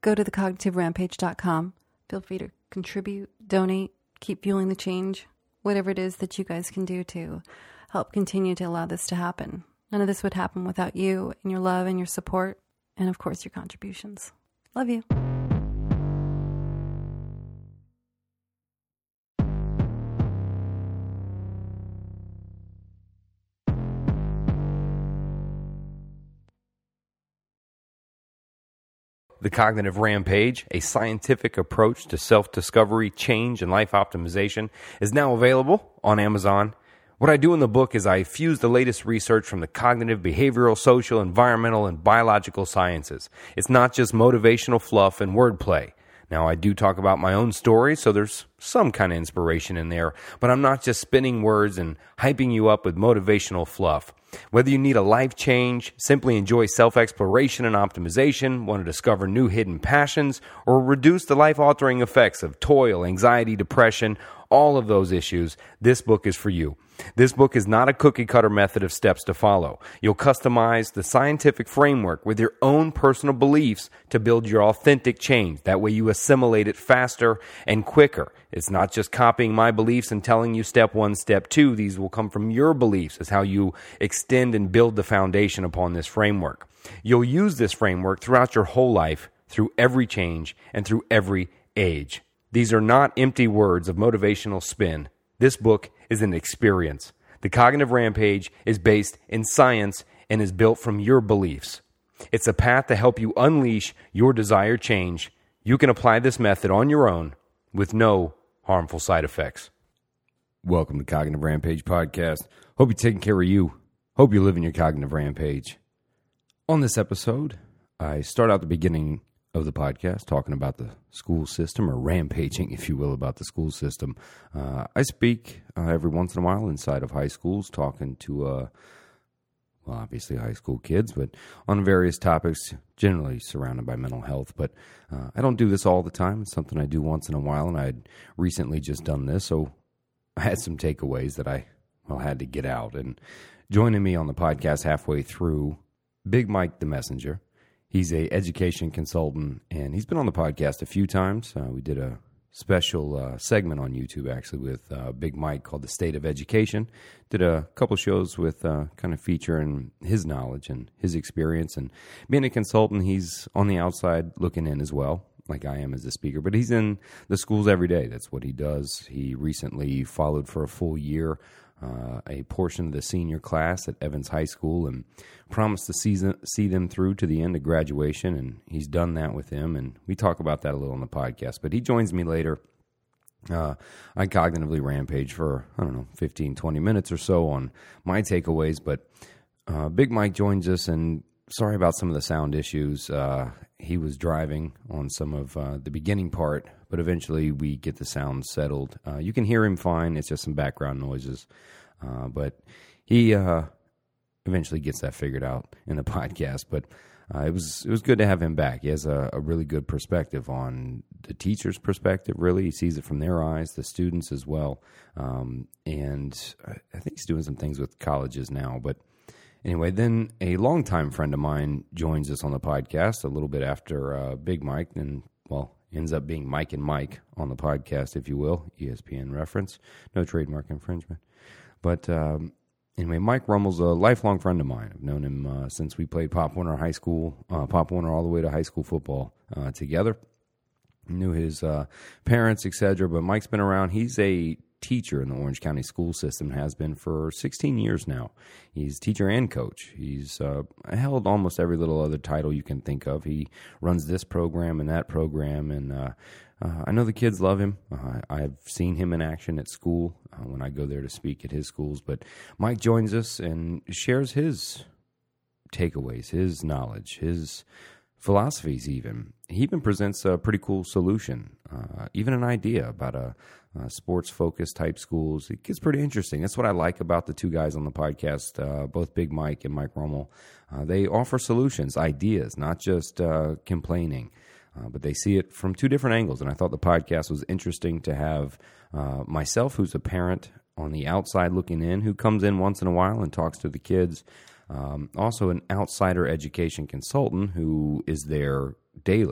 go to thecognitiveRampage.com. Feel free to contribute, donate, keep fueling the change, whatever it is that you guys can do to help continue to allow this to happen. None of this would happen without you and your love and your support, and of course your contributions. Love you. The Cognitive Rampage, a scientific approach to self-discovery, change, and life optimization, is now available on Amazon. What I do in the book is I fuse the latest research from the cognitive, behavioral, social, environmental, and biological sciences. It's not just motivational fluff and wordplay. Now, I do talk about my own story, so there's some kind of inspiration in there, but I'm not just spinning words and hyping you up with motivational fluff. Whether you need a life change, simply enjoy self-exploration and optimization, want to discover new hidden passions, or reduce the life-altering effects of toil, anxiety, depression, all of those issues, this book is for you. This book is not a cookie-cutter method of steps to follow. You'll customize the scientific framework with your own personal beliefs to build your authentic change. That way you assimilate it faster and quicker. It's not just copying my beliefs and telling you step one, step two. These will come from your beliefs as how you extend and build the foundation upon this framework. You'll use this framework throughout your whole life, through every change, and through every age. These are not empty words of motivational spin. This book is an experience. The Cognitive Rampage is based in science and is built from your beliefs. It's a path to help you unleash your desired change. You can apply this method on your own with no harmful side effects. Welcome to Cognitive Rampage Podcast. Hope you're taking care of you. Hope you're living your cognitive rampage. On this episode, I start out the beginning of the podcast talking about the school system, or rampaging, if you will, about the school system. I speak every once in a while inside of high schools, talking to, obviously high school kids, but on various topics, generally surrounded by mental health. But I don't do this all the time. It's something I do once in a while, and I had recently just done this, so I had some takeaways that I had to get out. And joining me on the podcast halfway through, Big Mike the Messenger. He's an education consultant, and he's been on the podcast a few times. We did a special segment on YouTube, actually, with Big Mike called The State of Education. Did a couple shows with kind of featuring his knowledge and his experience. And being a consultant, he's on the outside looking in as well, like I am as a speaker. But he's in the schools every day. That's what he does. He recently followed for a full year a portion of the senior class at Evans High School and promised to see them through to the end of graduation, and he's done that with them, and we talk about that a little on the podcast. But he joins me later. I cognitively rampage for, 15, 20 minutes or so on my takeaways, but Big Mike joins us, and sorry about some of the sound issues. He was driving on some of the beginning part, but eventually we get the sound settled. You can hear him fine. It's just some background noises. But he eventually gets that figured out in the podcast. But it was good to have him back. He has a really good perspective on the teacher's perspective, really. He sees it from their eyes, the students as well. And I think he's doing some things with colleges now. But anyway, then a longtime friend of mine joins us on the podcast a little bit after Big Mike, and, ends up being Mike and Mike on the podcast, if you will, ESPN reference. No trademark infringement. But anyway, Mike Rummel's a lifelong friend of mine. I've known him since we played Pop Warner High School, Pop Warner all the way to high school football together. Knew his parents, etc. But Mike's been around. He's a teacher in the Orange County school system, has been for 16 years now. He's teacher and coach. He's held almost every little other title you can think of. He runs this program and that program, and I know the kids love him. I've seen him in action at school when I go there to speak at his schools. But Mike joins us and shares his takeaways, his knowledge, his philosophies even. He even presents a pretty cool solution, even an idea about a sports-focused type schools. It gets pretty interesting. That's what I like about the two guys on the podcast, both Big Mike and Mike Rummel. They offer solutions, ideas, not just complaining, but they see it from two different angles. And I thought the podcast was interesting to have myself, who's a parent on the outside looking in, who comes in once in a while and talks to the kids. Also an outsider education consultant who is there daily,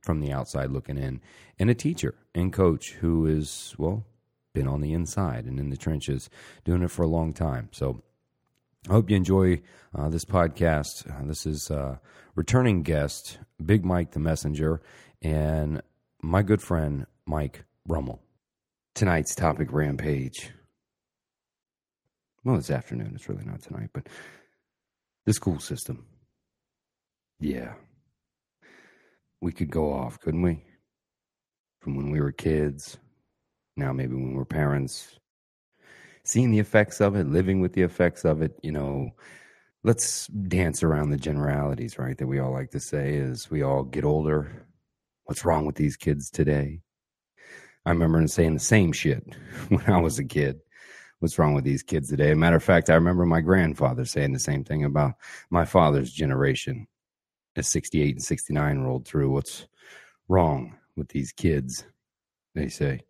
from the outside looking in, and a teacher and coach who is, well, been on the inside and in the trenches doing it for a long time. So I hope you enjoy this podcast. This is returning guest, Big Mike the Messenger, and my good friend, Mike Brummel. Tonight's topic, Rampage. Well, this afternoon. It's really not tonight, but the school system. Yeah. We could go off, couldn't we? From when we were kids, now maybe when we're parents, seeing the effects of it, living with the effects of it, let's dance around the generalities, right, that we all like to say as we all get older. What's wrong with these kids today? I remember saying the same shit when I was a kid. What's wrong with these kids today? As a matter of fact, I remember my grandfather saying the same thing about my father's generation. As 68 and 69 rolled through, what's wrong with these kids, they say.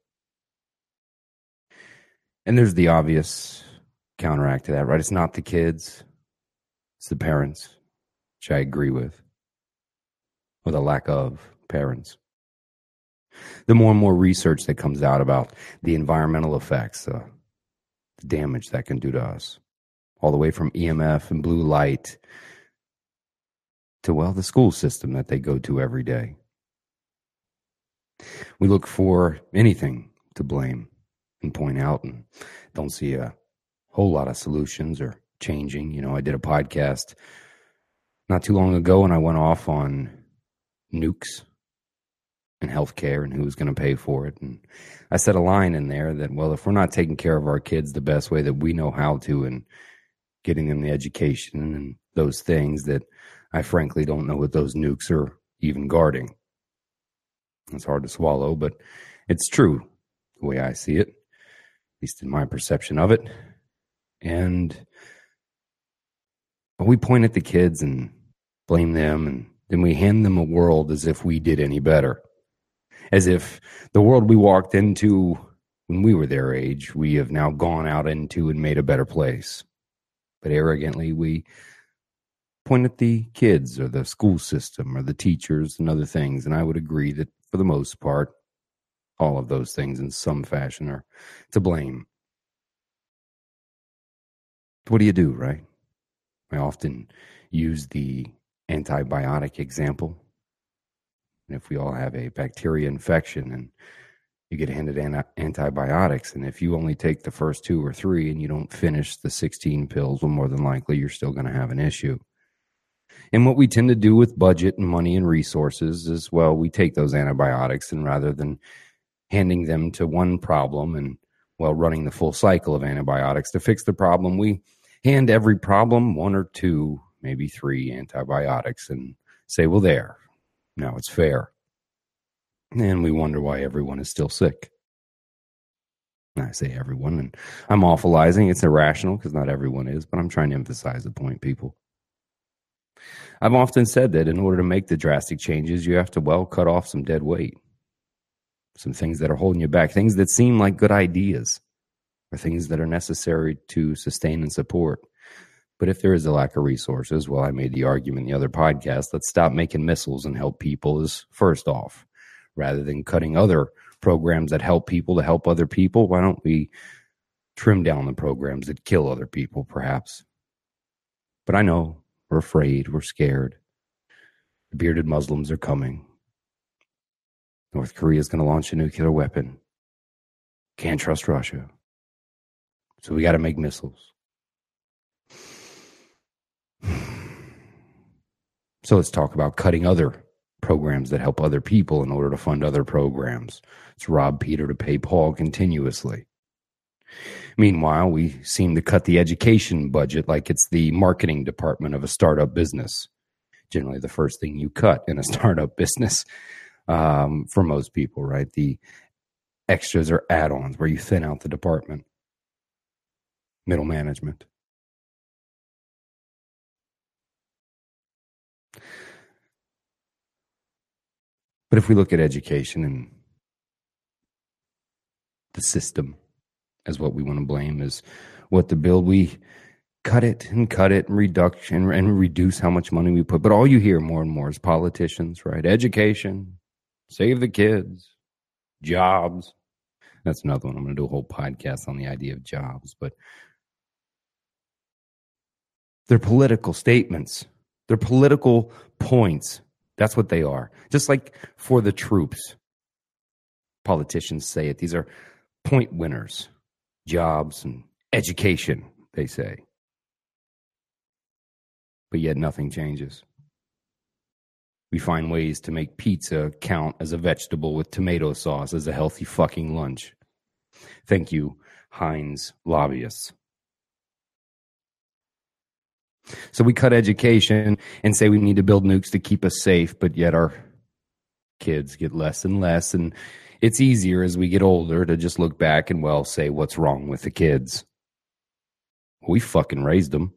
And there's the obvious counteract to that, right? It's not the kids, it's the parents, which I agree with, or the lack of parents. The more and more research that comes out about the environmental effects, the damage that can do to us, all the way from EMF and blue light to, well, the school system that they go to every day. We look for anything to blame and point out and don't see a whole lot of solutions or changing. I did a podcast not too long ago and I went off on nukes and healthcare and who was going to pay for it. And I said a line in there that, well, if we're not taking care of our kids the best way that we know how to and getting them the education and those things, that I frankly don't know what those nukes are even guarding. It's hard to swallow, but it's true the way I see it, at least in my perception of it. And we point at the kids and blame them, and then we hand them a world as if we did any better. As if the world we walked into when we were their age, we have now gone out into and made a better place. But arrogantly, we point at the kids or the school system or the teachers and other things. And I would agree that for the most part, all of those things in some fashion are to blame. What do you do, right? I often use the antibiotic example. And if we all have a bacteria infection and you get handed antibiotics, and if you only take the first 2 or 3 and you don't finish the 16 pills, well, more than likely you're still going to have an issue. And what we tend to do with budget and money and resources is, well, we take those antibiotics and rather than handing them to one problem and, well, running the full cycle of antibiotics to fix the problem, we hand every problem 1 or 2, maybe 3 antibiotics and say, well, there, now it's fair. And we wonder why everyone is still sick. And I say everyone, and I'm awfulizing. It's irrational because not everyone is, but I'm trying to emphasize the point, people. I've often said that in order to make the drastic changes, you have to, well, cut off some dead weight. Some things that are holding you back, things that seem like good ideas, or things that are necessary to sustain and support. But if there is a lack of resources, well, I made the argument in the other podcast, let's stop making missiles and help people is first off. Rather than cutting other programs that help people to help other people, why don't we trim down the programs that kill other people, perhaps? But I know we're afraid, we're scared. The bearded Muslims are coming. North Korea is going to launch a nuclear weapon. Can't trust Russia. So we got to make missiles. So let's talk about cutting other programs that help other people in order to fund other programs. Let's rob Peter to pay Paul continuously. Meanwhile, we seem to cut the education budget like it's the marketing department of a startup business. Generally, the first thing you cut in a startup business for most people, right? The extras or add-ons where you thin out the department. Middle management. But if we look at education and the system as what we want to blame is what to build, we cut it and reduction and reduce how much money we put. But all you hear more and more is politicians, right? Education, Save the kids. Jobs. That's another one. I'm going to do a whole podcast on the idea of jobs, but they're political statements. They're political points. That's what they are. Just like for the troops. Politicians say it. These are point winners. Jobs and education, they say. But yet nothing changes. We find ways to make pizza count as a vegetable with tomato sauce as a healthy fucking lunch. Thank you, Heinz lobbyists. So we cut education and say we need to build nukes to keep us safe, but yet our kids get less and less. And it's easier as we get older to just look back and, well, say what's wrong with the kids. We fucking raised them.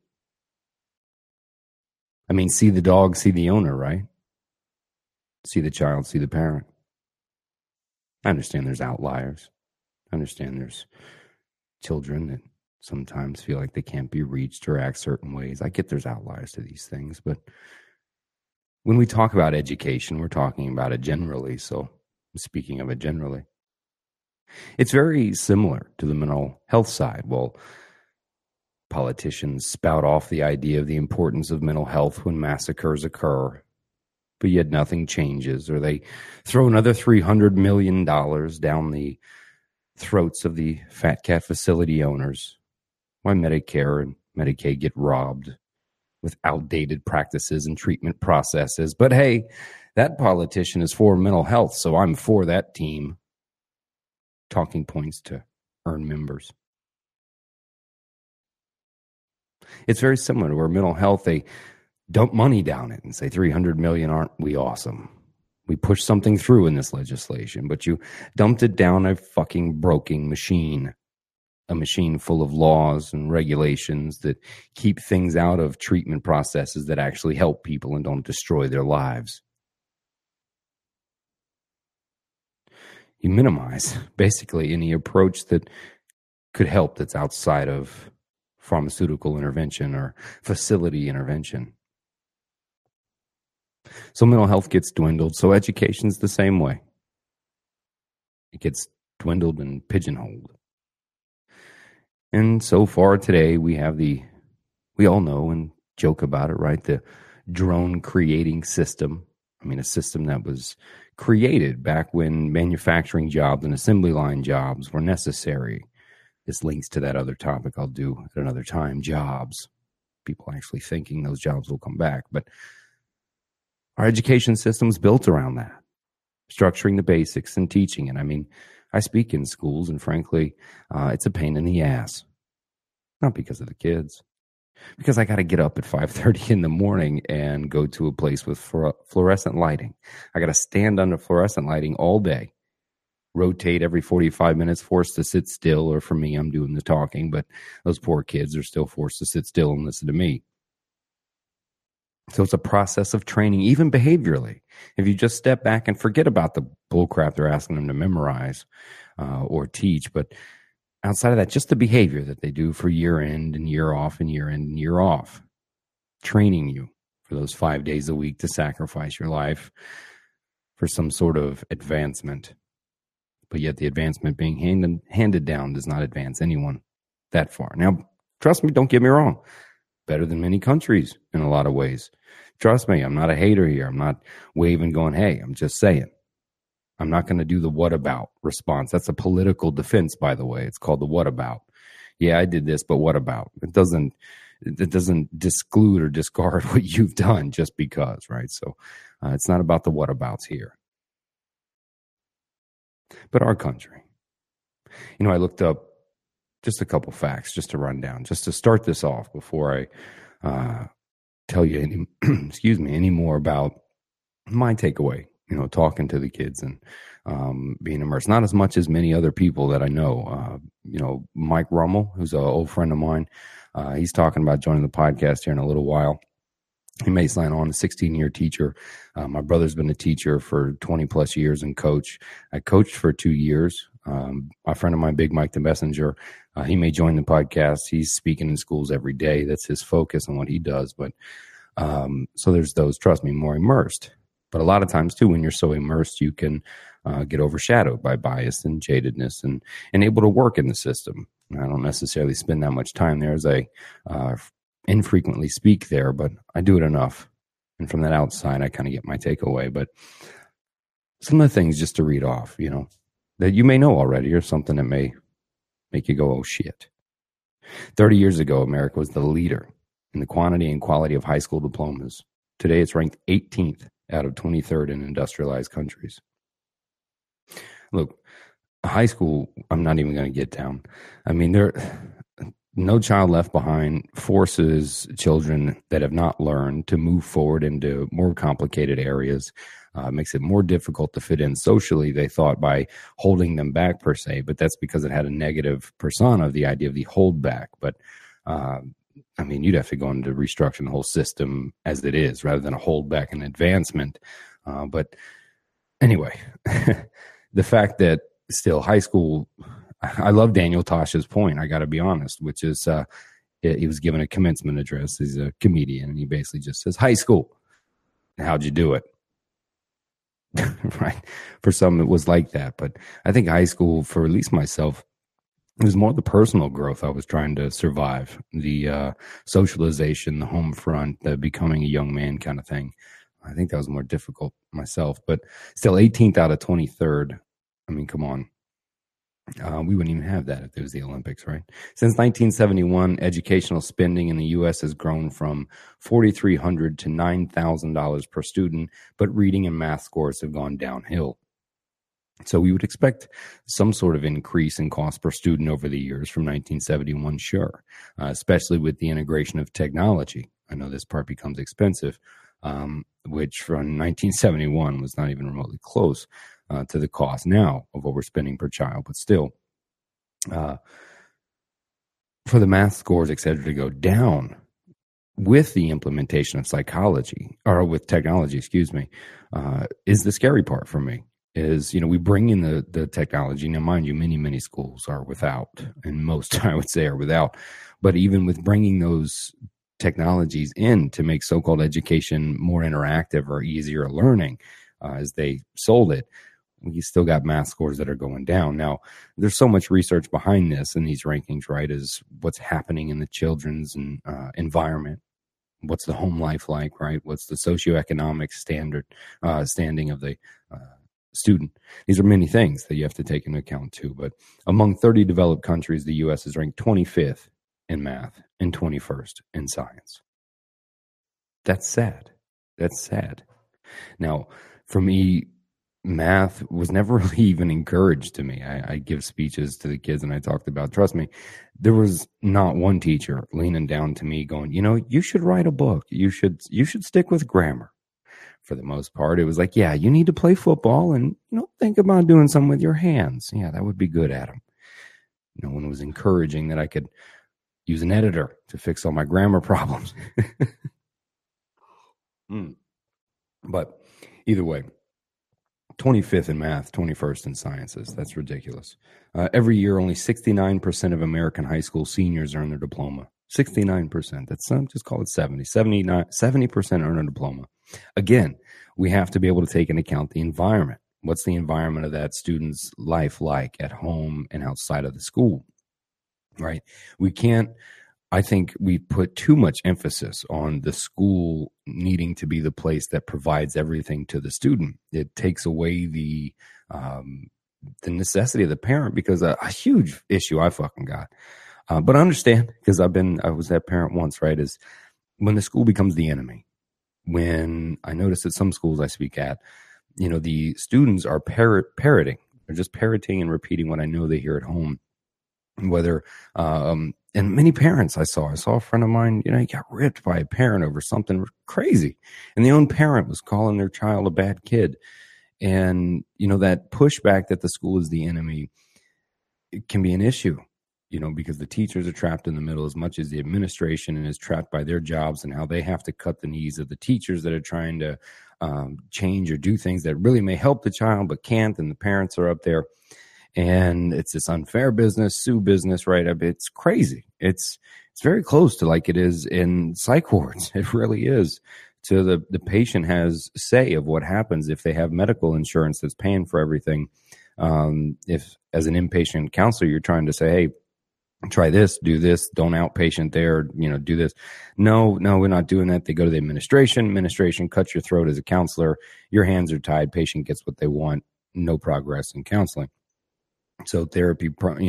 I mean, see the dog, see the owner, right? See the child, see the parent. I understand there's outliers. I understand there's children that sometimes feel like they can't be reached or act certain ways. I get there's outliers to these things, but when we talk about education, we're talking about it generally. So speaking of it generally, it's very similar to the mental health side. Well, politicians spout off the idea of the importance of mental health when massacres occur, but yet nothing changes, or they throw another $300 million down the throats of the fat cat facility owners. Why Medicare and Medicaid get robbed with outdated practices and treatment processes. But hey, that politician is for mental health, so I'm for that team. Talking points to earn members. It's very similar to where mental health, they dump money down it and say 300 million, aren't we awesome? We pushed something through in this legislation, but you dumped it down a fucking broken machine, a machine full of laws and regulations that keep things out of treatment processes that actually help people and don't destroy their lives. You minimize basically any approach that could help that's outside of pharmaceutical intervention or facility intervention. So mental health gets dwindled. So education's the same way. It gets dwindled and pigeonholed. And so far today, we all know and joke about it, right? The drone creating system. I mean, a system that was created back when manufacturing jobs and assembly line jobs were necessary. This links to that other topic I'll do at another time, jobs. People actually thinking those jobs will come back. But our education system is built around that, structuring the basics and teaching it. I mean, I speak in schools, and frankly, it's a pain in the ass. Not because of the kids, because I got to get up at 5:30 in the morning and go to a place with fluorescent lighting. I got to stand under fluorescent lighting all day, rotate every 45 minutes, forced to sit still, or for me, I'm doing the talking, but those poor kids are still forced to sit still and listen to me. So it's a process of training, even behaviorally. If you just step back and forget about the bullcrap they're asking them to memorize or teach, but outside of that, just the behavior that they do for year end and year off and year end and year off, training you for those 5 days a week to sacrifice your life for some sort of advancement. But yet the advancement being handed down does not advance anyone that far. Now, trust me, don't get me wrong. Better than many countries in a lot of ways. Trust me, I'm not a hater here. I'm not waving going, hey, I'm just saying. I'm not going to do the what about response. That's a political defense, by the way. It's called the what about. Yeah, I did this, but what about? It doesn't disclude or discard what you've done just because, right? So it's not about the what abouts here. But our country. I looked up just a couple facts, just to run down, just to start this off before I tell you any more about my takeaway, talking to the kids and being immersed. Not as much as many other people that I know. Mike Rummel, who's an old friend of mine, he's talking about joining the podcast here in a little while. He may sign on, a 16-year teacher. My brother's been a teacher for 20 plus years and coach. I coached for 2 years. A friend of mine, Big Mike the Messenger, he may join the podcast. He's speaking in schools every day. That's his focus on what he does. But so there's those, trust me, more immersed. But a lot of times too, when you're so immersed, you can get overshadowed by bias and jadedness and able to work in the system. I don't necessarily spend that much time there, as I infrequently speak there, but I do it enough. And from that outside, I kind of get my takeaway. But some of the things just to read off, that you may know already, or something that may make you go, oh shit. 30 years ago, America was the leader in the quantity and quality of high school diplomas. Today, it's ranked 18th out of 23rd in industrialized countries. Look, high school, I'm not even going to get down. I mean, No Child Left Behind forces children that have not learned to move forward into more complicated areas, makes it more difficult to fit in socially, they thought, by holding them back per se, but that's because it had a negative persona of the idea of the hold back. But you'd have to go into restructuring the whole system as it is rather than a hold back and advancement. But anyway, the fact that still high school, I love Daniel Tosh's point, I got to be honest, which is he was given a commencement address. He's a comedian, and he basically just says, high school, how'd you do it? Right? For some, it was like that. But I think high school, for at least myself, it was more the personal growth I was trying to survive, the socialization, the home front, the becoming a young man kind of thing. I think that was more difficult myself, but still 18th out of 23rd. I mean, come on. We wouldn't even have that if it was the Olympics, right? Since 1971, educational spending in the U.S. has grown from $4,300 to $9,000 per student, but reading and math scores have gone downhill. So we would expect some sort of increase in cost per student over the years from 1971, sure, especially with the integration of technology. I know this part becomes expensive, which from 1971 was not even remotely close to the cost now of what we're spending per child. But still, for the math scores, et cetera, to go down with the implementation of psychology, or with technology, is the scary part for me. Is, we bring in the technology. Now, mind you, many schools are without, and most, I would say, are without. But even with bringing those technologies in to make so-called education more interactive or easier learning, as they sold it, you still got math scores that are going down. Now, there's so much research behind this in these rankings, right? Is what's happening in the children's environment. What's the home life like, right? What's the socioeconomic standing of the student? These are many things that you have to take into account too. But among 30 developed countries, the U.S. is ranked 25th in math and 21st in science. That's sad. That's sad. Now, for me, math was never really even encouraged to me. I give speeches to the kids and I talked about, trust me, there was not one teacher leaning down to me going, you should write a book. You should stick with grammar. For the most part, it was like, yeah, you need to play football and, think about doing something with your hands. Yeah, that would be good, Adam. No one was encouraging that I could use an editor to fix all my grammar problems. But either way, 25th in math, 21st in sciences. That's ridiculous. Every year, only 69% of American high school seniors earn their diploma. 69%. That's just call it 70. 70% earn a diploma. Again, we have to be able to take into account the environment. What's the environment of that student's life like at home and outside of the school, right? We can't, I think we put too much emphasis on the school needing to be the place that provides everything to the student. It takes away the necessity of the parent, because a huge issue I fucking got. But I understand, because I was that parent once, right? Is when the school becomes the enemy. When I notice at some schools I speak at, the students are parroting. They're just parroting and repeating what I know they hear at home. Whether, and many parents I saw a friend of mine, he got ripped by a parent over something crazy. And the own parent was calling their child a bad kid. And, that pushback that the school is the enemy, it can be an issue. Because the teachers are trapped in the middle as much as the administration is trapped by their jobs and how they have to cut the knees of the teachers that are trying to change or do things that really may help the child but can't, and the parents are up there. And it's this unfair business, sue business, right? It's crazy. It's very close to like it is in psych wards. It really is, So the patient has say of what happens if they have medical insurance that's paying for everything. If as an inpatient counselor, you're trying to say, hey, try this, do this, don't outpatient there, do this. No, we're not doing that. They go to the administration. Administration cuts your throat as a counselor. Your hands are tied. Patient gets what they want. No progress in counseling. So therapy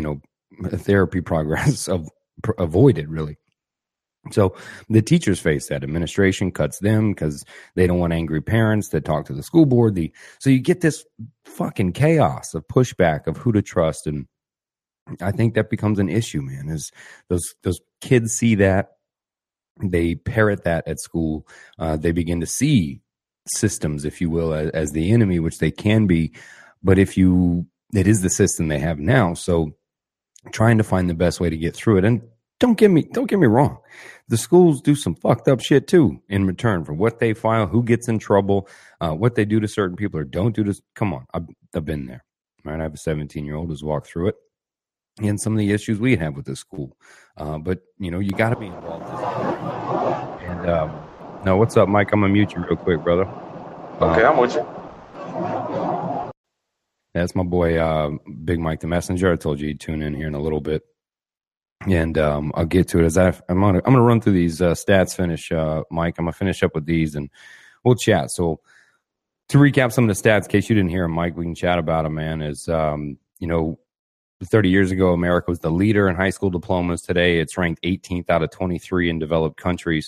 progress avoided, really. So the teachers face that. Administration cuts them because they don't want angry parents that talk to the school board. So you get this fucking chaos of pushback of who to trust. And I think that becomes an issue, man, is those kids see that. They parrot that at school. They begin to see systems, if you will, as the enemy, which they can be. But it is the system they have now. So trying to find the best way to get through it. And don't get me wrong. The schools do some fucked up shit too in return for what they file, who gets in trouble, what they do to certain people or don't do to. Come on, I've been there. Right, I have a 17-year-old who's walked through it, and some of the issues we have with the school. But you got to be involved. And no, what's up, Mike? I'm gonna mute you real quick, brother. Okay, I'm with you. That's my boy, Big Mike the Messenger. I told you he'd tune in here in a little bit. And I'll get to it I'm gonna run through these stats. Finish, Mike. I'm gonna finish up with these, and we'll chat. So to recap some of the stats, in case you didn't hear them, Mike, we can chat about them. Man, is 30 years ago, America was the leader in high school diplomas. Today, it's ranked 18th out of 23 in developed countries.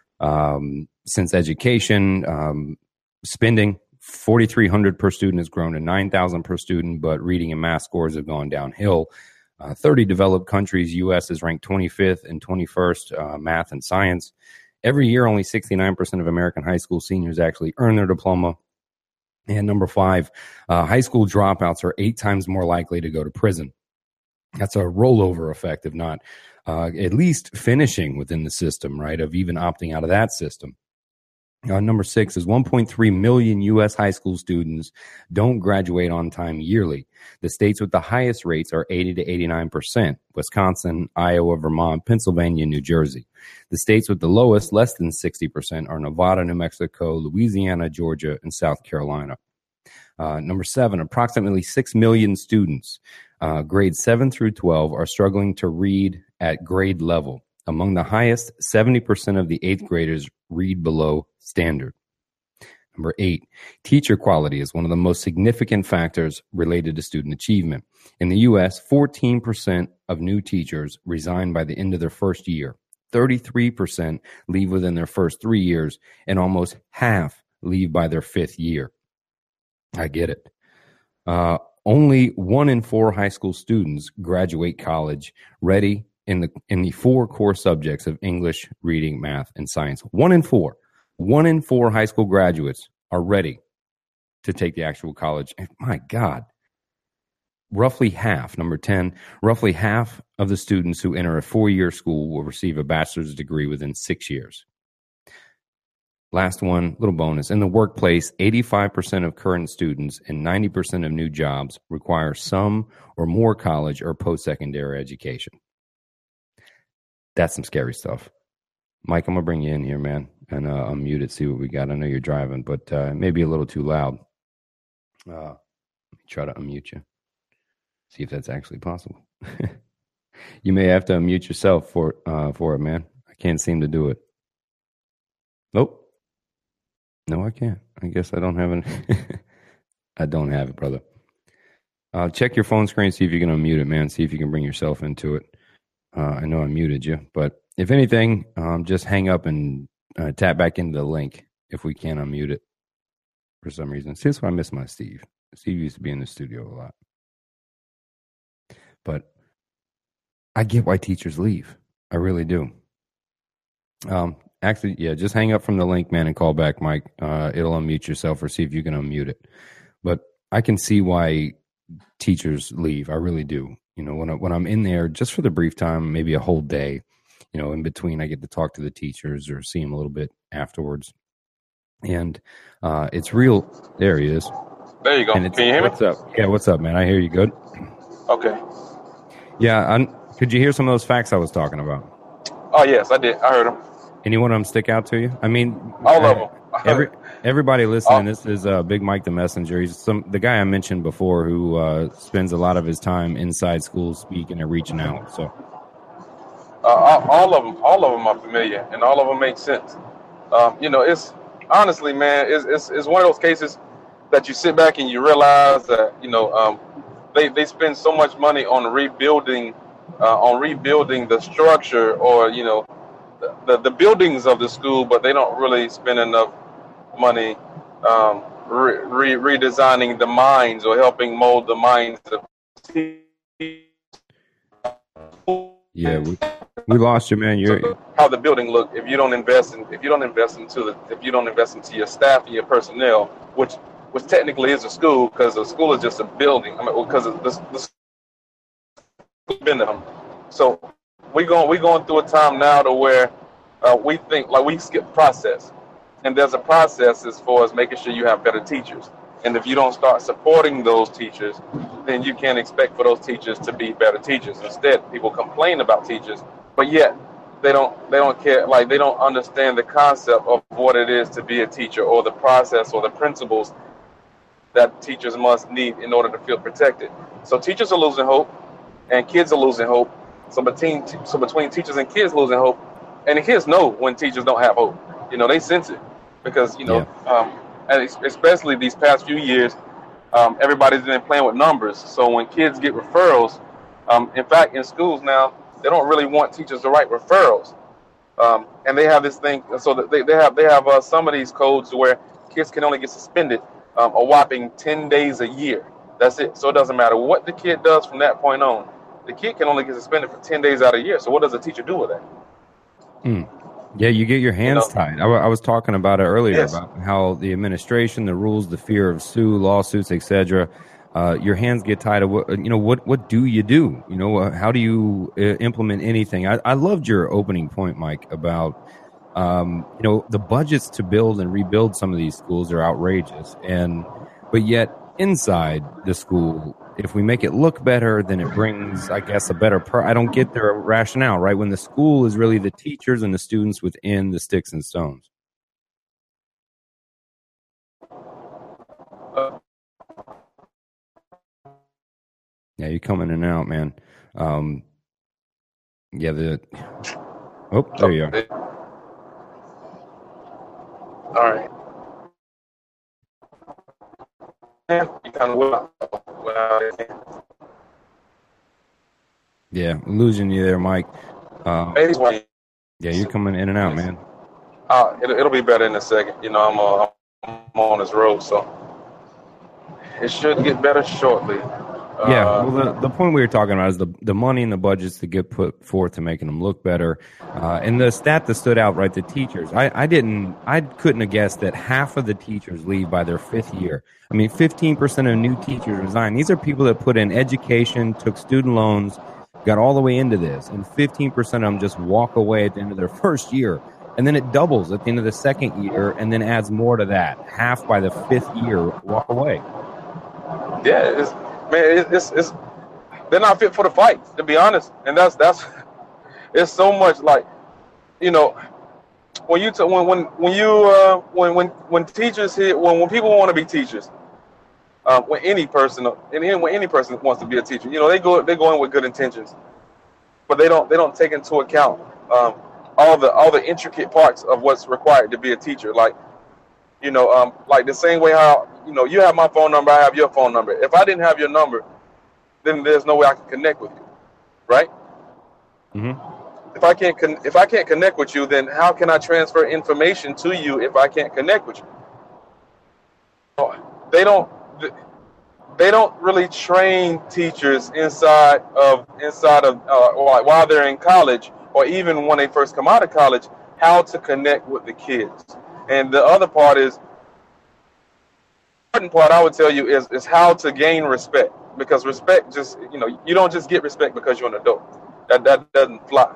Since education spending, 4,300 per student has grown to 9,000 per student, but reading and math scores have gone downhill. 30 developed countries, U.S. is ranked 25th and 21st, math and science. Every year, only 69% of American high school seniors actually earn their diploma. And number 5, high school dropouts are 8 times more likely to go to prison. That's a rollover effect, if not at least finishing within the system, right, of even opting out of that system. Number 6 is 1.3 million U.S. high school students don't graduate on time yearly. The states with the highest rates are 80 to 89%, Wisconsin, Iowa, Vermont, Pennsylvania, New Jersey. The states with the lowest, less than 60%, are Nevada, New Mexico, Louisiana, Georgia, and South Carolina. Number 7, approximately 6 million students, grades 7 through 12, are struggling to read at grade level. Among the highest, 70% of the 8th graders read below standard. Number 8, teacher quality is one of the most significant factors related to student achievement. In the U.S., 14% of new teachers resign by the end of their first year. 33% leave within their first 3 years, and almost half leave by their 5th year. I get it. Only 1 in 4 high school students graduate college ready in the 4 core subjects of English, reading, math, and science. 1 in 4. 1 in 4 high school graduates are ready to take the actual college. My God. Roughly half, number 10, roughly half of the students who enter a 4-year school will receive a bachelor's degree within 6 years. Last one, little bonus. In the workplace, 85% of current students and 90% of new jobs require some or more college or post-secondary education. That's some scary stuff. Mike, I'm going to bring you in here, man, and unmute it, see what we got. I know you're driving, but it may be a little too loud. Let me try to unmute you. See if that's actually possible. You may have to unmute yourself for it, man. I can't seem to do it. Nope. No, I can't. I guess I don't have it. I don't have it, brother. Check your phone screen, see if you can unmute it, man. See if you can bring yourself into it. I know I muted you, but if anything, just hang up and tap back into the link if we can unmute it for some reason. See, that's why I miss my Steve. Steve used to be in the studio a lot. But I get why teachers leave. I really do. Actually, yeah, just hang up from the link, man, and call back, Mike. It'll unmute yourself or see if you can unmute it. But I can see why teachers leave. I really do. You know, when I'm in there just for the brief time, maybe a whole day, you know, in between, I get to talk to the teachers or see them a little bit afterwards. And it's real. There he is. There you go. Can you hear me? What's up? Yeah, what's up, man? I hear you good. Okay. Yeah, could you hear some of those facts I was talking about? Oh, yes, I did. I heard them. Anyone of them stick out to you? I mean, All of them. everybody listening, this is Big Mike the Messenger. He's the guy I mentioned before who spends a lot of his time inside schools speaking and reaching out. So all of them are familiar, and all of them make sense. It's honestly, man, it's one of those cases that you sit back and you realize that they spend so much money on rebuilding the structure, or the buildings of the school, but they don't really spend enough money redesigning the minds or helping mold the minds of yeah, we lost you, man. How the building look if you don't invest into your staff and your personnel, which technically is a school, because a school is just a building. I mean, because the so we're going through a time now to where we think like we skip process, and there's a process as far as making sure you have better teachers. And if you don't start supporting those teachers, then you can't expect for those teachers to be better teachers. Instead, people complain about teachers, but yet they don't care. Like, they don't understand the concept of what it is to be a teacher, or the process or the principles that teachers must need in order to feel protected. So teachers are losing hope, and kids are losing hope. So between teachers and kids losing hope, and the kids know when teachers don't have hope. They sense it, because and especially these past few years, everybody's been playing with numbers. So when kids get referrals, in fact, in schools now, they don't really want teachers to write referrals, and they have this thing. So that they have some of these codes where kids can only get suspended a whopping 10 days a year. That's it. So it doesn't matter what the kid does from that point on. The kid can only get suspended for 10 days out of a year. So what does a teacher do with that? Yeah, you get your hands tied. I was talking about it earlier, Yes. about how the administration, the rules, the fear of lawsuits, etc. Your hands get tied. What do you do? How do you implement anything? I loved your opening point, Mike, about the budgets to build and rebuild some of these schools are outrageous, but yet inside the school, if we make it look better, then it brings, I guess, a better. I don't get their rationale, right? When the school is really the teachers and the students within the sticks and stones. Yeah, you come in and out, man. There you are. All right. Yeah, you kind of Yeah, losing you there, Mike. Yeah, you're coming in and out, man. It'll be better in a second. I'm on this road, so it should get better shortly. Yeah, well, the point we were talking about is the money and the budgets that get put forth to making them look better. And the stat that stood out, right, the teachers. I couldn't have guessed that half of the teachers leave by their 5th year. I mean, 15% of new teachers resign. These are people that put in education, took student loans, got all the way into this, and 15% of them just walk away at the end of their 1st year. And then it doubles at the end of the 2nd year, and then adds more to that. Half by the 5th year walk away. Yeah, it's they're not fit for the fight, to be honest. And that's it's so much like, when teachers here, when people want to be teachers, when any person wants to be a teacher, they go in with good intentions, but they don't take into account all the intricate parts of what's required to be a teacher. Like, like the same way how you have my phone number, I have your phone number. If I didn't have your number, then there's no way I can connect with you, right? Mm-hmm. If I can't connect with you, then how can I transfer information to you if I can't connect with you? They don't really train teachers inside of while they're in college, or even when they first come out of college, how to connect with the kids. And the other part is, important part I would tell you is how to gain respect, because respect just, you don't just get respect because you're an adult. That doesn't fly.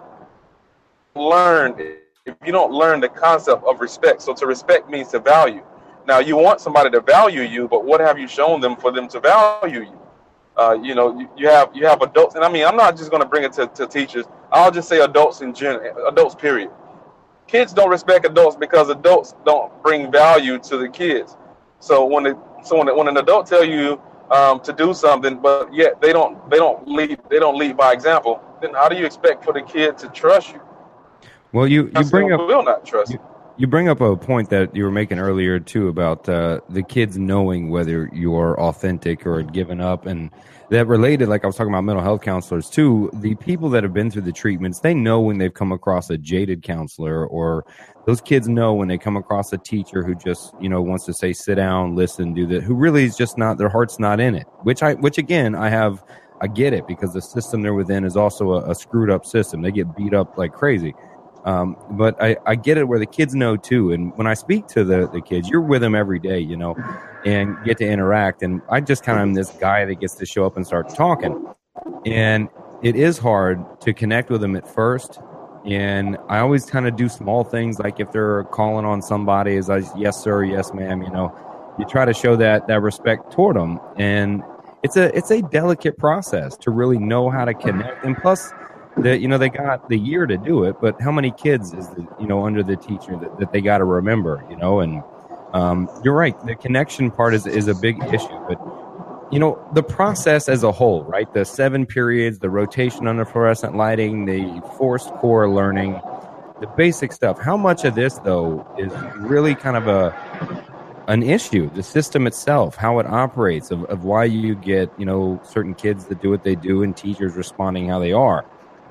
If you don't learn the concept of respect. So to respect means to value. Now, you want somebody to value you, but what have you shown them for them to value you? You have adults, and I mean, I'm not just going to bring it to teachers. I'll just say adults in general, adults period. kids don't respect adults because adults don't bring value to the kids. So when an adult tell you to do something, but yet they don't lead by example, then how do you expect for the kid to trust you? Well, you bring up will not trust you. You bring up a point that you were making earlier too about the kids knowing whether you are authentic or given up, and that related, like I was talking about mental health counselors too. The people that have been through the treatments, they know when they've come across a jaded counselor, or those kids know when they come across a teacher who just, wants to say, sit down, listen, do that, who really is just not, their heart's not in it, which again, I get it, because the system they're within is also a screwed up system. They get beat up like crazy. But I get it where the kids know too. And when I speak to the kids, you're with them every day, and get to interact. And I just kind of am this guy that gets to show up and start talking. And it is hard to connect with them at first. And I always kind of do small things, like if they're calling on somebody, as yes, sir, yes, ma'am, you try to show that respect toward them. And it's a delicate process to really know how to connect. And plus, they got the year to do it, but how many kids is under the teacher that they got to remember, and you're right. The connection part is a big issue, but the process as a whole, right? The 7 periods, the rotation under fluorescent lighting, the forced core learning, the basic stuff. How much of this though is really kind of an issue? The system itself, how it operates, of why you get, certain kids that do what they do and teachers responding how they are.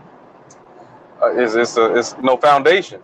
It's no foundation.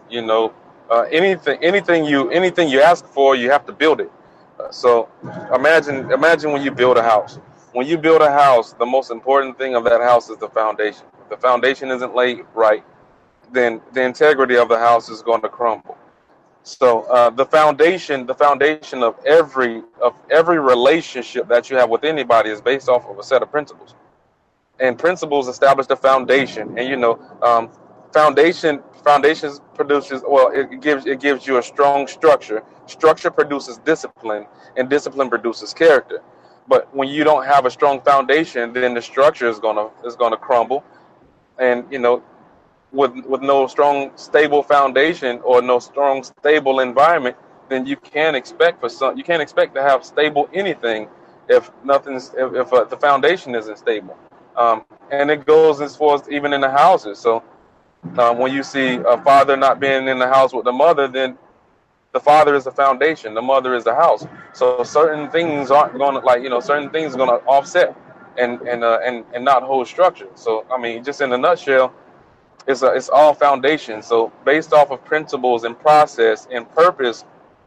Anything you ask for, you have to build it. So imagine when you build a house. When you build a house, the most important thing of that house is the foundation. If the foundation isn't laid right, then the integrity of the house is going to crumble. So the foundation of every relationship that you have with anybody is based off of a set of principles, and principles establish the foundation. And foundations produces, it gives you a strong structure. Structure produces discipline, and discipline produces character. But when you don't have a strong foundation, then the structure is gonna crumble. And with no strong stable foundation or no strong stable environment, then you can't expect to have stable anything if the foundation isn't stable. And it goes as far as even in the houses. So when you see a father not being in the house with the mother, then the father is the foundation, the mother is the house. So certain things aren't going to certain things are going to offset and not hold structure. So just in a nutshell, it's all foundation. So based off of principles and process and purpose,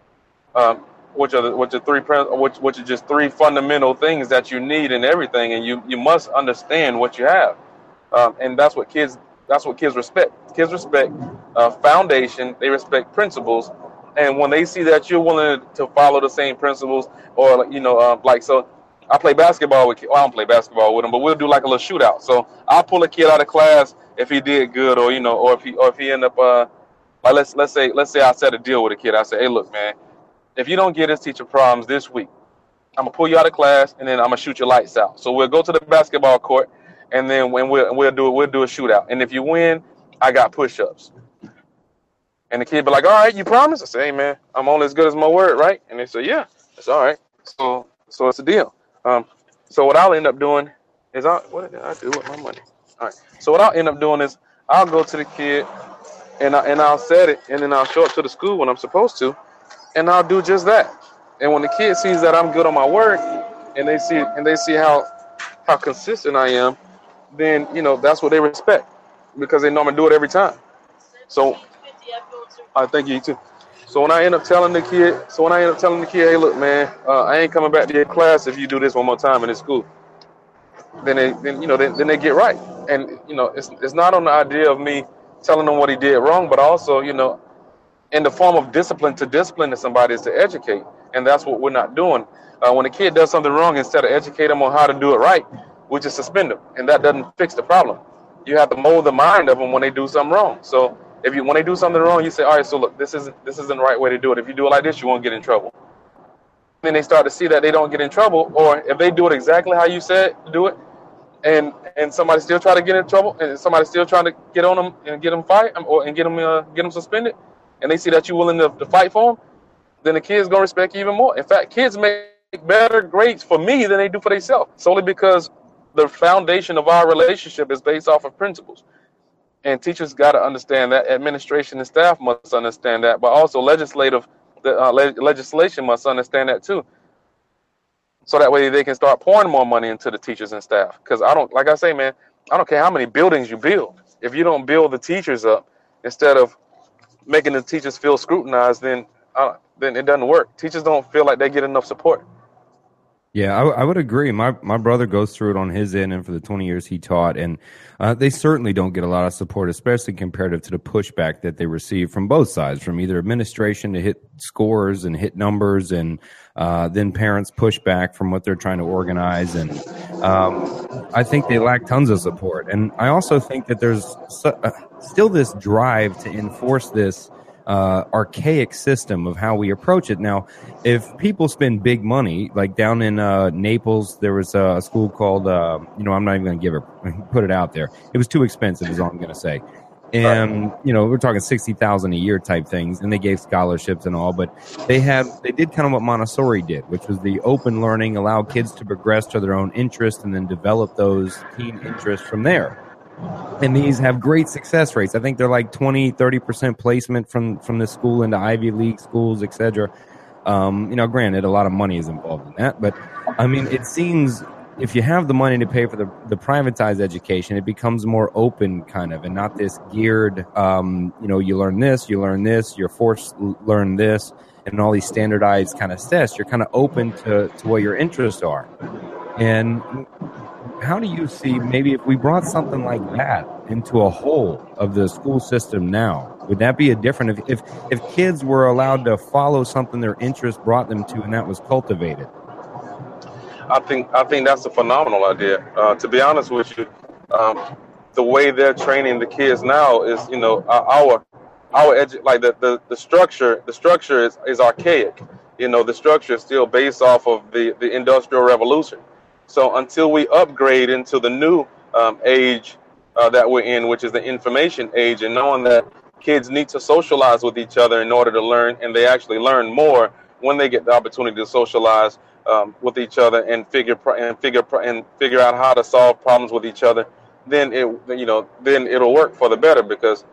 which are just 3 fundamental things that you need in everything, and you must understand what you have, and that's what kids respect. Kids respect foundation. They respect principles, and when they see that you're willing to follow the same principles, or so I play basketball with kids. Well, I don't play basketball with them, but we'll do like a little shootout. So I'll pull a kid out of class if he did good, or if he end up let's say I set a deal with a kid. I say, hey, look, man, if you don't get his teacher problems this week, I'm gonna pull you out of class, and then I'm gonna shoot your lights out. So we'll go to the basketball court, and then when we'll do a shootout. And if you win, I got push-ups. And the kid be like, all right, you promise? I say, hey, man, I'm only as good as my word, right? And they say, yeah, it's all right. So it's a deal. So what I'll end up doing is, what did I do with my money? All right. So what I'll end up doing is I'll go to the kid, and I'll set it, and then I'll show up to the school when I'm supposed to, and I'll do just that. And when the kid sees that I'm good on my word, and they see how consistent I am, then that's what they respect, because they know I'm gonna do it every time. So I thank you too. So when I end up telling the kid, hey, look, man, I ain't coming back to your class if you do this one more time in this school, then they get right. And it's not on the idea of me telling them what he did wrong, but also in the form of discipline. To discipline somebody is to educate, and that's what we're not doing. When a kid does something wrong, instead of educate them on how to do it right, we just suspend them, and that doesn't fix the problem. You have to mold the mind of them when they do something wrong. So when they do something wrong, you say, all right, so look, this isn't the right way to do it. If you do it like this, you won't get in trouble. Then they start to see that they don't get in trouble, or if they do it exactly how you said to do it, and somebody still try to get in trouble, and somebody still trying to get on them and get them fired, and get them suspended, and they see that you're willing to fight for them, then the kids going to respect you even more. In fact, kids make better grades for me than they do for themselves, solely because the foundation of our relationship is based off of principles. And teachers got to understand that. Administration and staff must understand that. But also legislation must understand that too. So that way they can start pouring more money into the teachers and staff. Because like I say, man, I don't care how many buildings you build. If you don't build the teachers up, instead of making the teachers feel scrutinized, then it doesn't work. Teachers don't feel like they get enough support. Yeah, I would agree. My brother goes through it on his end, and for the 20 years he taught, and they certainly don't get a lot of support, especially comparative to the pushback that they receive from both sides, from either administration to hit scores and hit numbers, and then parents push back from what they're trying to organize. And I think they lack tons of support. And I also think that there's still this drive to enforce this archaic system of how we approach it. Now, if people spend big money, like down in Naples, there was a school called, I'm not even going to put it out there. It was too expensive is all I'm going to say. And, we're talking $60,000 a year type things, and they gave scholarships and all, but they did kind of what Montessori did, which was the open learning, allow kids to progress to their own interest and then develop those teen interests from there. And these have great success rates. I think they're like 20-30% placement from this school into Ivy League schools, etc. Granted, a lot of money is involved in that, but I mean, it seems if you have the money to pay for the privatized education, it becomes more open kind of, and not this geared, you learn this, you're forced to learn this, and all these standardized kind of tests. You're kind of open to what your interests are. And how do you see maybe if we brought something like that into a whole of the school system now? Would that be a different if kids were allowed to follow something their interest brought them to, and that was cultivated? I think that's a phenomenal idea. To be honest with you, the way they're training the kids now is, the structure is archaic. The structure is still based off of the Industrial Revolution. So until we upgrade into the new age that we're in, which is the information age, and knowing that kids need to socialize with each other in order to learn, and they actually learn more when they get the opportunity to socialize with each other and figure out how to solve problems with each other, then it'll work for the better. Because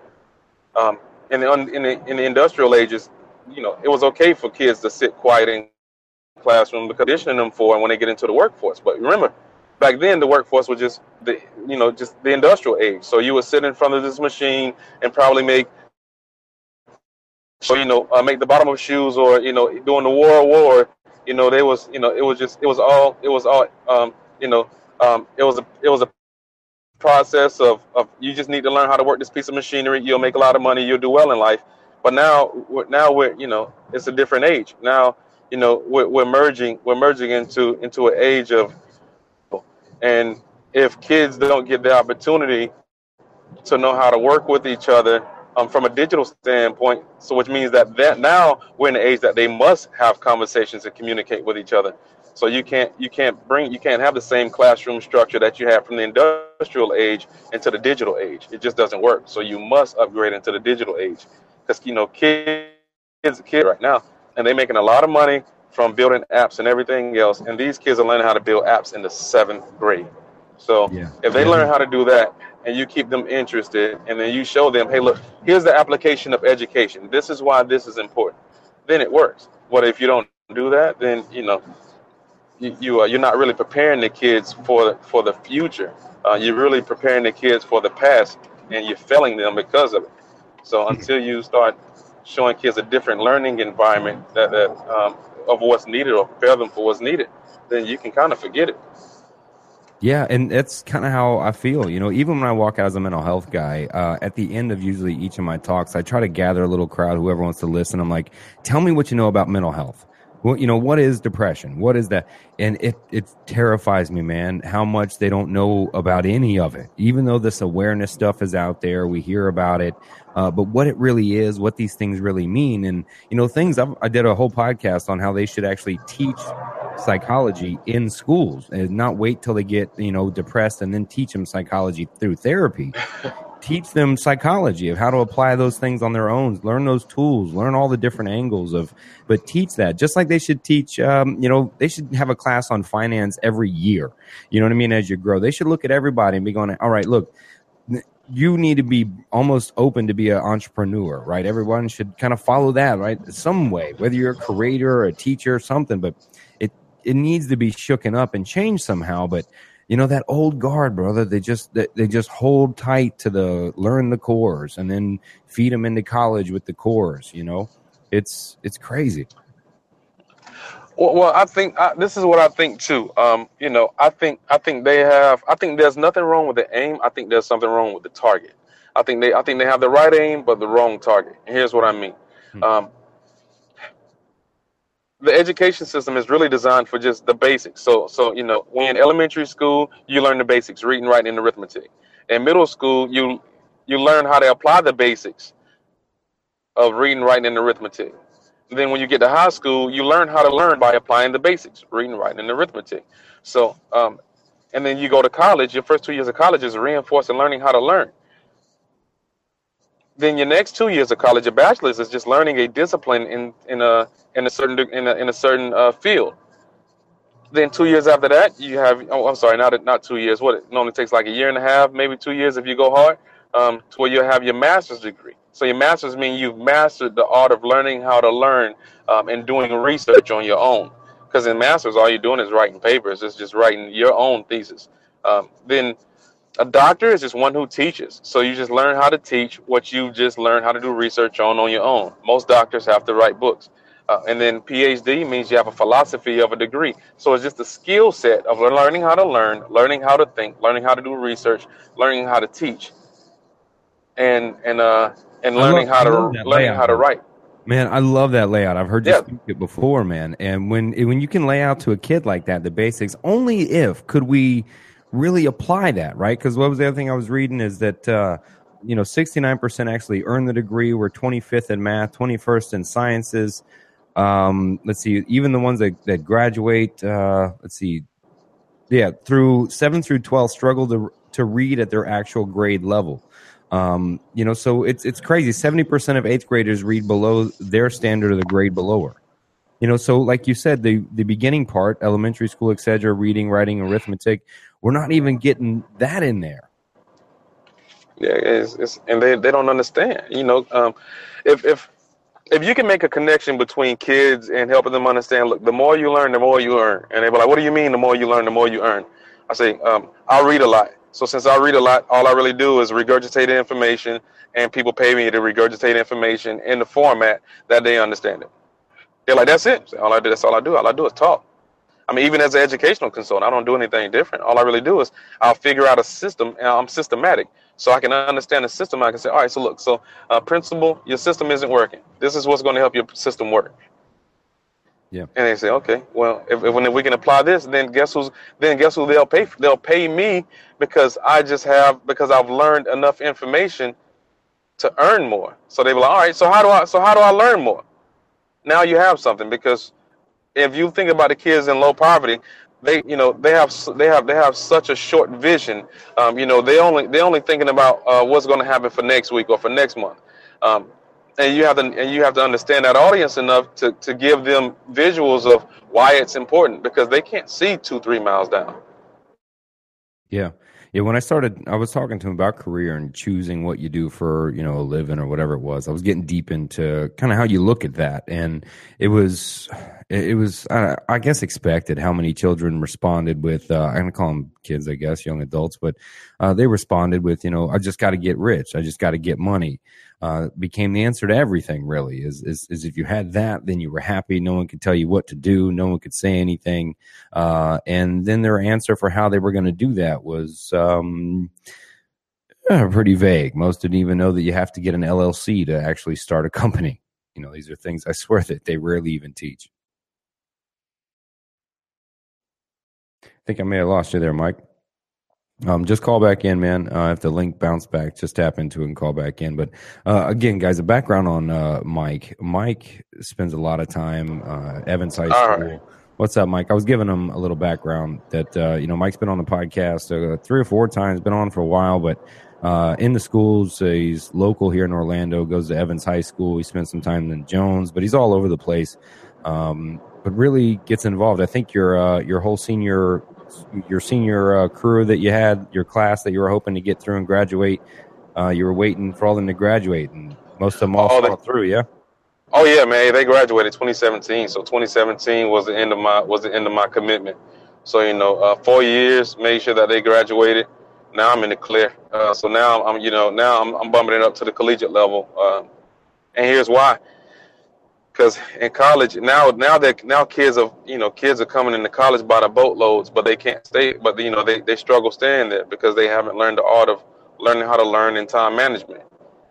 in the industrial ages, it was okay for kids to sit quiet in classroom, because conditioning them for when they get into the workforce. But remember, back then the workforce was just the industrial age. So you would sit in front of this machine and probably make the bottom of shoes, or during the World War, it was a process of you just need to learn how to work this piece of machinery. You'll make a lot of money. You'll do well in life. But now we're it's a different age now. We're merging into an age of, and if kids don't get the opportunity to know how to work with each other from a digital standpoint, so which means that now we're in an age that they must have conversations and communicate with each other. So you can't have the same classroom structure that you have from the industrial age into the digital age. It just doesn't work. So you must upgrade into the digital age, because kids right now, and they're making a lot of money from building apps and everything else. And these kids are learning how to build apps in the 7th grade. So if they learn how to do that, and you keep them interested, and then you show them, hey, look, here's the application of education. This is why this is important. Then it works. But if you don't do that, then you're not really preparing the kids for the future. You're really preparing the kids for the past, and you're failing them because of it. So until you start showing kids a different learning environment that of what's needed, or prepare them for what's needed, then you can kind of forget it. Yeah, and that's kind of how I feel. Even when I walk out as a mental health guy, at the end of usually each of my talks, I try to gather a little crowd, whoever wants to listen. I'm like, tell me what you know about mental health. Well, what is depression? What is that? And it terrifies me, man, how much they don't know about any of it. Even though this awareness stuff is out there, we hear about it, but what it really is, what these things really mean. And, I did a whole podcast on how they should actually teach psychology in schools and not wait till they get, depressed and then teach them psychology through therapy. teach them psychology of how to apply those things on their own, learn those tools, learn all the different angles but teach that. Just like they should teach, they should have a class on finance every year. You know what I mean? As you grow, they should look at everybody and be going, all right, look, you need to be almost open to be an entrepreneur, right? Everyone should kind of follow that, right? Some way, whether you're a creator or a teacher or something, but it needs to be shooken up and changed somehow. But that old guard, brother, they just hold tight to learn the cores and then feed them into college with the cores. It's crazy. Well, I think this is what I think too. I think there's nothing wrong with the aim. I think there's something wrong with the target. I think they have the right aim but the wrong target. And here's what I mean. The education system is really designed for just the basics. So when in elementary school, you learn the basics, reading, writing, and arithmetic. In middle school, you learn how to apply the basics of reading, writing, and arithmetic. Then when you get to high school, you learn how to learn by applying the basics, reading, writing, and arithmetic. So, and then you go to college, your first 2 years of college is reinforcing learning how to learn. Then your next 2 years of college, your bachelor's, is just learning a discipline in a certain field. Then 2 years after that, you have not 2 years. What, it normally takes like a year and a half, maybe 2 years if you go hard, to where you have your master's degree. So your master's means you've mastered the art of learning how to learn and doing research on your own. Because in master's, all you're doing is writing papers. It's just writing your own thesis. Then a doctor is just one who teaches. So you just learn how to teach what you just learned how to do research on your own. Most doctors have to write books. And then PhD means you have a philosophy of a degree. So it's just a skill set of learning how to learn, learning how to think, learning how to do research, learning how to teach, and learning how to write. Man, I love that layout. I've heard you speak it before, man. And when you can lay out to a kid like that, the basics, only if could we really apply that, right? Because what was the other thing I was reading is that 69% actually earn the degree. We're 25th in math, 21st in sciences. Let's see, even the ones that graduate, through 7 through 12 struggle to read at their actual grade level. So it's crazy. 70% of 8th graders read below their standard of the grade below her. So like you said, the beginning part, elementary school, etc., reading, writing, arithmetic, we're not even getting that in there. Yeah, and they don't understand. If you can make a connection between kids and helping them understand, look, the more you learn, the more you earn. And they be like, what do you mean the more you learn, the more you earn? I say, I read a lot. So since I read a lot, all I really do is regurgitate information, and people pay me to regurgitate information in the format that they understand it. They're like, that's it. That's all I do. All I do is talk. I mean, even as an educational consultant, I don't do anything different. All I really do is I'll figure out a system, and I'm systematic. So I can understand the system. I can say, all right, so look, principal, your system isn't working. This is what's going to help your system work. Yeah. And they say, okay, well, if we can apply this, then guess who they'll pay? They'll pay me because I've learned enough information to earn more. So they be like, all right, so how do I learn more? Now you have something, because if you think about the kids in low poverty, they have such a short vision. They only thinking about what's going to happen for next week or for next month. And you have to understand that audience enough to give them visuals of why it's important, because they can't see 2-3 miles down. Yeah. When I started, I was talking to him about career and choosing what you do for, a living or whatever it was. I was getting deep into kind of how you look at that. And it was, I guess, expected how many children responded with, I'm going to call them kids, I guess, young adults, but they responded with, I just got to get rich. I just got to get money. Became the answer to everything, really, is if you had that, then you were happy. No one could tell you what to do. No one could say anything. And then their answer for how they were going to do that was pretty vague. Most didn't even know that you have to get an LLC to actually start a company. These are things, I swear, that they rarely even teach. I think I may have lost you there, Mike. Just call back in, man. If the link bounced back, just tap into it and call back in. But again, guys, a background on Mike. Mike spends a lot of time Evans High School. Right. What's up, Mike? I was giving him a little background that Mike's been on the podcast 3 or 4 times, been on for a while, but in the schools. He's local here in Orlando, goes to Evans High School. He spent some time in Jones, but he's all over the place. But really gets involved. I think your whole senior crew that you had, your class that you were hoping to get through and graduate, you were waiting for all them to graduate, and most of them all followed through. Yeah. Oh yeah, man. They graduated 2017. So 2017 was the end of my commitment. So 4 years, made sure that they graduated. Now I'm in the clear. So now I'm bumping it up to the collegiate level. And here's why. Because in college now kids are coming into college by the boatloads, but they can't stay. But they struggle staying there because they haven't learned the art of learning how to learn in time management.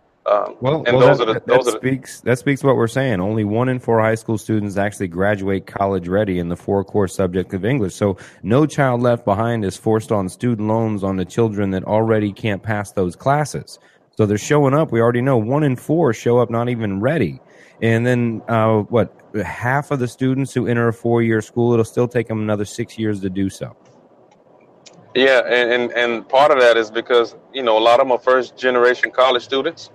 That speaks what we're saying. Only 1 in 4 high school students actually graduate college ready in the 4 core subject of English. So no child left behind is forced on student loans on the children that already can't pass those classes. So they're showing up. We already know 1 in 4 show up not even ready. And then half of the students who enter a 4-year school, it'll still take them another 6 years to do so. Yeah, and part of that is because a lot of them are first generation college students.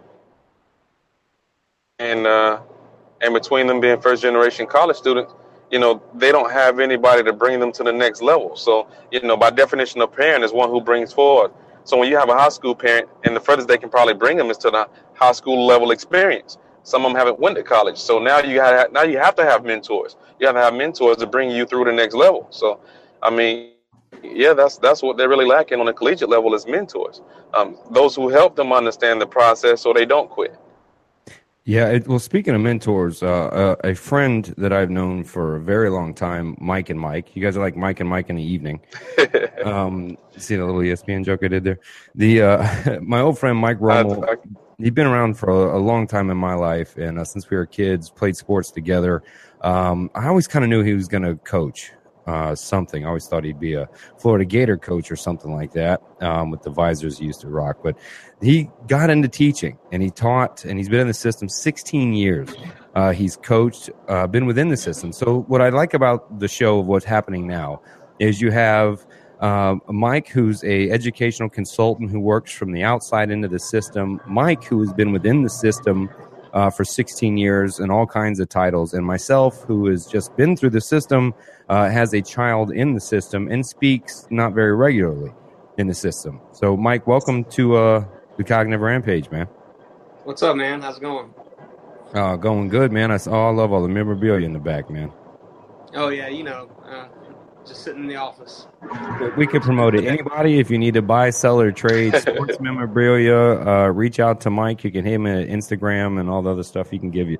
And between them being first generation college students, they don't have anybody to bring them to the next level. So, by definition, a parent is one who brings forward. So when you have a high school parent, and the furthest they can probably bring them is to the high school level experience. Some of them haven't went to college. So now you have to have mentors. You have to have mentors to bring you through the next level. So, I mean, yeah, that's what they're really lacking on the collegiate level is mentors. Those who help them understand the process so they don't quit. Yeah, well, speaking of mentors, a friend that I've known for a very long time, Mike and Mike. You guys are like Mike and Mike in the evening. See the little ESPN joke I did there? My old friend Mike Rommel, he'd been around for a long time in my life, and since we were kids, played sports together. I always kind of knew he was going to coach something. I always thought he'd be a Florida Gator coach or something like that, with the visors he used to rock. But he got into teaching, and he taught, and he's been in the system 16 years. He's coached, been within the system. So what I like about the show of what's happening now is you have Mike, who's a educational consultant who works from the outside into the system, Mike, who has been within the system for 16 years and all kinds of titles, and myself, who has just been through the system, has a child in the system and speaks not very regularly in the system. So, Mike, welcome to the Cognitive Rampage, man. What's up, man? How's it going? Going good, man. I love all the memorabilia in the back, man. Oh, yeah, just sitting in the office. We can promote it. Anybody, if you need to buy, sell, or trade sports memorabilia, reach out to Mike. You can hit him at Instagram and all the other stuff he can give you.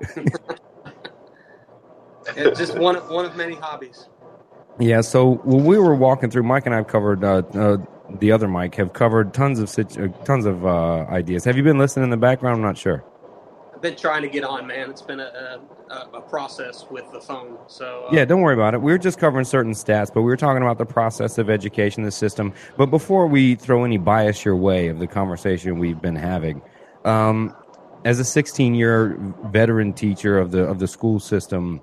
It's just one of many hobbies. Yeah, so when we were walking through, Mike and I have covered, the other Mike, have covered tons of ideas. Have you been listening in the background? I'm not sure. I've been trying to get on, man. It's been a process with the phone. So yeah, don't worry about it. We were just covering certain stats, but we were talking about the process of education, the system. But before we throw any bias your way of the conversation we've been having, as a 16-year veteran teacher of the school system,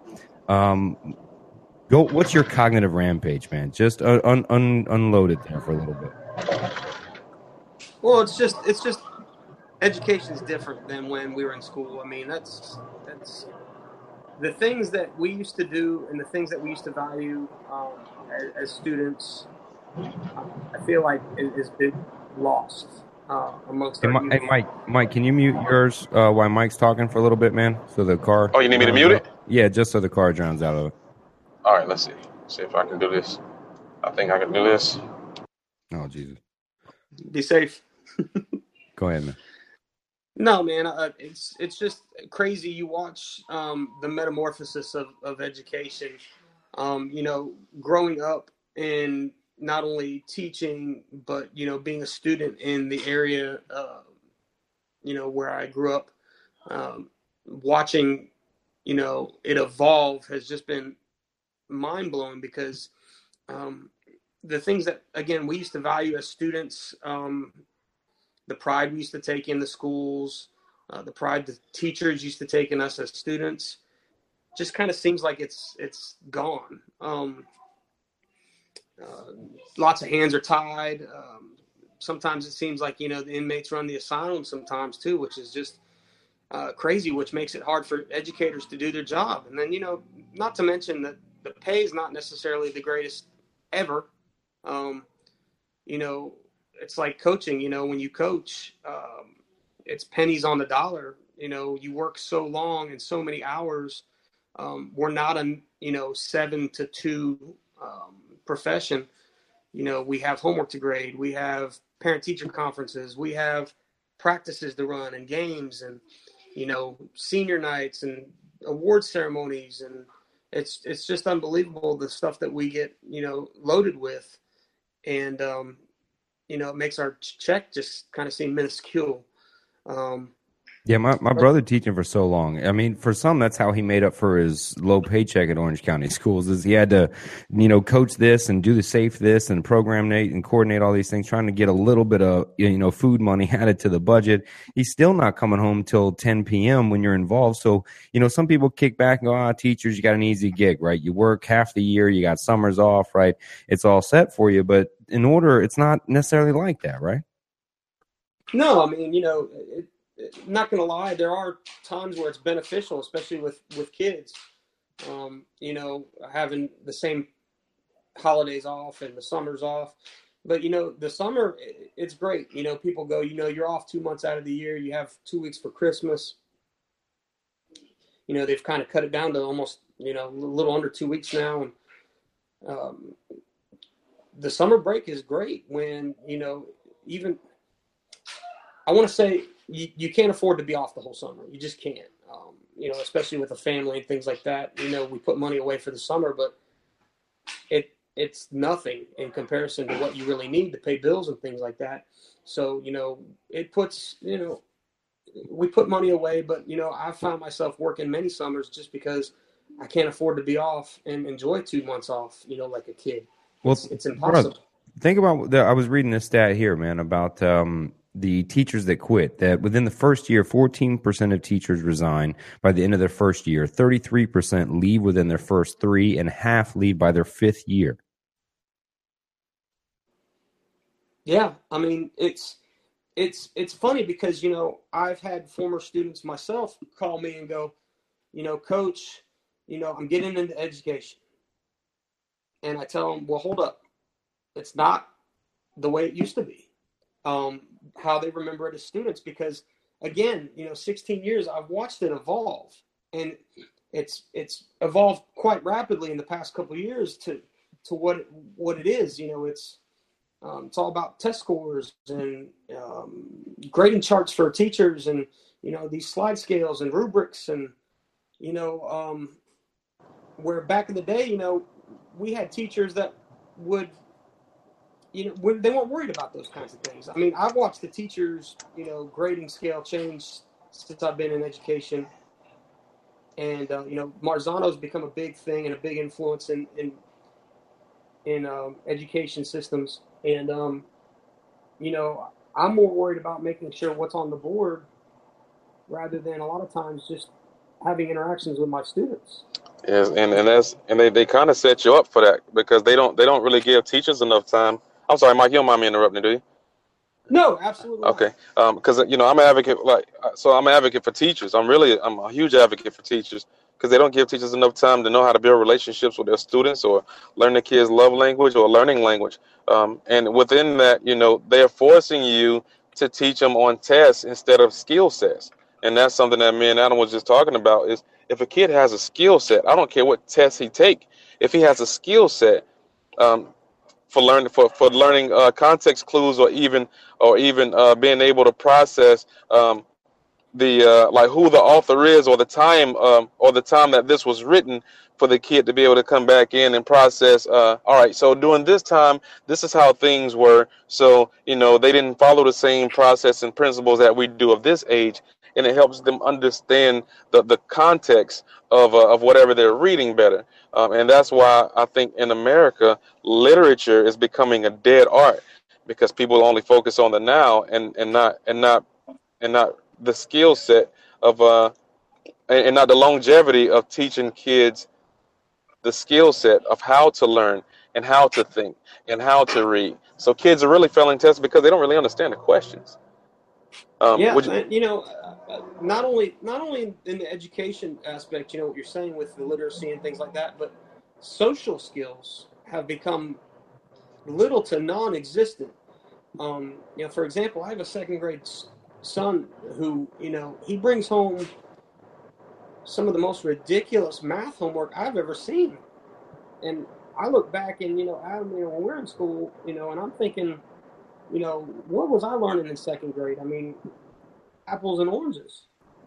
what's your cognitive rampage, man? Just unload it there for a little bit. Well, it's just education is different than when we were in school. I mean, that's the things that we used to do and the things that we used to value as students. I feel like is been lost amongst our youth. Hey, Mike, can you mute yours while Mike's talking for a little bit, man? So the car. Oh, you need me to mute it? Yeah, just so the car drowns out of it. All right, let's see. See if I can do this. I think I can do this. Oh, Jesus. Be safe. Go ahead, man. No, man, it's just crazy. You watch the metamorphosis of education, growing up in not only teaching, but, being a student in the area, where I grew up, watching, it evolve has just been mind-blowing because the things that, again, we used to value as students, the pride we used to take in the schools, the pride the teachers used to take in us as students, just kind of seems like it's gone. Lots of hands are tied. sometimes it seems like, the inmates run the asylum sometimes too, which is just crazy, which makes it hard for educators to do their job. And then, not to mention that the pay is not necessarily the greatest ever. It's like coaching, when you coach, it's pennies on the dollar. You work so long and so many hours. We're not a, 7 to 2 profession. We have homework to grade. We have parent-teacher conferences. We have practices to run and games and, senior nights and award ceremonies. And it's just unbelievable, the stuff that we get, loaded with. And, it makes our check just kind of seem minuscule. Yeah, my brother teaching for so long. I mean, for some, that's how he made up for his low paycheck at Orange County Schools, is he had to, coach this and do the safe this and program and coordinate all these things, trying to get a little bit of, food money added to the budget. He's still not coming home till 10 p.m. when you're involved. So, some people kick back and go, teachers, you got an easy gig, right? You work half the year, you got summers off, right? It's all set for you. But it's not necessarily like that, right? No, I mean, not going to lie, there are times where it's beneficial, especially with kids, having the same holidays off and the summers off. But, the summer, it's great. People go, you're off 2 months out of the year. You have 2 weeks for Christmas. They've kind of cut it down to almost, a little under 2 weeks now. And the summer break is great when, even I want to say, you can't afford to be off the whole summer. You just can't, especially with a family and things like that. We put money away for the summer, but it's nothing in comparison to what you really need to pay bills and things like that. So, it puts, we put money away, but, I found myself working many summers just because I can't afford to be off and enjoy 2 months off, like a kid. Well, it's impossible. Brother, think about I was reading this stat here, man, about the teachers that quit, that within the first year, 14% of teachers resign by the end of their first year, 33% leave within their first 3, and half leave by their 5th year. Yeah. I mean, it's funny because, I've had former students myself call me and go, Coach, I'm getting into education. And I tell them, well, hold up. It's not the way it used to be. How they remember it as students, because again, 16 years, I've watched it evolve, and it's evolved quite rapidly in the past couple of years to what it is. It's all about test scores and grading charts for teachers, and these slide scales and rubrics, and where back in the day, we had teachers that would, they weren't worried about those kinds of things. I mean, I've watched the teachers, grading scale change since I've been in education. And, Marzano's become a big thing and a big influence in education systems. And, I'm more worried about making sure what's on the board rather than a lot of times just having interactions with my students. Yes, and they kind of set you up for that, because they don't really give teachers enough time. I'm sorry, Mike, you don't mind me interrupting, do you? No, absolutely. Okay. Because, I'm an advocate, I'm an advocate for teachers. I'm a huge advocate for teachers, because they don't give teachers enough time to know how to build relationships with their students, or learn their kids' love language or learning language. And within that, they're forcing you to teach them on tests instead of skill sets. And that's something that me and Adam was just talking about, is if a kid has a skill set, I don't care what test he take. If he has a skill set, for learning context clues, or even being able to process who the author is, or the time that this was written, for the kid to be able to come back in and process. All right, so during this time, this is how things were. So they didn't follow the same process and principles that we do of this age, and it helps them understand the context of whatever they're reading better. And that's why I think in America, literature is becoming a dead art, because people only focus on the now and not the skill set of and not the longevity of teaching kids the skill set of how to learn and how to think and how to read. So kids are really failing tests because they don't really understand the questions. Yeah, not only in the education aspect, what you're saying with the literacy and things like that, but social skills have become little to non-existent. For example, I have a second grade son who, he brings home some of the most ridiculous math homework I've ever seen. And I look back and, Adam, when we're in school, and I'm thinking, what was I learning in second grade? I mean, apples and oranges.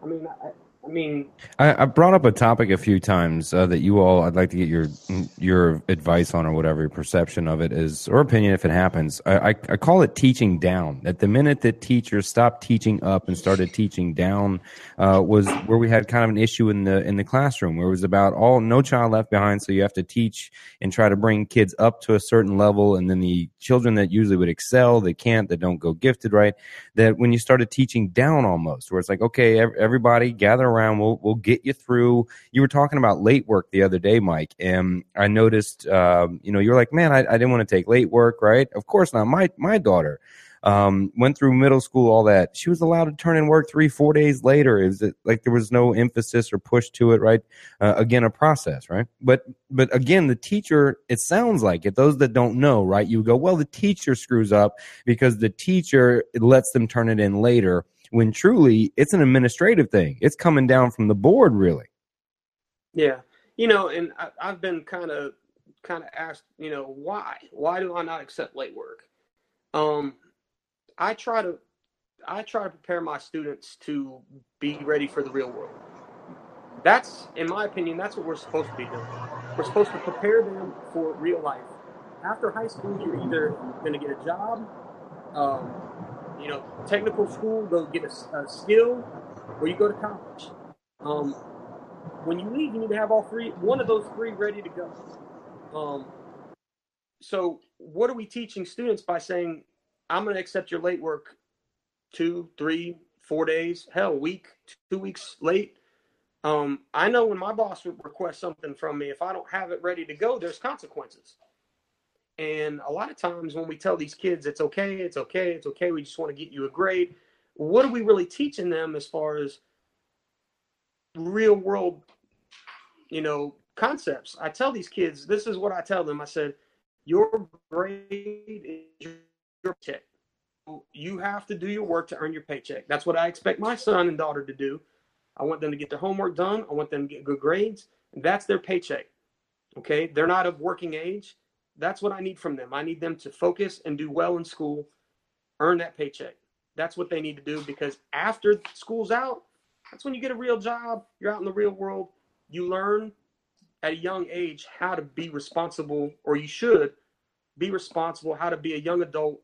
I brought up a topic a few times that you all, I'd like to get your advice on, or whatever your perception of it is, or opinion if it happens. I call it teaching down. At the minute that teachers stopped teaching up and started teaching down, was where we had kind of an issue in the classroom, where it was about no child left behind. So you have to teach and try to bring kids up to a certain level, and then the children that usually would excel, they can't, that don't go gifted, right? That when you started teaching down almost, where it's like, okay, everybody gather around, we'll get you through. You were talking about late work the other day, Mike, and I noticed, you're like, man, I didn't want to take late work, right? Of course not. My daughter went through middle school, all that. She was allowed to turn in work 3-4 days later. Is it like there was no emphasis or push to it, right? Again, a process, right? But again, the teacher, it sounds like it, those that don't know, right? You go, well, the teacher screws up because the teacher lets them turn it in later, when truly it's an administrative thing. It's coming down from the board, really. Yeah. And I've been kind of asked, why do I not accept late work? I try to prepare my students to be ready for the real world. That's, in my opinion, that's what we're supposed to be doing. We're supposed to prepare them for real life. After high school, you're either going to get a job, technical school, go get a skill, or you go to college. When you leave, you need to have one of those three ready to go. So what are we teaching students by saying, I'm going to accept your late work 2, 3, 4 days, hell, a week, 2 weeks late? I know when my boss would request something from me, if I don't have it ready to go, there's consequences. And a lot of times when we tell these kids, it's okay, we just want to get you a grade, what are we really teaching them as far as real world, concepts? I tell these kids, this is what I tell them. I said, your grade is your paycheck. You have to do your work to earn your paycheck. That's what I expect my son and daughter to do. I want them to get their homework done. I want them to get good grades. And that's their paycheck. Okay? They're not of working age. That's what I need from them. I need them to focus and do well in school, earn that paycheck. That's what they need to do, because after school's out, that's when you get a real job. You're out in the real world. You learn at a young age how to be responsible, or you should be responsible, how to be a young adult,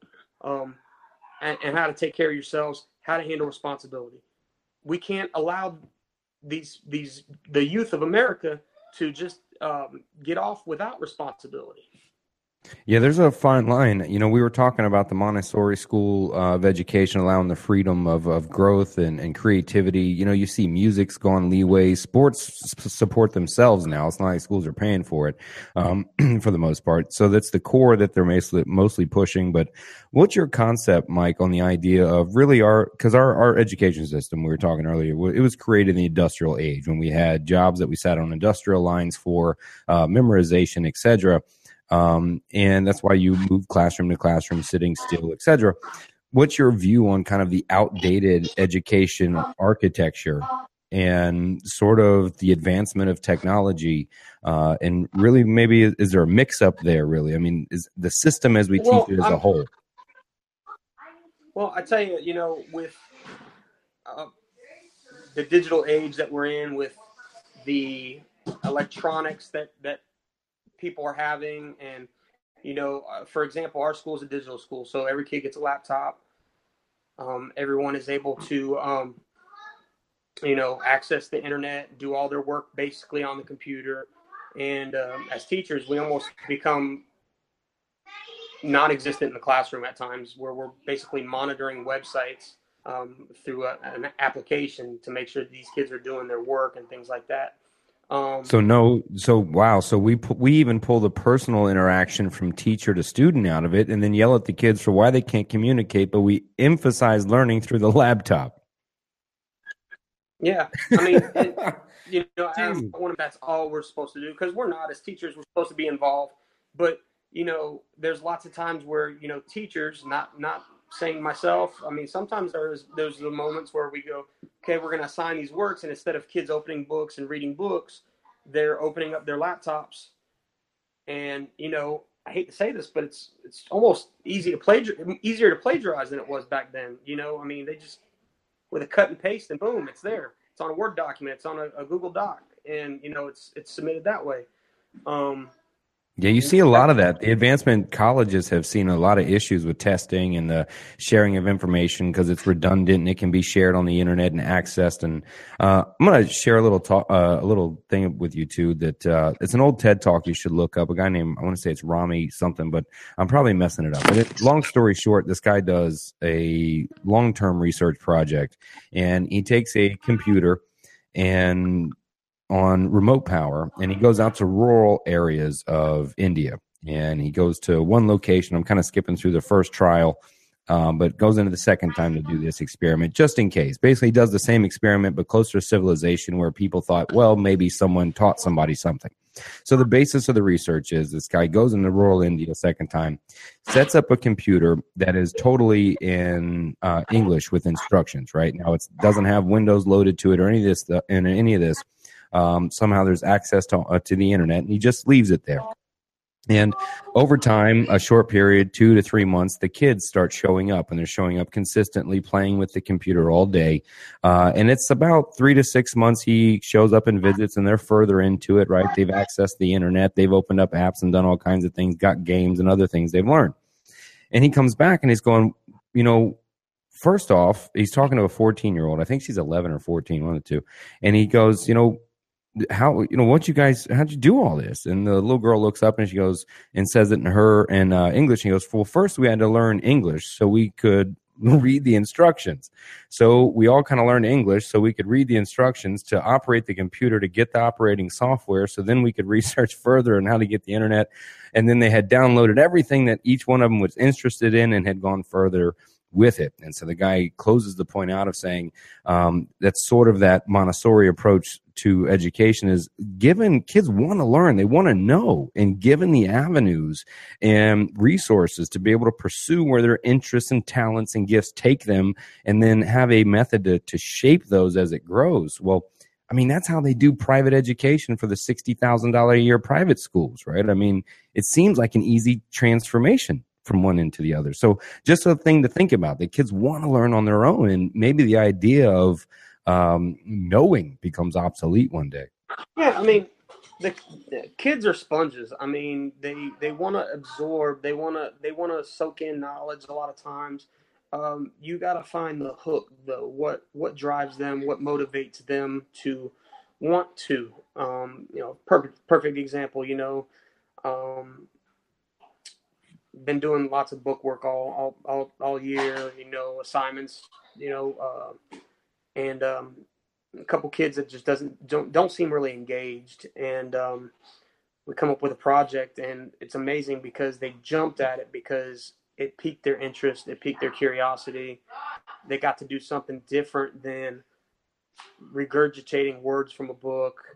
and how to take care of yourselves, how to handle responsibility. We can't allow the youth of America to just get off without responsibility. Yeah, there's a fine line. We were talking about the Montessori school of education allowing the freedom of growth and creativity. You see music's gone leeway. Sports support themselves now. It's not like schools are paying for it for the most part. So that's the core that they're mostly pushing. But what's your concept, Mike, on the idea of really because our education system, we were talking earlier, it was created in the industrial age when we had jobs that we sat on industrial lines for, memorization, etc. And that's why you move classroom to classroom, sitting still, et cetera. What's your view on kind of the outdated education architecture and sort of the advancement of technology? And really, maybe, is there a mix up there, really? I mean, is the system as we teach it as a whole? Well, I tell you, with the digital age that we're in, with the electronics that people are having, and for example, our school is a digital school, so every kid gets a laptop. Everyone is able to access the internet, do all their work basically on the computer, and as teachers, we almost become non-existent in the classroom at times, where we're basically monitoring websites through an application to make sure these kids are doing their work and things like that. Wow. So we even pull the personal interaction from teacher to student out of it, and then yell at the kids for why they can't communicate, but we emphasize learning through the laptop. Yeah, I mean, that's all we're supposed to do, because we're not, as teachers, we're supposed to be involved. But there's lots of times where teachers, not saying myself, I mean, sometimes there's the moments where we go, okay, we're going to assign these works, and instead of kids opening books and reading books, they're opening up their laptops. And I hate to say this, but it's almost easier to plagiarize than it was back then. I mean, they just, with a cut and paste, and boom, it's there. It's on a Word document. It's on a Google Doc, and it's submitted that way. Yeah, you see a lot of that. The advancement colleges have seen a lot of issues with testing and the sharing of information because it's redundant and it can be shared on the internet and accessed. And I'm going to share a little thing with you too. That it's an old TED talk you should look up. A guy named, I want to say it's Rami something, but I'm probably messing it up. But long story short, this guy does a long-term research project, and he takes a computer and on remote power, and he goes out to rural areas of India, and he goes to one location. I'm kind of skipping through the first trial, but goes into the second time to do this experiment just in case. Basically, he does the same experiment, but closer to civilization, where people thought, well, maybe someone taught somebody something. So the basis of the research is this guy goes into rural India a second time, sets up a computer that is totally in English with instructions. Right now, it doesn't have Windows loaded to it or any of this. Somehow there's access to the internet, and he just leaves it there. And over time, a short period, 2 to 3 months, the kids start showing up, and they're showing up consistently, playing with the computer all day. And it's about 3 to 6 months he shows up and visits, and they're further into it, right? They've accessed the internet. They've opened up apps and done all kinds of things, got games and other things they've learned. And he comes back and he's going, first off, he's talking to a 14-year-old. I think she's 11 or 14, one of the two. And he goes, how'd you do all this? And the little girl looks up and she goes and says it in English. And he goes, well, first we had to learn English so we could read the instructions. So we all kind of learned English so we could read the instructions to operate the computer, to get the operating software. So then we could research further on how to get the internet. And then they had downloaded everything that each one of them was interested in and had gone further with it. And so the guy closes the point out of saying that's sort of that Montessori approach to education is given kids want to learn, they want to know, and given the avenues and resources to be able to pursue where their interests and talents and gifts take them, and then have a method to shape those as it grows. Well, I mean, that's how they do private education for the $60,000 a year private schools, right? I mean, it seems like an easy transformation from one end to the other. So just a thing to think about. The kids want to learn on their own, and maybe the idea of knowing becomes obsolete one day. Yeah, I mean, the kids are sponges. I mean, they want to absorb. They want to soak in knowledge. A lot of times, you got to find the hook, though. What drives them? What motivates them to want to? Perfect example. Been doing lots of book work all year. Assignments. And a couple kids that just don't seem really engaged, and we come up with a project, and it's amazing because they jumped at it because it piqued their interest, it piqued their curiosity. They got to do something different than regurgitating words from a book,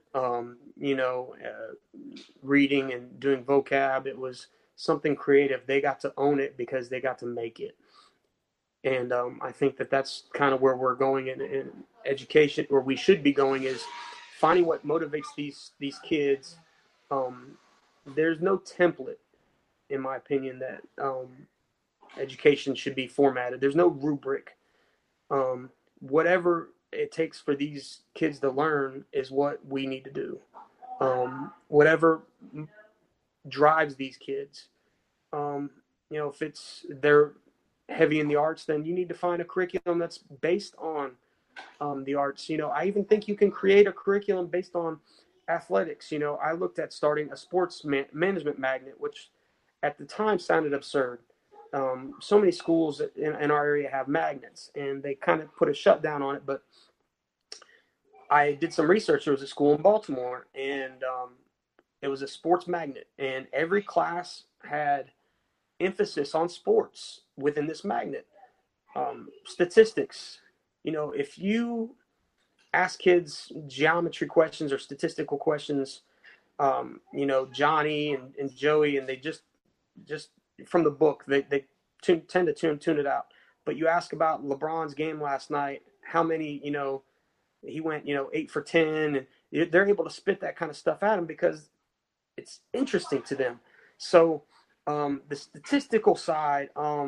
reading and doing vocab. It was something creative. They got to own it because they got to make it. And I think that's kind of where we're going in education, or we should be going, is finding what motivates these kids. There's no template, in my opinion, that education should be formatted. There's no rubric. Whatever it takes for these kids to learn is what we need to do. Whatever drives these kids. If they're heavy in the arts, then you need to find a curriculum that's based on the arts. I even think you can create a curriculum based on athletics. I looked at starting a sports management magnet, which at the time sounded absurd. So many schools in our area have magnets, and they kind of put a shutdown on it. But I did some research. There was a school in Baltimore, and it was a sports magnet, and every class had emphasis on sports within this magnet. Statistics. If you ask kids geometry questions or statistical questions, Johnny and Joey, and they just from the book, they tend to tune it out. But you ask about LeBron's game last night, how many, he went, 8 for 10, and they're able to spit that kind of stuff at him because it's interesting to them. So the statistical side,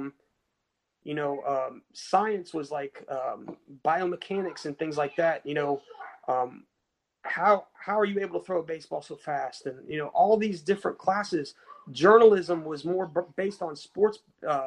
science was like biomechanics and things like that. How are you able to throw a baseball so fast? And all these different classes. Journalism was more based on sports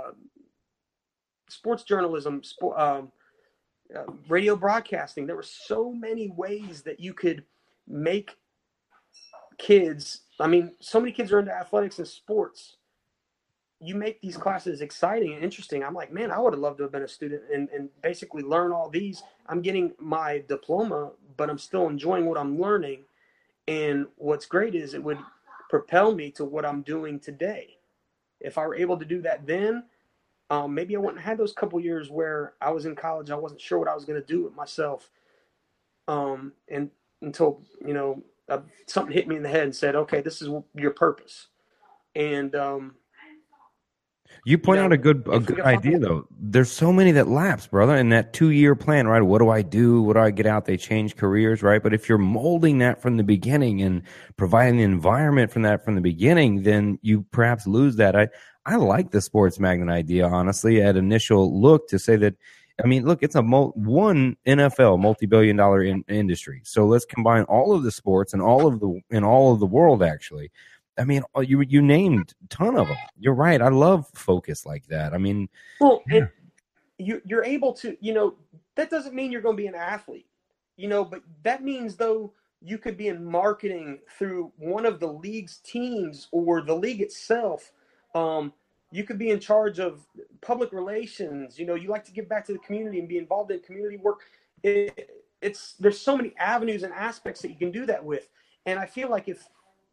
journalism, radio broadcasting. There were so many ways that you could make kids. I mean, so many kids are into athletics and sports. You make these classes exciting and interesting. I'm like, man, I would have loved to have been a student and basically learn all these. I'm getting my diploma, but I'm still enjoying what I'm learning. And what's great is it would propel me to what I'm doing today. If I were able to do that then, maybe I wouldn't have had those couple years where I was in college. I wasn't sure what I was going to do with myself. And until, something hit me in the head and said, okay, this is your purpose. And, you point out a good idea, though. There's so many that lapse, brother, in that 2-year plan, right? What do I do? What do I get out? They change careers, right? But if you're molding that from the beginning and providing the environment from the beginning, then you perhaps lose that. I like the sports magnet idea, honestly, at initial look, to say that, I mean, look, it's one NFL multi-billion-dollar industry. So let's combine all of the sports and all of the world, actually. I mean, you named a ton of them. You're right. I love focus like that. I mean, well, yeah. You're able to, that doesn't mean you're going to be an athlete, but that means, though, you could be in marketing through one of the league's teams or the league itself. You could be in charge of public relations. You like to give back to the community and be involved in community work. There's so many avenues and aspects that you can do that with. And I feel like if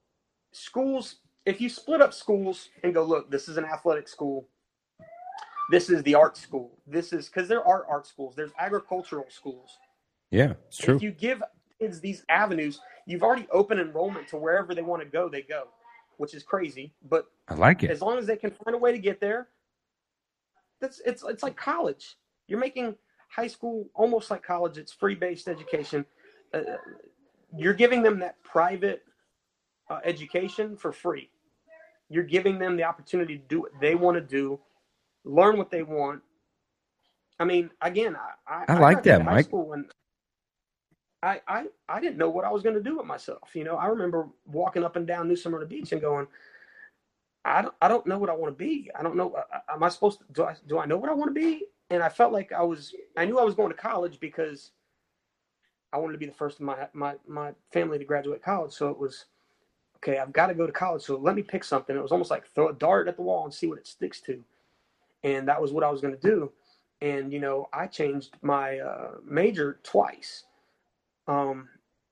you split up schools and go, look, this is an athletic school, this is the art school, this is, because there are art schools, there's agricultural schools. Yeah, it's true. If you give kids these avenues, you've already opened enrollment to wherever they want to go, they go, which is crazy. But I like it. As long as they can find a way to get there, it's like college. You're making high school almost like college. It's free-based education. You're giving them that private education for free. You're giving them the opportunity to do what they want to do, learn what they want. I mean, again, I like that, Mike. And I didn't know what I was going to do with myself. I remember walking up and down New Smyrna Beach and going, I don't know what I want to be. I don't know. Am I supposed to? Do I know what I want to be? And I felt like I knew I was going to college because I wanted to be the first in my family to graduate college. So it was, okay, I've got to go to college, so let me pick something. It was almost like throw a dart at the wall and see what it sticks to. And that was what I was going to do. And, I changed my major twice. And,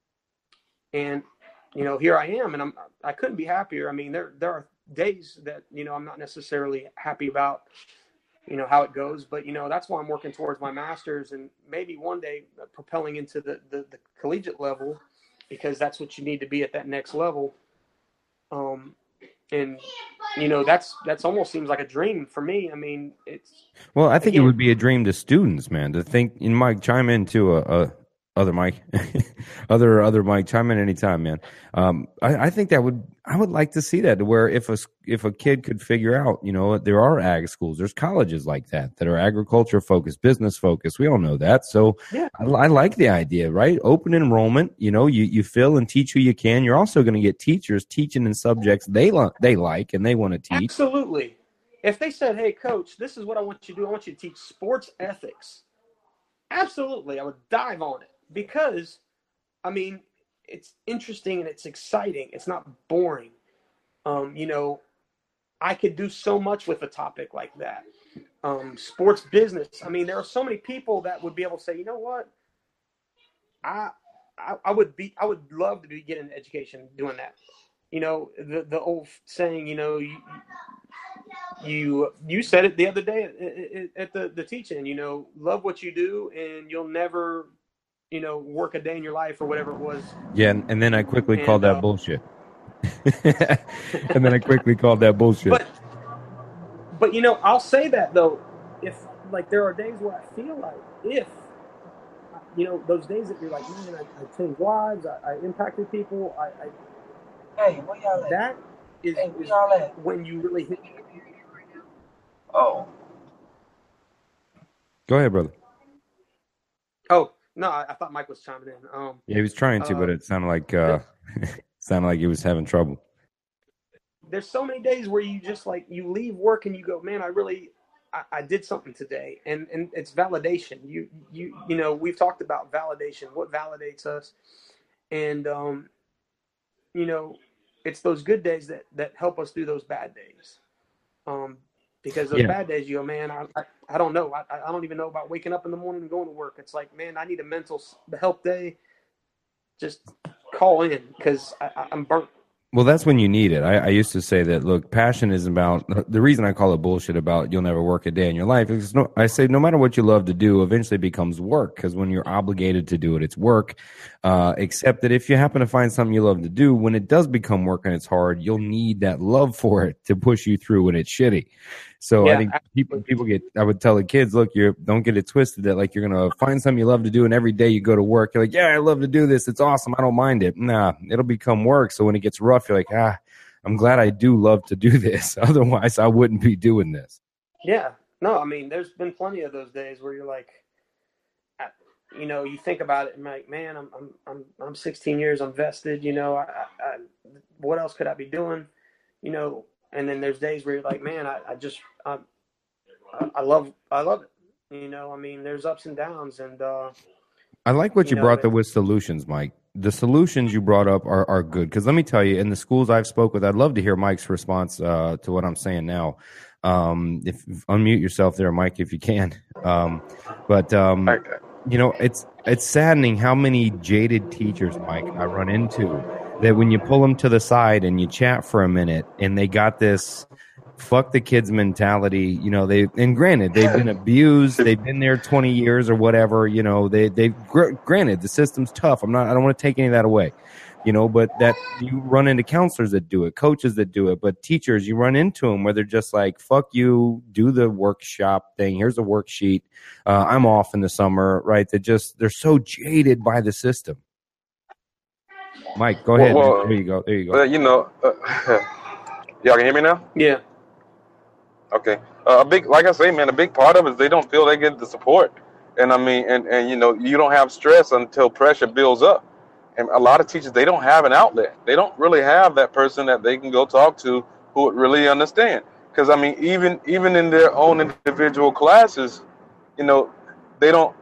here I am, and I couldn't be happier. I mean, there are days that, I'm not necessarily happy about, how it goes, but, that's why I'm working towards my master's and maybe one day propelling into the collegiate level, because that's what you need to be at that next level. And that's almost seems like a dream for me. I mean, well, I think it would be a dream to students, man, to think. And Mike, chime in too. Other Mike, other Mike, chime in anytime, man. I think I would like to see that, where if a kid could figure out, there are ag schools, there's colleges like that are agriculture focused, business focused. We all know that. So yeah. I like the idea, right? Open enrollment, you fill and teach who you can. You're also going to get teachers teaching in subjects they like and they want to teach. Absolutely. If they said, hey, coach, this is what I want you to do. I want you to teach sports ethics. Absolutely. I would dive on it. Because, I mean, it's interesting and it's exciting. It's not boring. I could do so much with a topic like that. Sports business. I mean, there are so many people that would be able to say, you know what? I would love to be getting an education doing that. You know, the old saying, you know, you said it the other day at the teaching, you know, love what you do and you'll never, you know, work a day in your life or whatever it was. Yeah, and then I quickly called that bullshit. And then I quickly called that bullshit. But you know, I'll say that though, if like there are days where I feel like if you know those days that you're like, man, I changed lives, I impacted people, Hey, where y'all at? that is, Hey, where is y'all at? when you really hit. Oh, Go ahead, brother. Oh no, I thought Mike was chiming in. Yeah, he was trying to, but it sounded like he was having trouble. There's so many days where you just like you leave work and you go, man, I did something today, and it's validation. You know, we've talked about validation, what validates us, and you know, it's those good days that help us through those bad days. Because those bad days, you go, man, I don't know, I don't even know about waking up in the morning and going to work. It's like, man, I need a mental health day. Just call in because I'm burnt. Well, that's when you need it. I used to say that, look, passion is about, the reason I call it bullshit about you'll never work a day in your life is I say no matter what you love to do, eventually it becomes work, because when you're obligated to do it, it's work. Except that if you happen to find something you love to do, when it does become work and it's hard, you'll need that love for it to push you through when it's shitty. So I think people I would tell the kids, look, don't get it twisted that like you're going to find something you love to do and every day you go to work, you're like, yeah, I love to do this. It's awesome. I don't mind it. Nah, it'll become work. So when it gets rough, you're like, I'm glad I do love to do this. Otherwise I wouldn't be doing this. Yeah, no, I mean, there's been plenty of those days where you're like, you know, you think about it and like, man, I'm 16 years, I'm vested, you know, I what else could I be doing? You know, and then there's days where you're like, man, I love it. You know, I mean, there's ups and downs, and I like what you brought up with solutions, Mike. The solutions you brought up are good, because let me tell you, in the schools I've spoke with, I'd love to hear Mike's response to what I'm saying now. If unmute yourself there, Mike, if you can. You know, it's saddening how many jaded teachers, Mike, I run into, that when you pull them to the side and you chat for a minute and they got this fuck the kids mentality, you know, and granted, they've been abused, they've been there 20 years or whatever, you know, granted, the system's tough. I don't want to take any of that away, you know, but that you run into counselors that do it, coaches that do it, but teachers, you run into them where they're just like, fuck you, do the workshop thing. Here's a worksheet. I'm off in the summer, right? They're so jaded by the system. Mike, go ahead. There you go. You know, y'all can hear me now? Yeah. Okay. Like I say, man, a big part of it is they don't feel they get the support. And I mean, and you know, you don't have stress until pressure builds up. And a lot of teachers, they don't have an outlet. They don't really have that person that they can go talk to who would really understand. Because I mean, even in their own individual classes, you know, they don't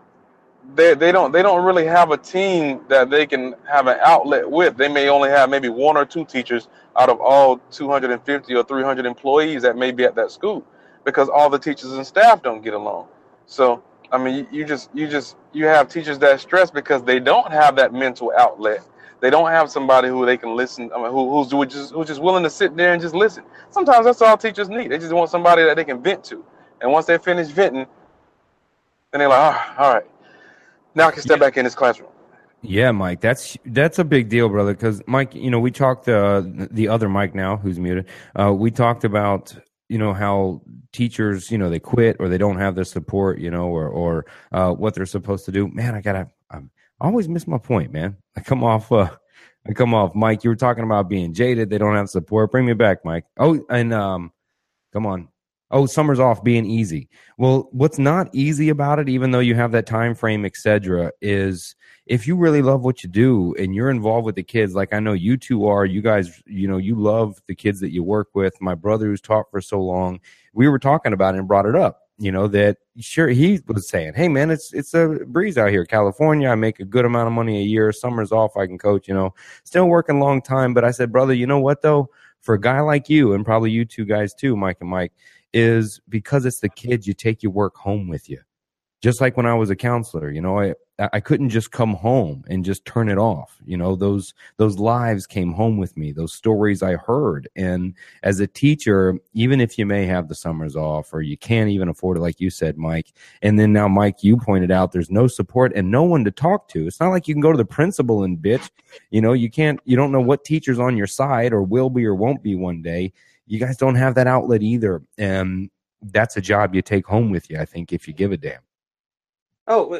really have a team that they can have an outlet with. They may only have maybe one or two teachers out of all 250 or 300 employees that may be at that school, because all the teachers and staff don't get along. So I mean, you have teachers that stress because they don't have that mental outlet. They don't have somebody who they can listen. I mean, who's just willing to sit there and just listen. Sometimes that's all teachers need. They just want somebody that they can vent to. And once they finish venting, then they're like, all right, now I can step back in this classroom. Yeah, Mike, that's a big deal, brother. Because Mike, you know, we talked the other Mike now who's muted. We talked about, you know, how teachers, you know, they quit or they don't have the support, you know, or what they're supposed to do. Man, I always miss my point, man. I come off, Mike. You were talking about being jaded. They don't have support. Bring me back, Mike. Oh, and come on. Oh, summer's off being easy. Well, what's not easy about it, even though you have that time frame, etc., is if you really love what you do and you're involved with the kids, like I know you two are, you guys, you know, you love the kids that you work with. My brother who's taught for so long, we were talking about it and brought it up, you know, that sure, he was saying, hey, man, it's a breeze out here. California, I make a good amount of money a year. Summer's off, I can coach, you know, still working long time. But I said, brother, you know what, though? For a guy like you, and probably you two guys too, Mike and Mike, is because it's the kids, you take your work home with you. just like when I was a counselor, I couldn't just come home and just turn it off. Those lives came home with me, those stories I heard. And as a teacher, even if you may have the summers off or you can't even afford it, like you said, Mike, and then now, Mike, you pointed out there's no support and no one to talk to. It's not like you can go to the principal and bitch. You don't know what teacher's on your side or will be or won't be one day. You guys don't have that outlet either. And that's a job you take home with you, I think, if you give a damn. Oh,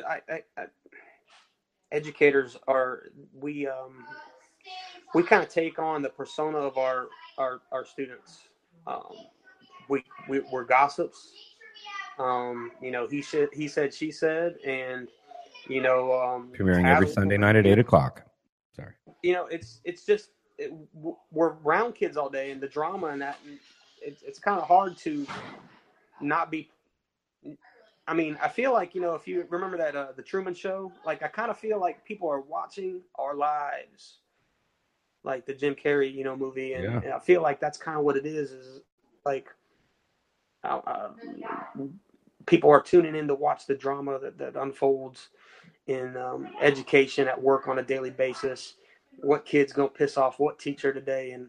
educators we kind of take on the persona of our students. We're gossips. He said, she said, and premiering every Sunday night at 8:00. Sorry. It's just we're around kids all day, and the drama and that. And it's kind of hard to not be. I mean, I feel like, if you remember that, the Truman Show, like, I kind of feel like people are watching our lives, like the Jim Carrey, movie. And, and I feel like that's kind of what it is like, people are tuning in to watch the drama that unfolds in education at work on a daily basis. What kid's going to piss off what teacher today? And,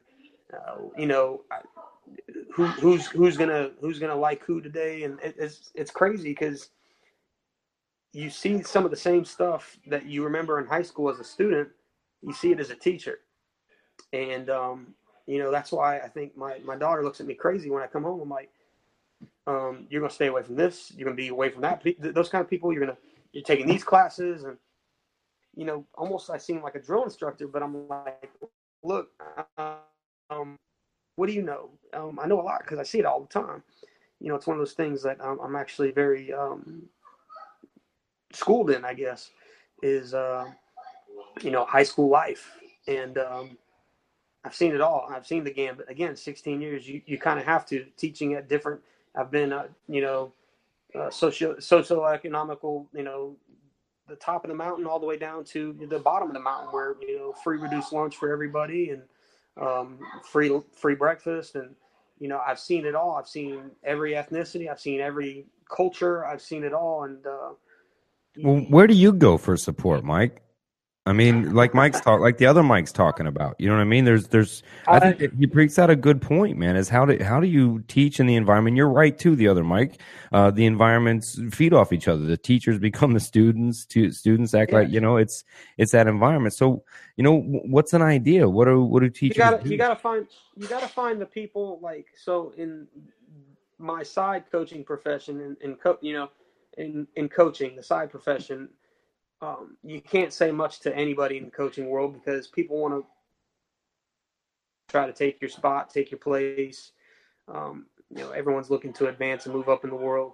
who's gonna like who today? And it's crazy because you see some of the same stuff that you remember in high school as a student, you see it as a teacher. And that's why I think my daughter looks at me crazy when I come home. I'm like, you're gonna stay away from this, you're gonna be away from that, those kind of people, you're taking these classes. And almost I seem like a drill instructor, but I'm like, look, what do you know? I know a lot because I see it all the time. It's one of those things that I'm actually very schooled in, I guess, is, high school life. And I've seen it all. I've seen the gambit. Again, 16 years, you kind of have to, teaching at different, I've been, socioeconomical, the top of the mountain all the way down to the bottom of the mountain where, free reduced lunch for everybody and free breakfast. And, I've seen it all. I've seen every ethnicity. I've seen every culture. I've seen it all. And well, where do you go for support, Mike? I mean, like the other Mike's talking about, you know what I mean? I think that he brings out a good point, man, is how do you teach in the environment? You're right too, the other Mike. The environments feed off each other. The teachers become the students, students act like, it's that environment. So, what's an idea? What do teachers do? You gotta find the people, like, so in my side coaching profession in coaching, the side profession, you can't say much to anybody in the coaching world because people want to try to take your spot, take your place. Everyone's looking to advance and move up in the world.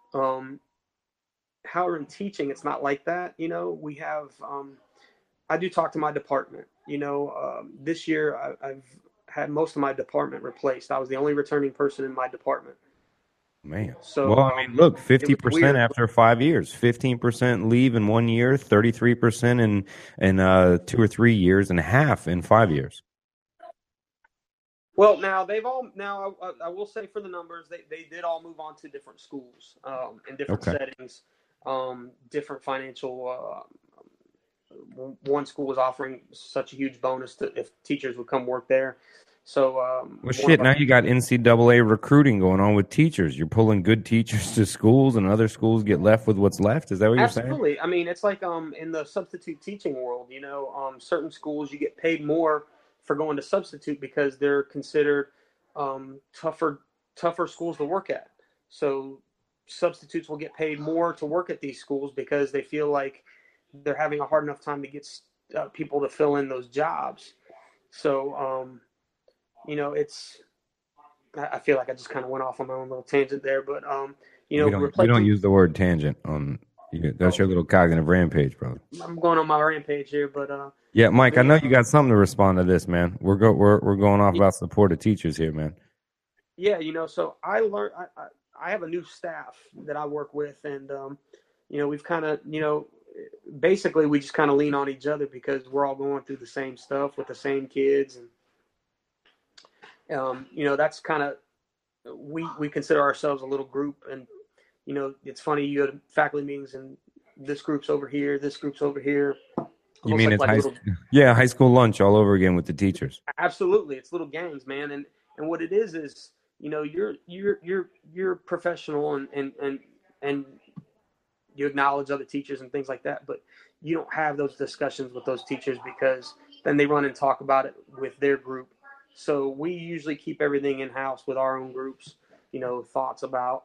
However, in teaching, it's not like that. We have, I do talk to my department. This year I've had most of my department replaced. I was the only returning person in my department. Man. So, well, I mean, look, 50% after 5 years, 15% leave in 1 year, 33% in 2 or 3 years, and half in 5 years. Well, now I will say for the numbers, they did all move on to different schools, in different settings, different financial. One school was offering such a huge bonus if teachers would come work there. So, well, shit, now you got NCAA recruiting going on with teachers. You're pulling good teachers to schools and other schools get left with what's left. Is that what you're saying? Absolutely. I mean, it's like in the substitute teaching world, certain schools you get paid more for going to substitute because they're considered tougher schools to work at. So substitutes will get paid more to work at these schools because they feel like they're having a hard enough time to get people to fill in those jobs. So, I feel like I just kind of went off on my own little tangent there, but, we don't use the word tangent on, that's your little cognitive rampage, brother. I'm going on my rampage here, but, yeah, Mike, I know you got something to respond to this, man. We're going off about support of teachers here, man. Yeah. So I learned, I have a new staff that I work with, and, we've kind of, basically we just kind of lean on each other because we're all going through the same stuff with the same kids. And, that's kind of, we consider ourselves a little group, and, it's funny, you go to faculty meetings and this group's over here, this group's over here. You mean it's little, high school lunch all over again with the teachers? Absolutely, it's little gangs, man. And what it is you're professional and you acknowledge other teachers and things like that, but you don't have those discussions with those teachers because then they run and talk about it with their group. So we usually keep everything in house with our own groups. Thoughts about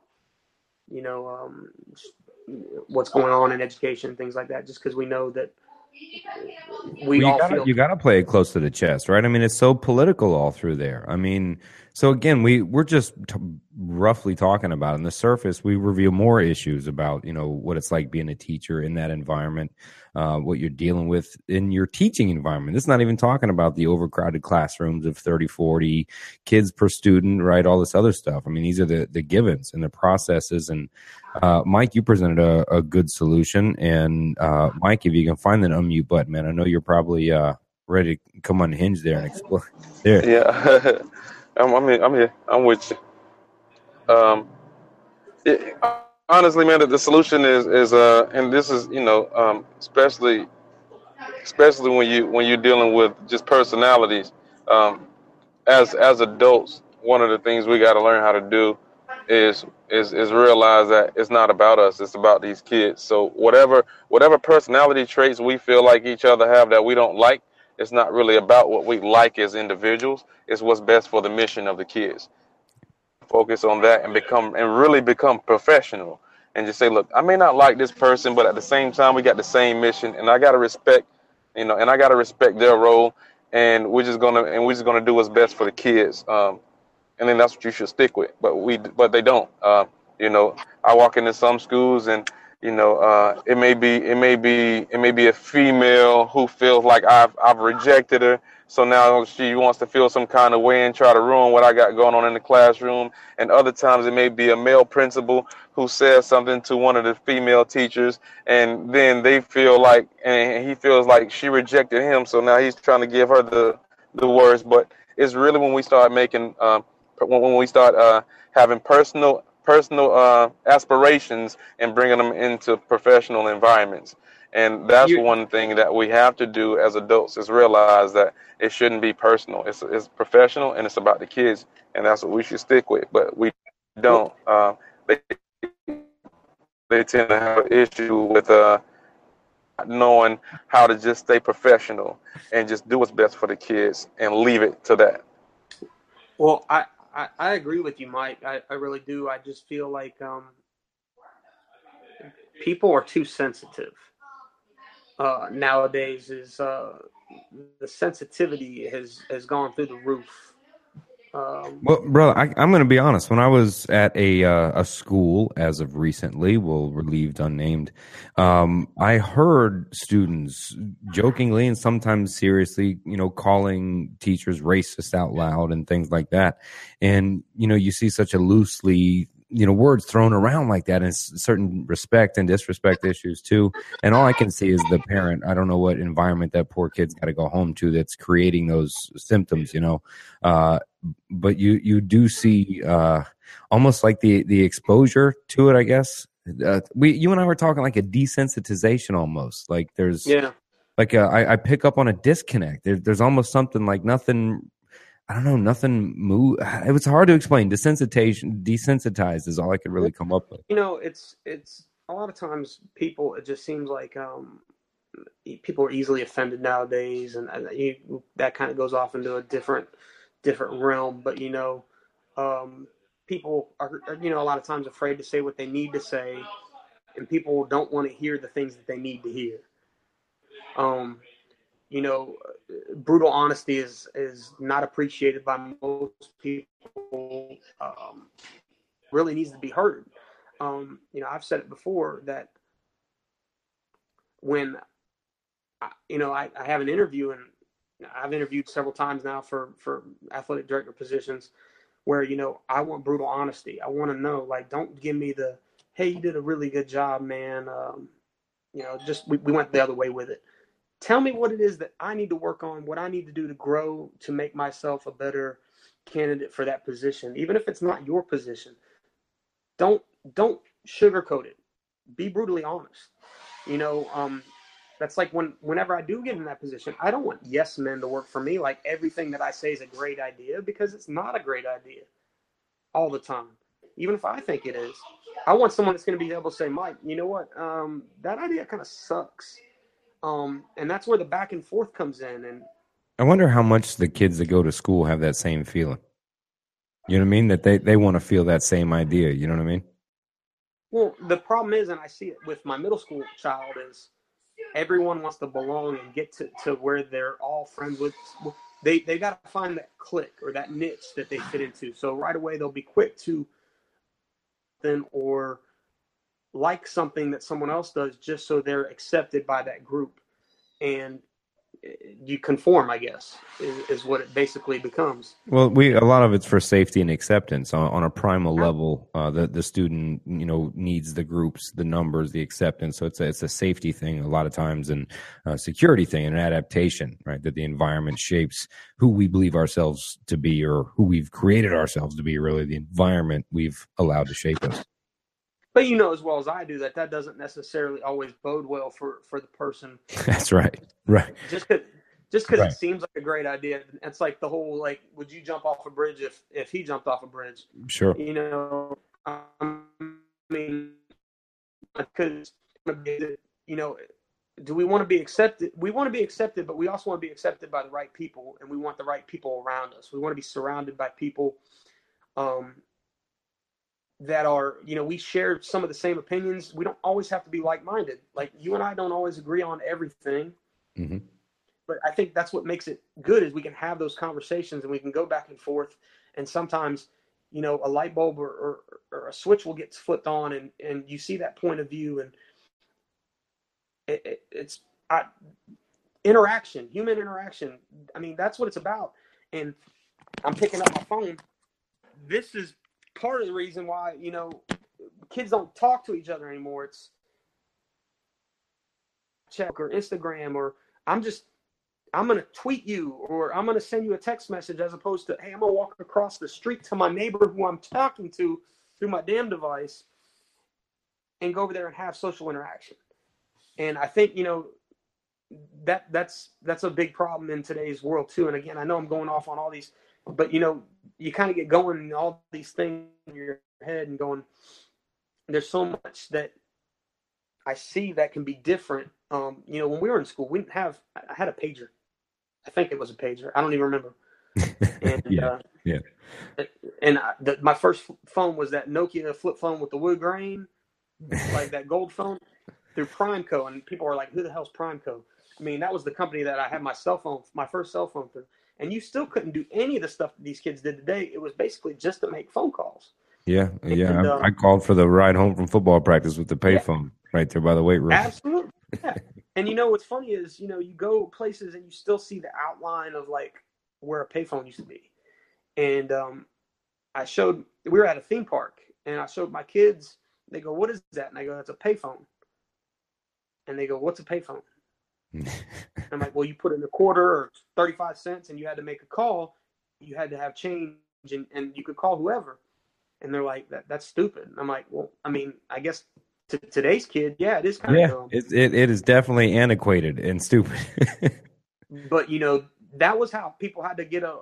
what's going on in education, things like that, just because we know that you gotta play it close to the chest, right? I mean, it's so political all through there. I mean, so again, we're just roughly talking about on the surface. We reveal more issues about what it's like being a teacher in that environment, what you're dealing with in your teaching environment. It's not even talking about the overcrowded classrooms of 30, 40 kids per student, right? All this other stuff. I mean, these are the givens and the processes. And Mike, you presented a good solution. And Mike, if you can find that unmute button, man, I know you're probably ready to come unhinged there and explore. There. Yeah. I'm here. I'm with you. Honestly, man, the solution is and this is especially when you're dealing with just personalities. As adults, one of the things we got to learn how to do is realize that it's not about us; it's about these kids. So whatever personality traits we feel like each other have that we don't like, it's not really about what we like as individuals. It's what's best for the mission of the kids. Focus on that and really become professional and just say, look, I may not like this person, but at the same time, we got the same mission, and I got to respect, their role, and we're just gonna do what's best for the kids. And then that's what you should stick with. But they don't. I walk into some schools and it may be a female who feels like I've rejected her, so now she wants to feel some kind of way and try to ruin what I got going on in the classroom. And other times it may be a male principal who says something to one of the female teachers, and then he feels like she rejected him, so now he's trying to give her the words. But it's really when we start making when we start having personal aspirations and bringing them into professional environments. And that's one thing that we have to do as adults is realize that it shouldn't be personal. It's professional and it's about the kids, and that's what we should stick with. But we don't. They tend to have an issue with knowing how to just stay professional and just do what's best for the kids and leave it to that. Well, I agree with you, Mike. I really do. I just feel like people are too sensitive nowadays. The sensitivity has gone through the roof. Well, brother, I'm going to be honest. When I was at a school as of recently, relieved unnamed, I heard students jokingly and sometimes seriously, calling teachers racist out loud and things like that. And, you see such a loosely, words thrown around like that, and certain respect and disrespect issues too. And all I can see is the parent. I don't know what environment that poor kid's got to go home to that's creating those symptoms, but you do see almost like the exposure to it, I guess. You and I were talking like a desensitization almost. Like there's like I pick up on a disconnect. There's almost something like nothing. I don't know, nothing move. It was hard to explain. Desensitized is all I could really come up with. It's a lot of times people. It just seems like people are easily offended nowadays, and that kind of goes off into a different realm. But people are a lot of times afraid to say what they need to say, and people don't want to hear the things that they need to hear. Brutal honesty is not appreciated by most people. Really needs to be heard. I've said it before that when I have an interview, and I've interviewed several times now for athletic director positions where, I want brutal honesty. I want to know, like, don't give me the, hey, you did a really good job, man. We went the other way with it. Tell me what it is that I need to work on, what I need to do to grow, to make myself a better candidate for that position, even if it's not your position. Don't sugarcoat it. Be brutally honest. That's like whenever I do get in that position, I don't want yes men to work for me. Like everything that I say is a great idea, because it's not a great idea all the time. Even if I think it is, I want someone that's going to be able to say, Mike, you know what? That idea kind of sucks. And that's where the back and forth comes in. And I wonder how much the kids that go to school have that same feeling. You know what I mean? That they want to feel that same idea. You know what I mean? Well, the problem is, and I see it with my middle school child, is everyone wants to belong and get to where they're all friends with. They got to find that clique or that niche that they fit into. So right away they'll be quick to then or like something that someone else does just so they're accepted by that group. And you conform, I guess, is what it basically becomes. Well, a lot of it's for safety and acceptance on a primal level. The student, needs the groups, the numbers, the acceptance. So it's a safety thing a lot of times, and a security thing and an adaptation, right? That the environment shapes who we believe ourselves to be, or who we've created ourselves to be. Really, the environment we've allowed to shape us. But you know as well as I do that doesn't necessarily always bode well for the person. That's right. Right. Just because Right. It seems like a great idea. It's like the whole, like, would you jump off a bridge if he jumped off a bridge? Sure. I mean, because, do we want to be accepted? We want to be accepted, but we also want to be accepted by the right people, and we want the right people around us. We want to be surrounded by people that are, we share some of the same opinions. We don't always have to be like-minded. Like, you and I don't always agree on everything. Mm-hmm. But I think that's what makes it good, is we can have those conversations and we can go back and forth. And sometimes, a light bulb or a switch will get flipped on, and you see that point of view, and it's interaction, human interaction. I mean, that's what it's about. And I'm picking up my phone. This is part of the reason why, kids don't talk to each other anymore. It's check or Instagram, or I'm going to tweet you, or I'm going to send you a text message, as opposed to, hey, I'm going to walk across the street to my neighbor who I'm talking to through my damn device and go over there and have social interaction. And I think, that's a big problem in today's world too. And again, I know I'm going off on all these, but you kind of get going in all these things in your head and going, there's so much that I see that can be different. When we were in school, I had a pager. I think it was a pager. I don't even remember. And, yeah. And my first phone was that Nokia flip phone with the wood grain, like that gold phone, through Primeco. And people were like, who the hell's Primeco? I mean, that was the company that I had my first cell phone through. And you still couldn't do any of the stuff that these kids did today. It was basically just to make phone calls. Yeah. I called for the ride home from football practice with the payphone right there by the weight room. Absolutely. Yeah. And what's funny is, you go places and you still see the outline of like where a payphone used to be. And we were at a theme park, and I showed my kids. They go, what is that? And I go, that's a payphone. And they go, what's a payphone? I'm like, well, you put in a quarter or 35 cents and you had to make a call. You had to have change, and you could call whoever. And they're like, that's stupid. And I'm like, well, I mean, I guess to today's kid, yeah, it is kind of dumb. It is definitely antiquated and stupid. But, that was how people had to get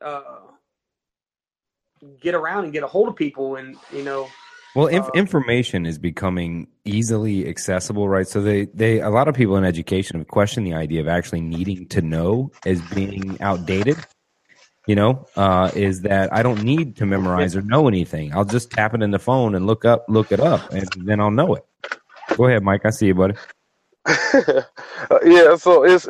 around and get a hold of people. And, well, information is becoming easily accessible, right? So a lot of people in education have questioned the idea of actually needing to know as being outdated. Is that I don't need to memorize or know anything. I'll just tap it in the phone and look it up, and then I'll know it. Go ahead, Mike. I see you, buddy. Yeah. So it's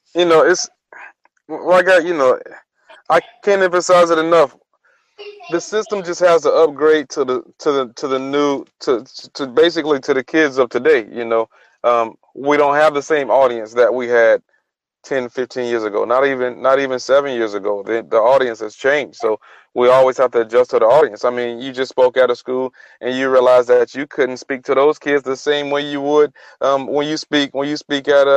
like I can't emphasize it enough. The system just has to upgrade to the new to basically to the kids of today. We don't have the same audience that we had 10, 15 years ago, not even 7 years ago. The audience has changed. So we always have to adjust to the audience. I mean, you just spoke at a school and you realize that you couldn't speak to those kids the same way you would when you speak at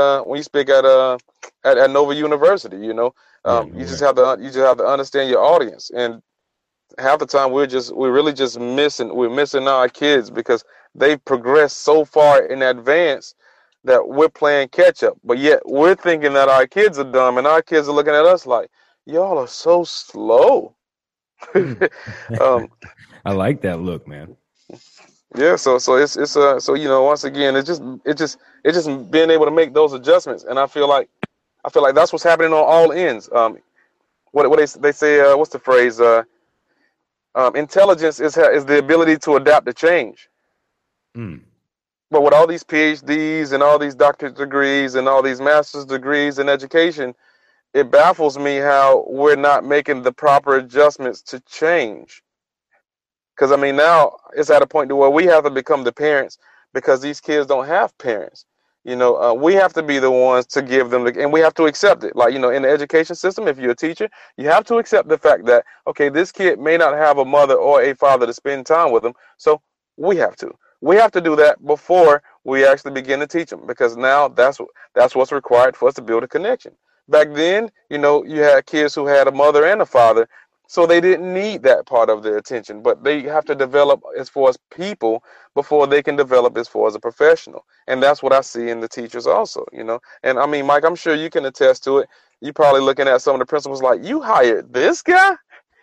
Nova University. You just have to understand your audience. And half the time we're missing our kids because they've progressed so far in advance that we're playing catch up. But yet we're thinking that our kids are dumb, and our kids are looking at us like, y'all are so slow. um, I like that look, man. yeah, so it's so once again it's just being able to make those adjustments, and I feel like that's what's happening on all ends. What they say, what's the phrase? Intelligence is the ability to adapt to change. Mm. But with all these PhDs and all these doctorate degrees and all these master's degrees in education, it baffles me how we're not making the proper adjustments to change. Because I mean, now it's at a point to where we have to become the parents because these kids don't have parents. We have to be the ones to give them and we have to accept it. Like, in the education system, if you're a teacher, you have to accept the fact that, okay, this kid may not have a mother or a father to spend time with them. So we have to. We have to do that before we actually begin to teach them, because now that's what's required for us to build a connection. Back then, you had kids who had a mother and a father, so they didn't need that part of their attention, but they have to develop as far as people before they can develop as far as a professional. And that's what I see in the teachers also. And I mean, Mike, I'm sure you can attest to it. You probably looking at some of the principals like, you hired this guy?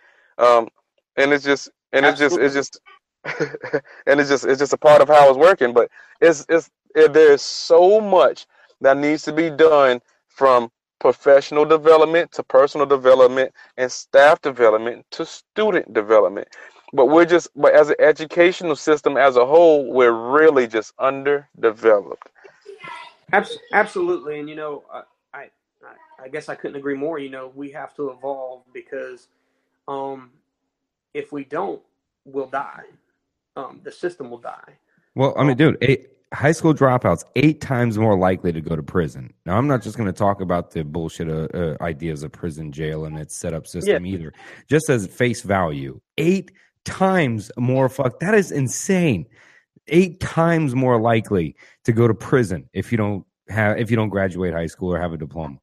And it's Absolutely. just and it's just a part of how it's working. But there's so much that needs to be done, from professional development to personal development and staff development to student development. But as an educational system as a whole, we're really just underdeveloped. Absolutely. And, I, I guess I couldn't agree more. We have to evolve because um, if we don't, we'll die. The system will die. Well, I Um, mean, dude, high school dropouts 8 times more likely to go to prison. Now, I'm not just going to talk about the bullshit ideas of prison, jail, and its setup yeah, system either. Just as face value, 8 times more. Fuck, that is insane. 8 times more likely to go to prison if you don't graduate high school or have a diploma.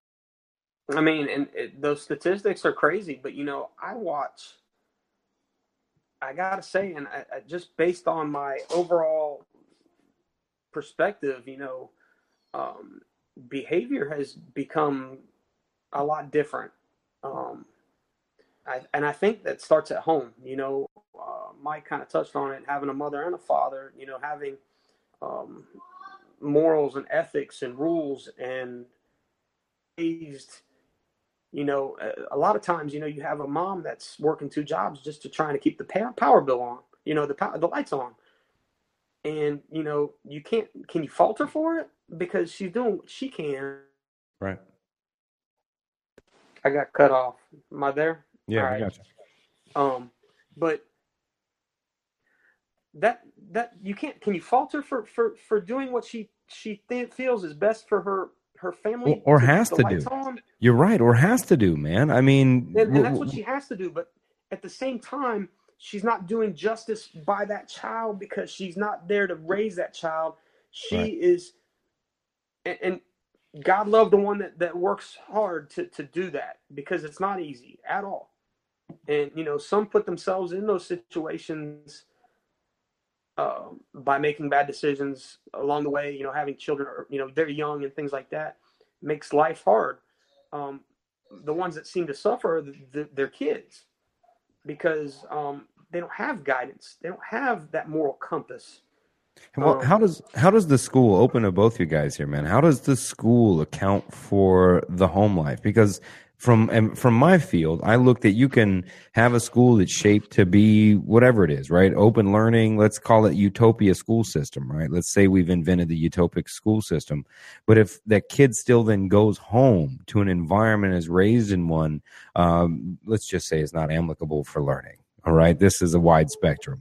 I mean, and those statistics are crazy. But I gotta say, and just based on my overall perspective, um, behavior has become a lot different. Um, and I think that starts at home. Mike kind of touched on it, having a mother and a father, having um, morals and ethics and rules and raised, a lot of times, you have a mom that's working two jobs just to trying to keep the power bill on, the lights on. And, can you fault her for it? Because she's doing what she can. Right. I got cut off. Am I there? All Yeah, I right. got you. But that you can't. Can you fault her for doing what she feels is best for her family Or to keep has the to lights do. on? You're right. Or has to do, man. I mean, And that's what she has to do. But at the same time, she's not doing justice by that child because she's not there to raise that child. She right. is, and God love the one that works hard to do that, because it's not easy at all. And some put themselves in those situations by making bad decisions along the way. Having children, or, very young and things like that, makes life hard. Um, the ones that seem to suffer are their kids, because they don't have guidance. They don't have that moral compass. Well, how does the school, open to both you guys here, man? How does the school account for the home life? Because from my field, I look that you can have a school that's shaped to be whatever it is, right? Open learning, let's call it utopia school system, right? Let's say we've invented the utopic school system. But if that kid still then goes home to an environment, is raised in one, let's just say is not amicable for learning. All right. This is a wide spectrum.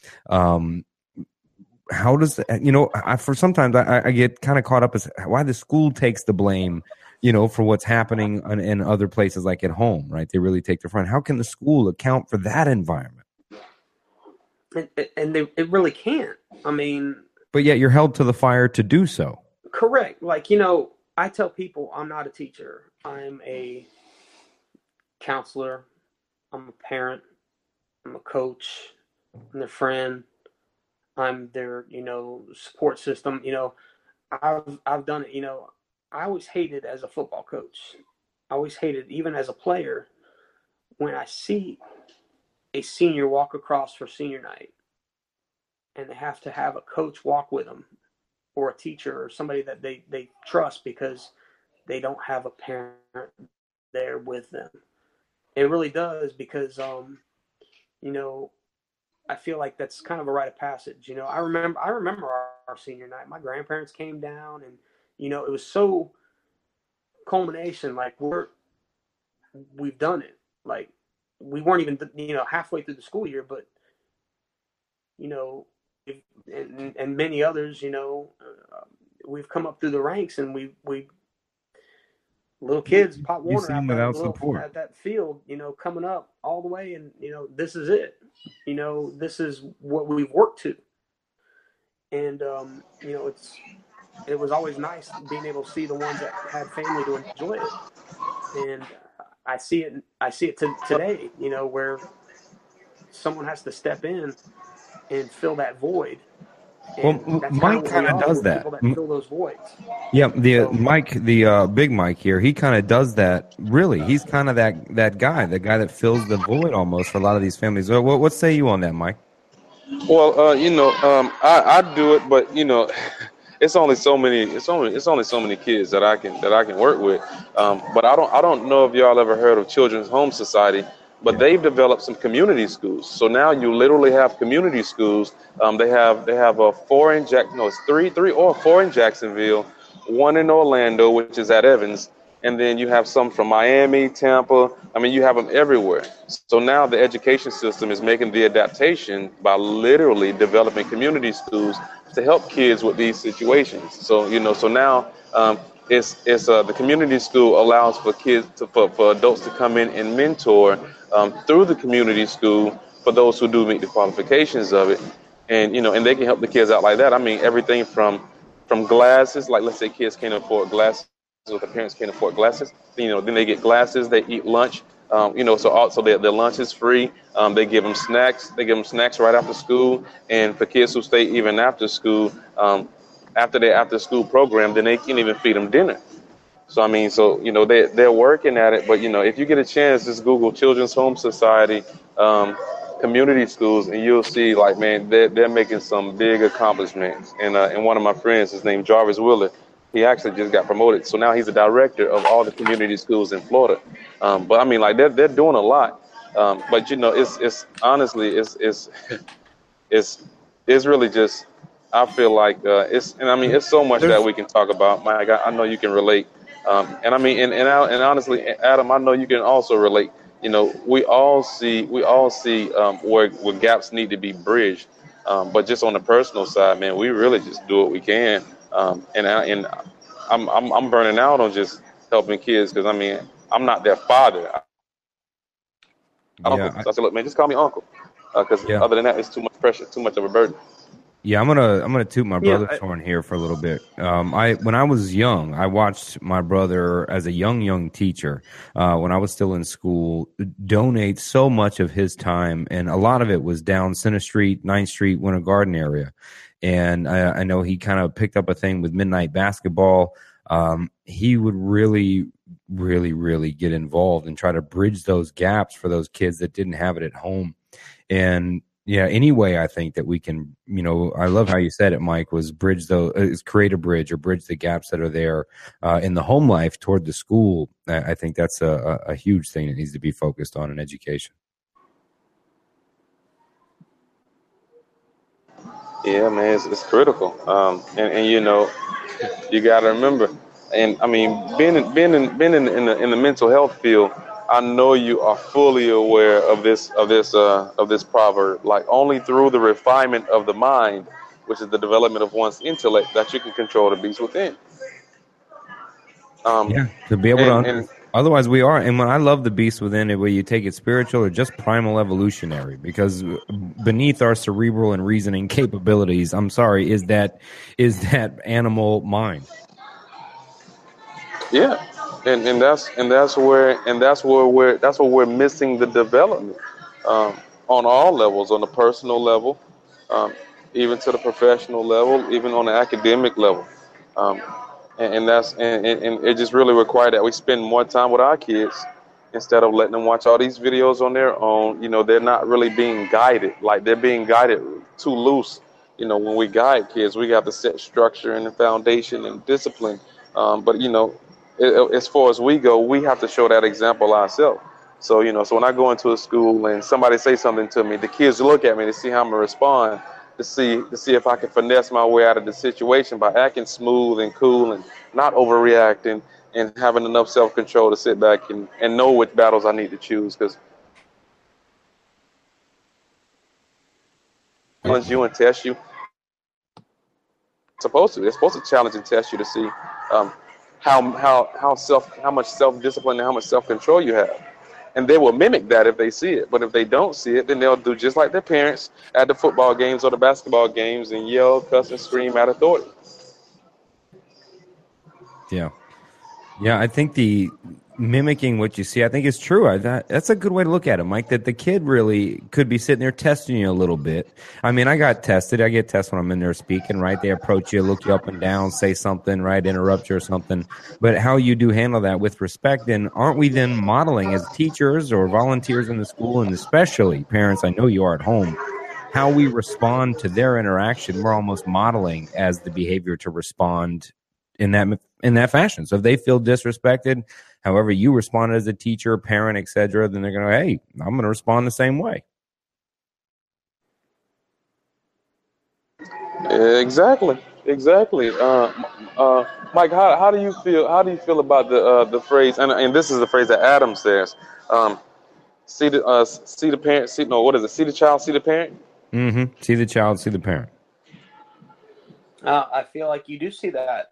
How does sometimes I get kind of caught up as why the school takes the blame, for what's happening in other places like at home, right? They really take the front. How can the school account for that environment? And it really can't. I mean, but yet you're held to the fire to do so. Correct. Like, I tell people I'm not a teacher. I'm a counselor. I'm a parent. I'm a coach. I'm their friend. I'm their, support system. I've done it. I always hated as a football coach. I always hated, even as a player, when I see a senior walk across for senior night and they have to have a coach walk with them or a teacher or somebody that they trust because they don't have a parent there with them. It really does, because I feel like that's kind of a rite of passage. I remember our senior night. My grandparents came down, and it was so culmination. Like, we've done it. Like, we weren't even halfway through the school year, but and many others, we've come up through the ranks, and we little kids, Pop Warner out without support at that field, coming up all the way, and this is it. This is what we've worked to, and it was always nice being able to see the ones that had family to enjoy it, and I see it today, where someone has to step in and fill that void. Well, Mike kind of does that. People that fill those voids. Yeah, Mike, big Mike here, he kind of does that. Really, he's kind of that guy, the guy that fills the void almost for a lot of these families. What say you on that, Mike? Well, I do it, but it's only so many kids that I can work with. But I don't know if y'all ever heard of Children's Home Society. But they've developed some community schools. So now you literally have community schools. They have three or four in Jacksonville, one in Orlando, which is at Evans, and then you have some from Miami, Tampa. I mean, you have them everywhere. So now the education system is making the adaptation by literally developing community schools to help kids with these situations. So now it's the community school allows for kids for adults to come in and mentor through the community school for those who do meet the qualifications of it, and and they can help the kids out like that. I mean, everything from glasses, like let's say kids can't afford glasses, or the parents can't afford glasses, then they get glasses, they eat lunch, so also their lunch is free. They give them snacks right after school, and for kids who stay even after school, after their after school program, then they can even feed them dinner. So I mean, they're working at it, but if you get a chance, just Google Children's Home Society community schools, and you'll see, like, man, they're making some big accomplishments. And one of my friends, his name Jarvis Willer, he actually just got promoted, so now he's the director of all the community schools in Florida. But I mean, like, they're doing a lot. But it's honestly it's really just, I feel like it's so much that we can talk about. Mike, I know you can relate. And I mean, and honestly, Adam, I know you can also relate. We all see where gaps need to be bridged. But just on the personal side, man, we really just do what we can. And I'm burning out on just helping kids, because I mean, I'm not their father. I said, look, man, just call me uncle, because other than that, it's too much pressure, too much of a burden. Yeah, I'm gonna toot my brother's horn here for a little bit. When I was young, I watched my brother as a young teacher, when I was still in school, donate so much of his time, and a lot of it was down Center Street, 9th Street, Winter Garden area. And I know he kind of picked up a thing with midnight basketball. He would really, really, really get involved and try to bridge those gaps for those kids that didn't have it at home. And yeah, any way I think that we can, I love how you said it, Mike, was create a bridge or bridge the gaps that are there in the home life toward the school. I think that's a huge thing that needs to be focused on in education. Yeah, man, it's critical. And you got to remember, and I mean, being in the mental health field, I know you are fully aware of this proverb. Like, only through the refinement of the mind, which is the development of one's intellect, that you can control the beast within. To be able to. Otherwise, we are. And when I love the beast within it, where you take it spiritual or just primal evolutionary, because beneath our cerebral and reasoning capabilities, I'm sorry, is that animal mind. Yeah. And that's where we're missing the development on all levels, on the personal level. even to the professional level, even on the academic level. Um, and it just really required that we spend more time with our kids instead of letting them watch all these videos on their own. They're not really being guided. Like, they're being guided too loose. When we guide kids, we have to set structure and foundation and discipline. But as far as we go, we have to show that example ourselves. So when I go into a school and somebody say something to me, the kids look at me to see how I'm gonna respond, to see if I can finesse my way out of the situation by acting smooth and cool and not overreacting and having enough self-control to sit back and know which battles I need to choose. Because challenge you and test you. They're supposed to challenge and test you to see how much self-discipline and how much self-control you have. And they will mimic that if they see it. But if they don't see it, then they'll do just like their parents at the football games or the basketball games and yell, cuss, and scream at authority. Yeah. Yeah, I think the mimicking what you see, I think is true. That's a good way to look at it, Mike, that the kid really could be sitting there testing you a little bit. I mean, I get tested when I'm in there speaking, right? They approach you, look you up and down, say something, right? Interrupt you or something. But how you do handle that with respect, and aren't we then modeling as teachers or volunteers in the school, and especially parents, I know you are at home, how we respond to their interaction? We're almost modeling as the behavior to respond in that fashion. So if they feel disrespected, however you respond as a teacher, parent, etc., then they're going to, hey, I'm going to respond the same way. Exactly. Mike, how do you feel? How do you feel about the phrase? And this is the phrase that Adam says. See the parent. What is it? See the child, see the parent. Mm-hmm. See the child, see the parent. I feel like you do see that.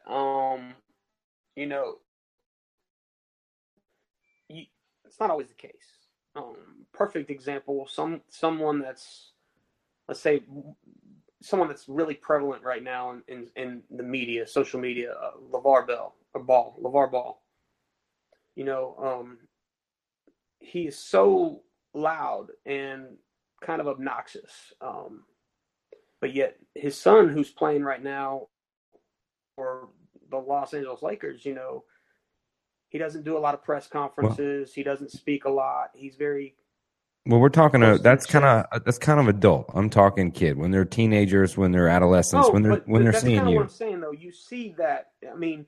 It's not always the case. Perfect example, someone that's, let's say, someone that's really prevalent right now in the media, social media, LeVar Ball. He is so loud and kind of obnoxious. But yet his son, who's playing right now for the Los Angeles Lakers, he doesn't do a lot of press conferences. He doesn't speak a lot. He's very we're talking that's kind of adult. I'm talking kid, when they're teenagers, when they're adolescents, when they're seeing you. That's kind of what I'm saying, though. You see that. I mean,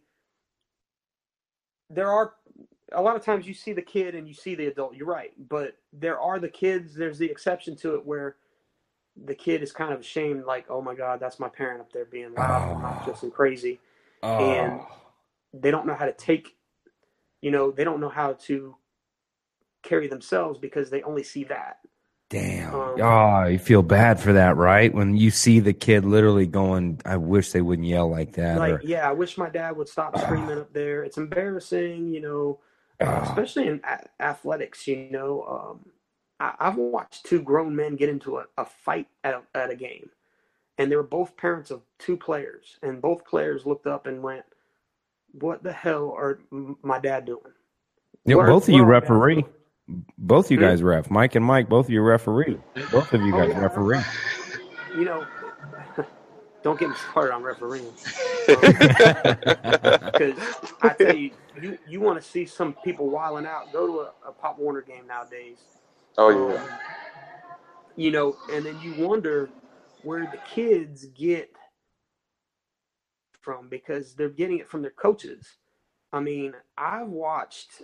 there are a lot of times you see the kid and you see the adult. You're right, but there are the kids. There's the exception to it where the kid is kind of ashamed, like, oh my God, that's my parent up there being loud and obnoxious and crazy. And they don't know how to they don't know how to carry themselves because they only see that. Damn. You feel bad for that, right? When you see the kid literally going, I wish they wouldn't yell like that. I wish my dad would stop screaming up there. It's embarrassing, especially in athletics, I've watched two grown men get into a fight at a game, and they were both parents of two players, and both players looked up and went, what the hell are my dad doing? Yeah, both of you referee. Both you guys ref. Mike and Mike, both of you referee. Both of you guys referee. Don't get me started on refereeing. Because I tell you, you want to see some people wilding out, go to a Pop Warner game nowadays. Oh, yeah. And then you wonder where the kids get from, because they're getting it from their coaches. I mean, I've watched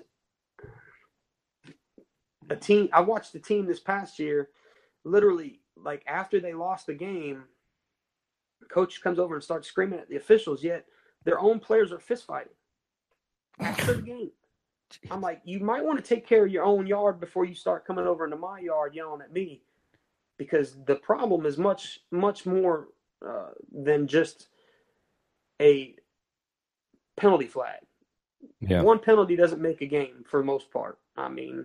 the team this past year, literally, like, after they lost the game, the coach comes over and starts screaming at the officials, yet their own players are fist fighting after the game. I'm like, you might want to take care of your own yard before you start coming over into my yard yelling at me, because the problem is much, much more than just a penalty flag. Yeah. One penalty doesn't make a game for the most part. I mean,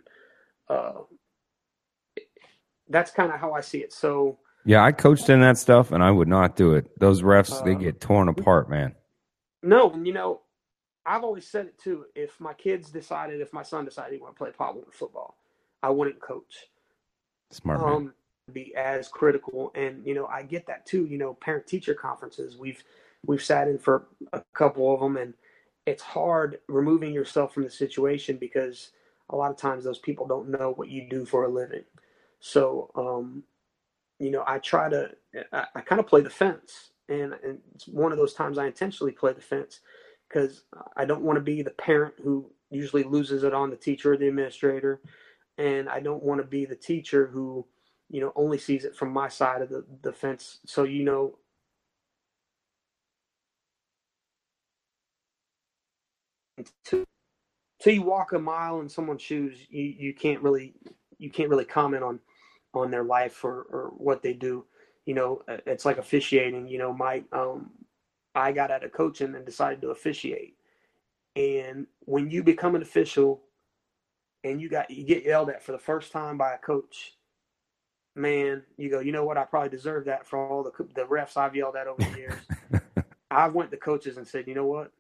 that's kind of how I see it. So yeah, I coached in that stuff, and I would not do it. Those refs, they get torn apart, man. No, and I've always said it too. If my son decided he wanted to play Pop Warner football, I wouldn't coach. Smart man. be as critical. And, I get that too. Parent teacher conferences, we've sat in for a couple of them, and it's hard removing yourself from the situation because a lot of times those people don't know what you do for a living. So, I kind of play the fence, and it's one of those times I intentionally play the fence because I don't want to be the parent who usually loses it on the teacher or the administrator. And I don't want to be the teacher who, only sees it from my side of the fence. So, until you walk a mile in someone's shoes, you can't really comment on their life or what they do. It's like officiating. I got out of coaching and decided to officiate. And when you become an official and you get yelled at for the first time by a coach, man, you go, you know what? I probably deserve that for all the refs I've yelled at over the years. I went to coaches and said, you know what?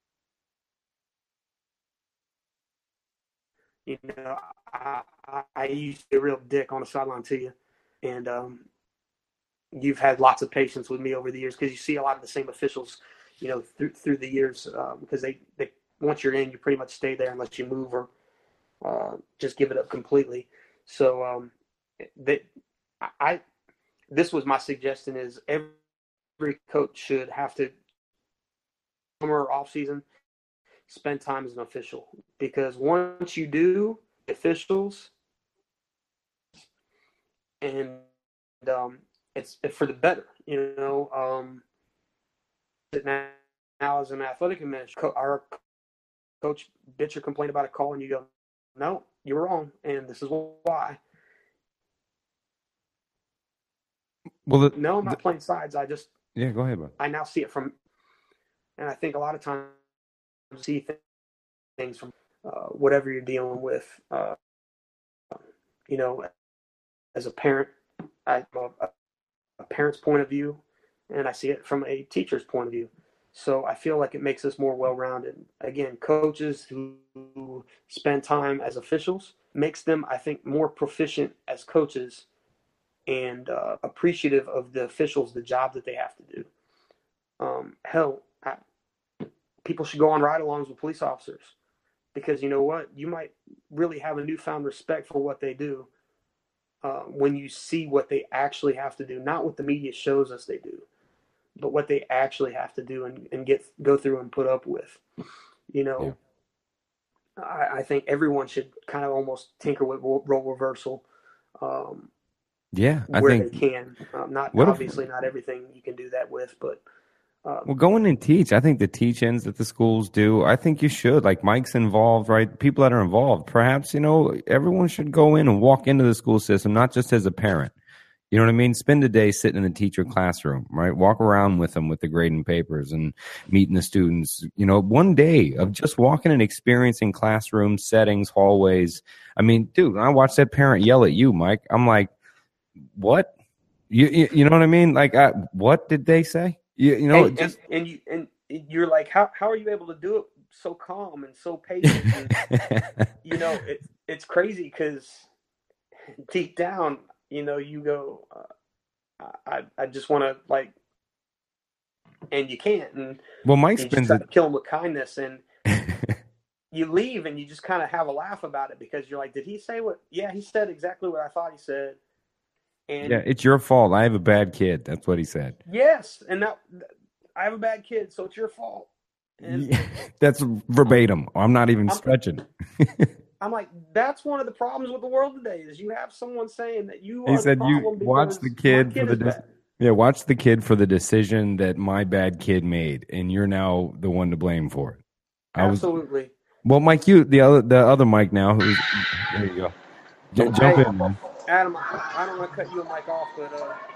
I used to be a real dick on the sideline to you. And you've had lots of patience with me over the years because you see a lot of the same officials, through the years because they once you're in, you pretty much stay there unless you move or just give it up completely. So this was my suggestion: is every coach should have to summer or off season spend time as an official, because once you do, officials and it's for the better. Now as an athletic administrator, our coach bitch or complain about a call, and you go, no, you're wrong, and this is why. Well, no, I'm not playing sides. I just go ahead, bud. I now see it from, and I think a lot of times you see things from whatever you're dealing with. As a parent, I'm a parent's point of view, and I see it from a teacher's point of view. So I feel like it makes us more well-rounded. Again, coaches who spend time as officials makes them, I think, more proficient as coaches and appreciative of the officials, the job that they have to do. People should go on ride-alongs with police officers because you know what? You might really have a newfound respect for what they do when you see what they actually have to do, not what the media shows us they do, but what they actually have to do and go through and put up with. I think everyone should kind of almost tinker with role reversal. I where think they can. Not everything you can do that with, but. Well, go in and teach. I think the teach-ins that the schools do, I think you should. Like Mike's involved, right? People that are involved. Perhaps, everyone should go in and walk into the school system, not just as a parent. You know what I mean? Spend a day sitting in the teacher classroom, right? Walk around with them with the grading papers and meeting the students. One day of just walking and experiencing classroom settings, hallways. I mean, dude, I watched that parent yell at you, Mike. I'm like, what? You know what I mean? Like, what did they say? And you're like, how are you able to do it so calm and so patient? And, it's crazy because deep down, you go, I just want to and you can't. And well, Mike spends it. Kill him with kindness, and you leave, and you just kind of have a laugh about it because you're like, did he say what? Yeah, he said exactly what I thought he said. And yeah, it's your fault. I have a bad kid. That's what he said. Yes, and I have a bad kid, so it's your fault. And that's verbatim. I'm not even stretching. I'm like, that's one of the problems with the world today is you have someone saying that you are he said the problem you watch the kid for the watch the kid for the decision that my bad kid made, and you're now the one to blame for it. Absolutely. Well, Mike, the other Mike now. There you go. Jump in, man. Adam, I don't want to cut you and Mike off, but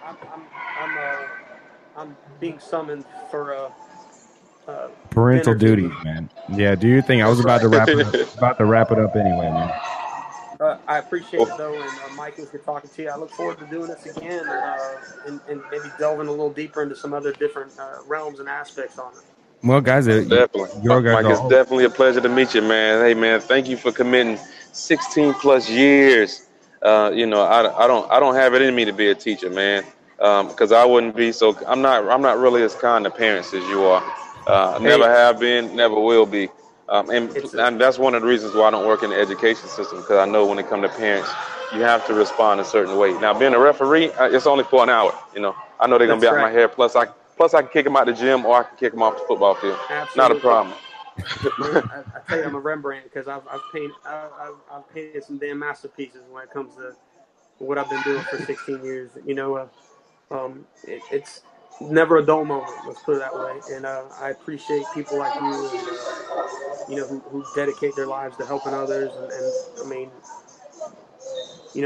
I'm being summoned for parental duties, man. Yeah, do your thing. I was about to wrap it up anyway, man. I appreciate it though, and Mike, it was good talking to you. I look forward to doing this again and maybe delving a little deeper into some other different realms and aspects on it. Well, guys, definitely. Mike, it's definitely a pleasure to meet you, man. Hey, man, thank you for committing 16 plus years I don't have it in me to be a teacher, man. Because I wouldn't be so. I'm not really as kind to parents as you are. Never have been, never will be. And that's one of the reasons why I don't work in the education system, because I know when it comes to parents, you have to respond a certain way. Now, being a referee, it's only for an hour. I know they're gonna be out my hair. Plus, I can kick them out the gym, or I can kick them off the football field. Absolutely. Not a problem. I tell you, I'm a Rembrandt, because I've painted some damn masterpieces when it comes to what I've been doing for 16 years. It's never a dull moment. Let's put it that way. And I appreciate people like you, and who dedicate their lives to helping others. And I mean, in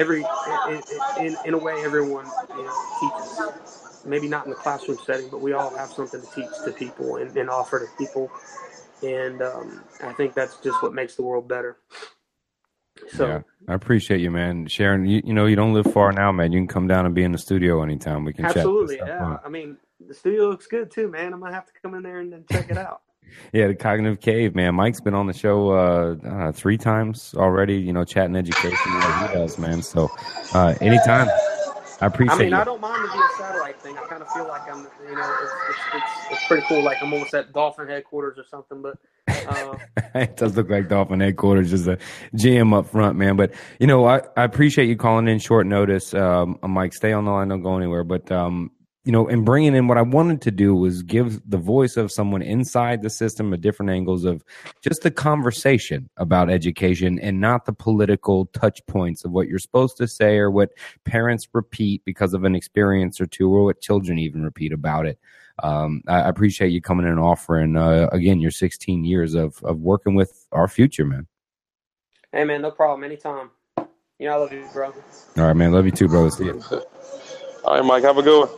a way, everyone teaches. Maybe not in the classroom setting, but we all have something to teach to people and offer to people. And I think that's just what makes the world better. So yeah, I appreciate you, man. Sharon, you don't live far now, man. You can come down and be in the studio anytime. We can absolutely, chat. Absolutely, yeah. I mean, the studio looks good too, man. I'm going to have to come in there and check it out. Yeah, the Cognitive Cave, man. Mike's been on the show 3 times already, chatting education like he does, man. So anytime. I appreciate it. I don't mind to be a satellite thing. I kind of feel like I'm, it's pretty cool. Like I'm almost at Dolphin headquarters or something, but. It does look like Dolphin headquarters, just a GM up front, man. But, I appreciate you calling in short notice. Mike, stay on the line. Don't go anywhere. But, and bringing in what I wanted to do was give the voice of someone inside the system at different angles of just the conversation about education and not the political touch points of what you're supposed to say or what parents repeat because of an experience or two, or what children even repeat about it. I appreciate you coming in and offering, again, your 16 years of working with our future, man. Hey, man, no problem. Anytime. I love you, bro. All right, man. Love you too, brother. See you. All right, Mike. Have a good one.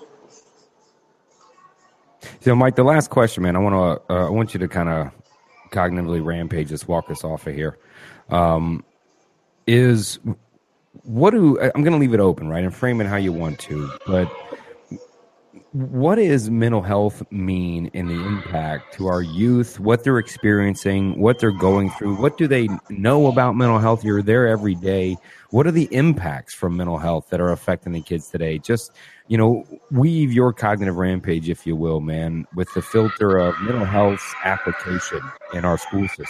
So, Mike, the last question, man, I want you to kind of cognitively rampage us, walk us off of here. I'm going to leave it open, right, and frame it how you want to, but what does mental health mean in the impact to our youth, what they're experiencing, what they're going through? What do they know about mental health? You're there every day. What are the impacts from mental health that are affecting the kids today? Just, weave your cognitive rampage, if you will, man, with the filter of mental health application in our school systems.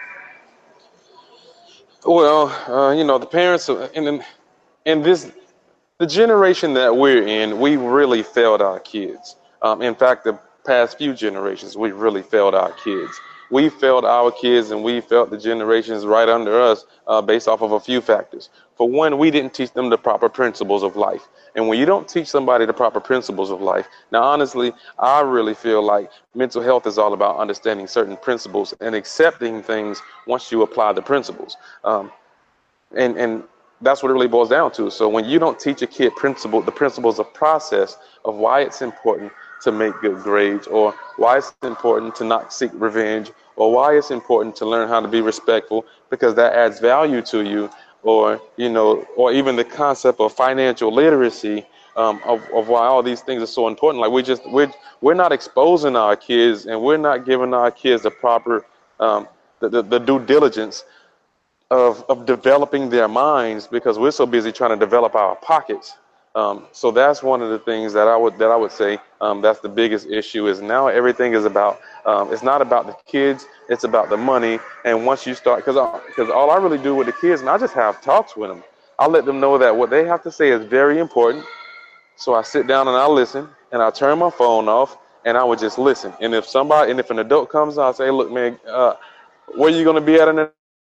Well, the parents in this, the generation that we're in, we really failed our kids. In fact, the past few generations, we really failed our kids. We failed our kids, and we failed the generations right under us based off of a few factors. For one, we didn't teach them the proper principles of life. And when you don't teach somebody the proper principles of life, now, honestly, I really feel like mental health is all about understanding certain principles and accepting things once you apply the principles. And that's what it really boils down to. So when you don't teach a kid the principles of process of why it's important to make good grades, or why it's important to not seek revenge, or why it's important to learn how to be respectful because that adds value to you, or even the concept of financial literacy, of why all these things are so important. Like we're not exposing our kids, and we're not giving our kids the proper the due diligence of developing their minds, because we're so busy trying to develop our pockets. So that's one of the things that I would say that's the biggest issue. Is now everything is about it's not about the kids, it's about the money. And once you start, because all I really do with the kids, and I just have talks with them. I let them know that what they have to say is very important. So I sit down and I listen, and I turn my phone off, and I would just listen. And if an adult comes, I'll say, look, man, where are you going to be at in the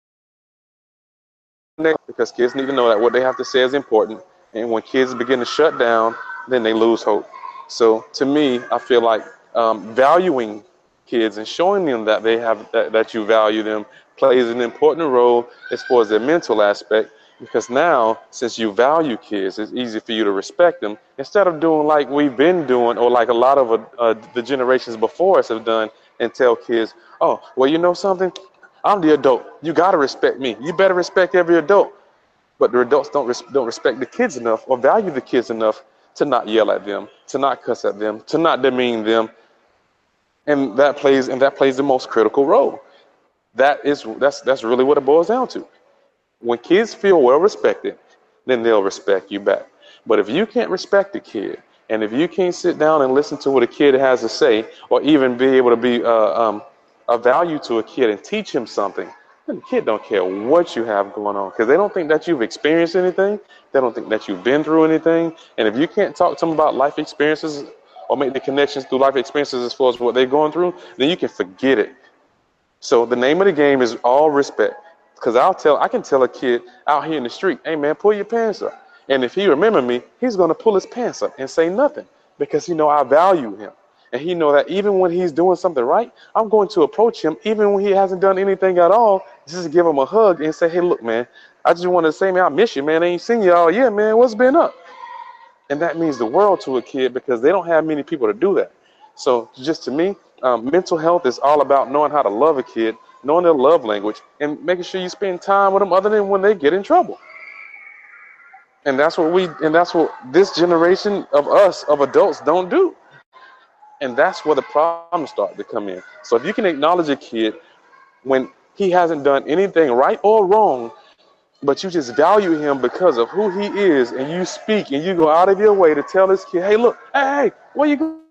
next? Because kids need to know that what they have to say is important. And when kids begin to shut down, then they lose hope. So to me, I feel like valuing kids and showing them that that you value them plays an important role as far as their mental aspect. Because now, since you value kids, it's easy for you to respect them instead of doing like we've been doing, or like a lot of the generations before us have done, and tell kids, oh, well, you know something? I'm the adult. You got to respect me. You better respect every adult. But the adults don't respect the kids enough, or value the kids enough to not yell at them, to not cuss at them, to not demean them. And that plays the most critical role. That's really what it boils down to. When kids feel well respected, then they'll respect you back. But if you can't respect a kid, and if you can't sit down and listen to what a kid has to say, or even be able to be a value to a kid and teach him something, then the kid don't care what you have going on, because they don't think that you've experienced anything. They don't think that you've been through anything. And if you can't talk to them about life experiences or make the connections through life experiences as far as what they're going through, then you can forget it. So the name of the game is all respect. Because I can tell a kid out here in the street, hey man, pull your pants up. And if he remember me, he's going to pull his pants up and say nothing, because I value him. And he know that even when he's doing something right, I'm going to approach him even when he hasn't done anything at all, just give him a hug and say, hey, look, man, I just want to say, man, I miss you, man. I ain't seen you all year, man. What's been up? And that means the world to a kid, because they don't have many people to do that. So just to me, mental health is all about knowing how to love a kid, knowing their love language, and making sure you spend time with them other than when they get in trouble. And that's what this generation of us, of adults, don't do. And that's where the problems start to come in. So if you can acknowledge a kid when he hasn't done anything right or wrong, but you just value him because of who he is, and you speak and you go out of your way to tell this kid, hey, look, hey, where you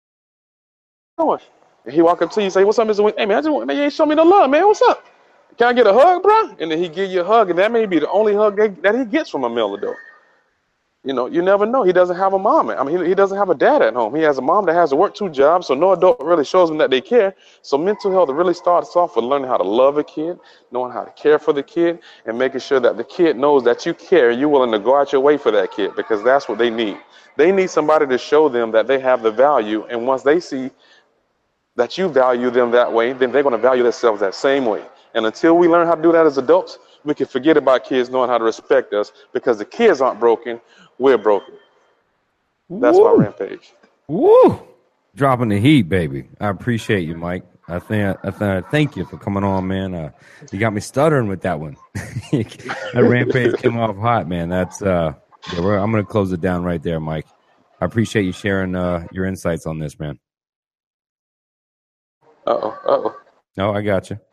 going? And he walk up to you and say, what's up, Mr. Wing? Hey, man, man, you ain't show me no love, man. What's up? Can I get a hug, bro? And then he give you a hug, and that may be the only hug that he gets from a male adult. You never know. He doesn't have a mom. I mean, he doesn't have a dad at home. He has a mom that has to work 2 jobs, so no adult really shows him that they care. So mental health really starts off with learning how to love a kid, knowing how to care for the kid, and making sure that the kid knows that you care and you're willing to go out your way for that kid, because that's what they need. They need somebody to show them that they have the value, and once they see that you value them that way, then they're going to value themselves that same way. And until we learn how to do that as adults, we can forget about kids knowing how to respect us, because the kids aren't broken. We're broken. That's my rampage. Woo! Dropping the heat, baby. I appreciate you, Mike. I thank you for coming on, man. You got me stuttering with that one. That rampage came off hot, man. That's I'm gonna close it down right there, Mike. I appreciate you sharing your insights on this, man. Uh-oh. No, I got you.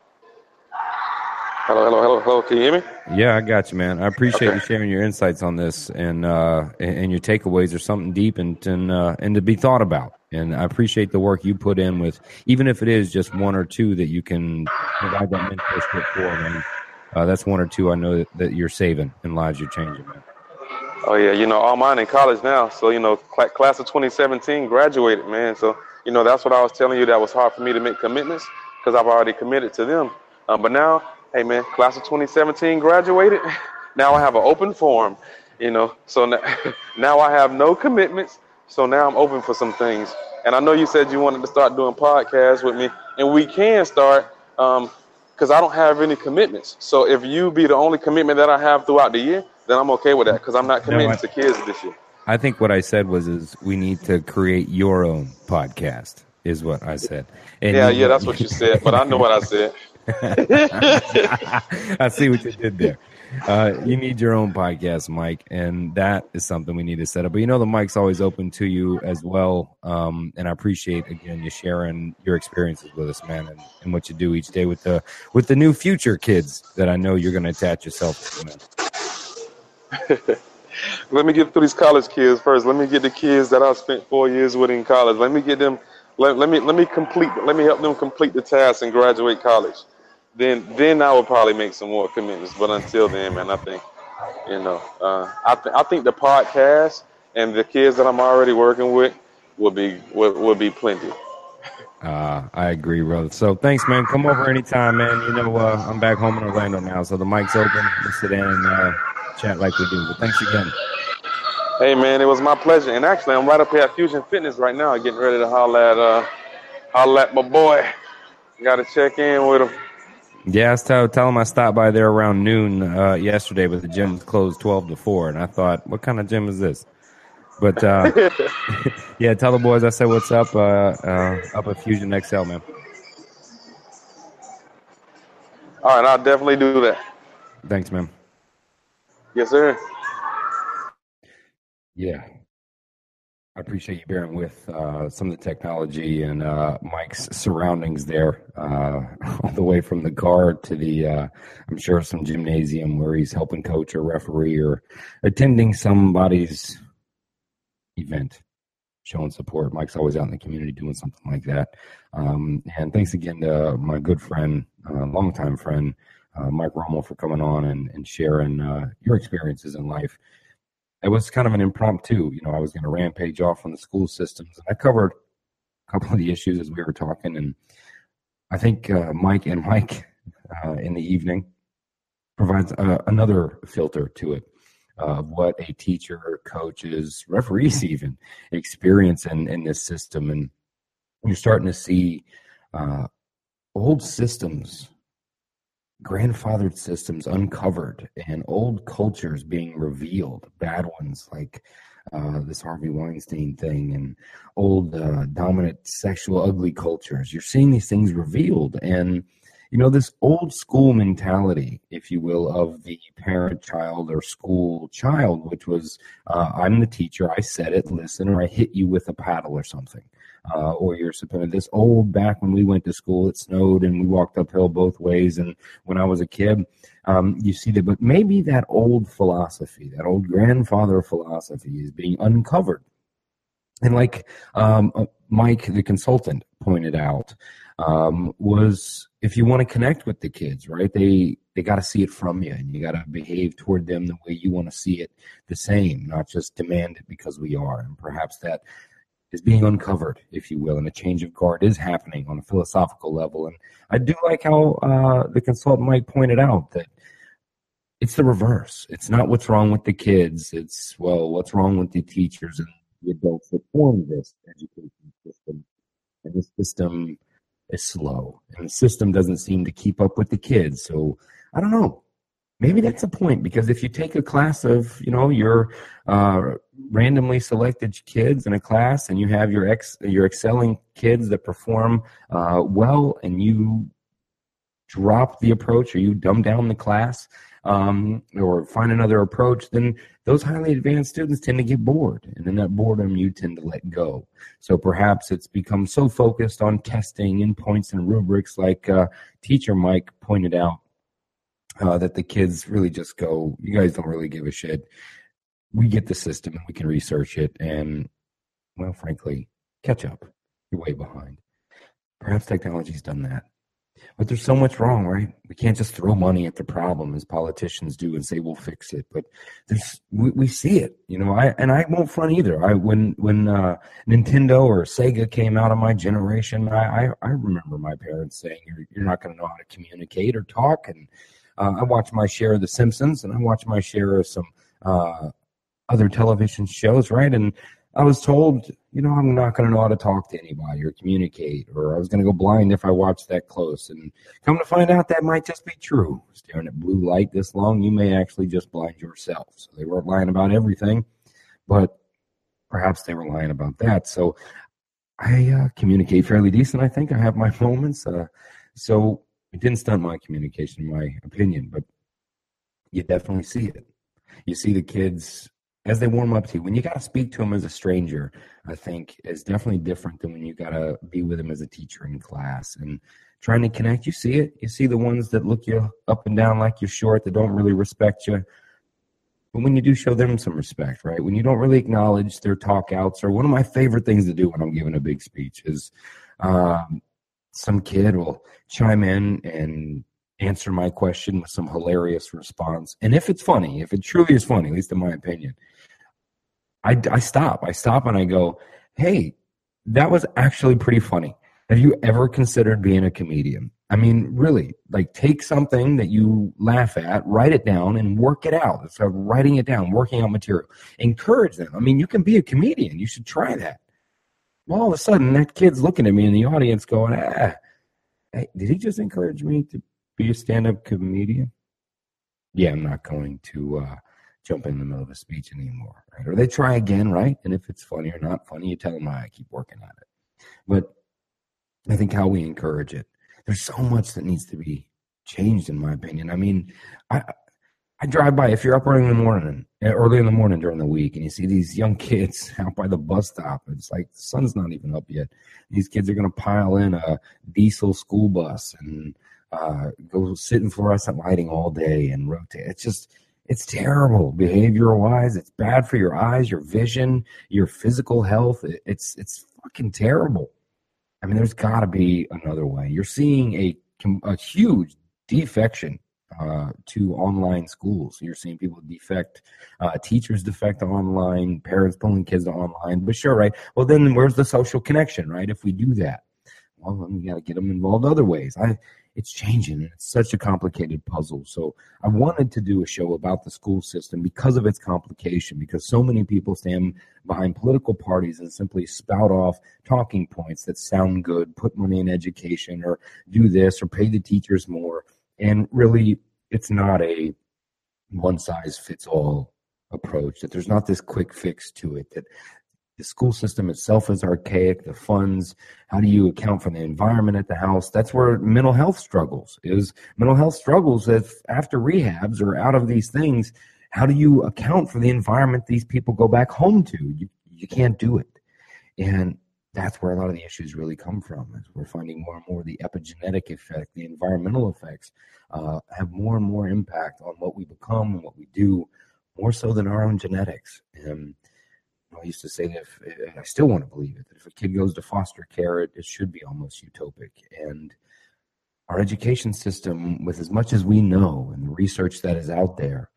Hello. Can you hear me? Yeah, I got you, man. I appreciate you sharing your insights on this, and your takeaways are something deep and to be thought about. And I appreciate the work you put in with, even if it is just 1 or 2 that you can provide that mentorship for, man. That's 1 or 2 I know that you're saving and lives you're changing, man. Oh yeah, all mine in college now. So class of 2017 graduated, man. So that's what I was telling you. That was hard for me to make commitments because I've already committed to them. But now, hey man, class of 2017 graduated. Now I have an open forum, So now I have no commitments. So now I'm open for some things. And I know you said you wanted to start doing podcasts with me, and we can start because I don't have any commitments. So if you be the only commitment that I have throughout the year, then I'm okay with that, because I'm not committing to kids this year. I think what I said is we need to create your own podcast, is what I said. And yeah, that's what you said, but I know what I said. I see what you did there. You need your own podcast, Mike, and that is something we need to set up. But the mic's always open to you as well, and I appreciate, again, you sharing your experiences with us, man, and what you do each day with the new future kids that I know you're going to attach yourself to, man. Let me get through these college kids first. Let me get the kids that I spent 4 years with in college. Let me get them. Let me help them complete the task and graduate college. Then I will probably make some more commitments. But until then, man, I think, I think the podcast and the kids that I'm already working with will be plenty. I agree, brother. So thanks, man. Come over anytime, man. I'm back home in Orlando now, so the mic's open. We'll sit down and chat like we do. But thanks again. Hey, man, it was my pleasure. And actually, I'm right up here at Fusion Fitness right now, getting ready to holler at my boy. Got to check in with him. Yeah, tell him I stopped by there around noon yesterday, but the gym closed 12 to 4, and I thought, what kind of gym is this? But yeah, tell the boys I said what's up at Fusion XL, man. All right, I'll definitely do that. Thanks, man. Yes, sir. Yeah. I appreciate you bearing with some of the technology and Mike's surroundings there, all the way from the car to the, I'm sure, some gymnasium where he's helping coach or referee or attending somebody's event, showing support. Mike's always out in the community doing something like that. And thanks again to my good friend, longtime friend, Mike Rommel, for coming on and sharing your experiences in life. It was kind of an impromptu, I was going to rampage off on the school systems. I covered a couple of the issues as we were talking, and I think Mike in the evening provides another filter to it of what a teacher, coaches, referees even experience in this system. And you're starting to see old systems, grandfathered systems uncovered, and old cultures being revealed, bad ones like this Harvey Weinstein thing, and old dominant sexual ugly cultures. You're seeing these things revealed, and this old school mentality, if you will, of the parent child or school child, which was I'm the teacher, I said it, listen, or I hit you with a paddle or something. Or you're supposed to, this old, back when we went to school, it snowed and we walked uphill both ways. And when I was a kid, you see that, but maybe that old philosophy, that old grandfather philosophy is being uncovered. And like Mike, the consultant, pointed out, was if you want to connect with the kids, right, they got to see it from you, and you got to behave toward them the way you want to see it the same, not just demand it because we are. And perhaps that is being uncovered, if you will, and a change of guard is happening on a philosophical level. And I do like how the consultant Mike pointed out that it's the reverse. It's not what's wrong with the kids. It's, what's wrong with the teachers and the adults that form this education system. And this system is slow, and the system doesn't seem to keep up with the kids. So I don't know. Maybe that's a point, because if you take a class of, your randomly selected kids in a class, and you have your excelling kids that perform well, and you drop the approach, or you dumb down the class, or find another approach, then those highly advanced students tend to get bored, and in that boredom you tend to let go. So perhaps it's become so focused on testing and points and rubrics, like teacher Mike pointed out, that the kids really just go, you guys don't really give a shit. We get the system and we can research it, and, frankly, catch up. You're way behind. Perhaps technology's done that. But there's so much wrong, right? We can't just throw money at the problem as politicians do and say we'll fix it. But we see it, I won't front either. When Nintendo or Sega came out of my generation, I remember my parents saying, you're not going to know how to communicate or talk. And I watched my share of The Simpsons, and I watched my share of some other television shows, right? And I was told, I'm not going to know how to talk to anybody or communicate, or I was going to go blind if I watched that close. And come to find out, that might just be true. Staring at blue light this long, you may actually just blind yourself. So they weren't lying about everything, but perhaps they were lying about that. So I communicate fairly decent, I think. I have my moments. So it didn't stunt my communication, in my opinion, but you definitely see it. You see the kids as they warm up to you. When you got to speak to them as a stranger, I think is definitely different than when you got to be with them as a teacher in class and trying to connect. You see it. You see the ones that look you up and down like you're short, that don't really respect you. But when you do show them some respect, right? When you don't really acknowledge their talk outs, or one of my favorite things to do when I'm giving a big speech is some kid will chime in and answer my question with some hilarious response. And if it's funny, if it truly is funny, at least in my opinion, I stop and I go, hey, that was actually pretty funny. Have you ever considered being a comedian? I mean, really, like, take something that you laugh at, write it down, and work it out. So writing it down, working out material. Encourage them. I mean, you can be a comedian. You should try that. Well, all of a sudden, that kid's looking at me in the audience going, hey, did he just encourage me to be a stand-up comedian? Yeah, I'm not going to jump in the middle of a speech anymore. Right? Or they try again, right? And if it's funny or not funny, you tell them, I keep working at it. But I think how we encourage it, there's so much that needs to be changed, in my opinion. I mean, I drive by, if you're up early in the morning during the week, and you see these young kids out by the bus stop, it's like the sun's not even up yet. These kids are going to pile in a diesel school bus and go sit in fluorescent lighting all day and rotate. It's terrible behavioral wise. It's bad for your eyes, your vision, your physical health. It's fucking terrible. I mean, there's got to be another way. You're seeing a huge defection to online schools. You're seeing people defect, teachers defect to online, parents pulling kids to online. But sure, right? Well, then where's the social connection, right? If we do that, well, then we got to get them involved other ways. It's changing, and it's such a complicated puzzle. So I wanted to do a show about the school system because of its complication, because so many people stand behind political parties and simply spout off talking points that sound good, put money in education, or do this, or pay the teachers more. And really, it's not a one-size-fits-all approach, that there's not this quick fix to it, that the school system itself is archaic, the funds, how do you account for the environment at the house? That's where mental health struggles is. Mental health struggles if after rehabs or out of these things, how do you account for the environment these people go back home to? You can't do it. And that's where a lot of the issues really come from. Is we're finding more and more the epigenetic effect, the environmental effects have more and more impact on what we become and what we do, more so than our own genetics. And I used to say that I still want to believe it, that if a kid goes to foster care, it should be almost utopic. And our education system, with as much as we know and the research that is out there,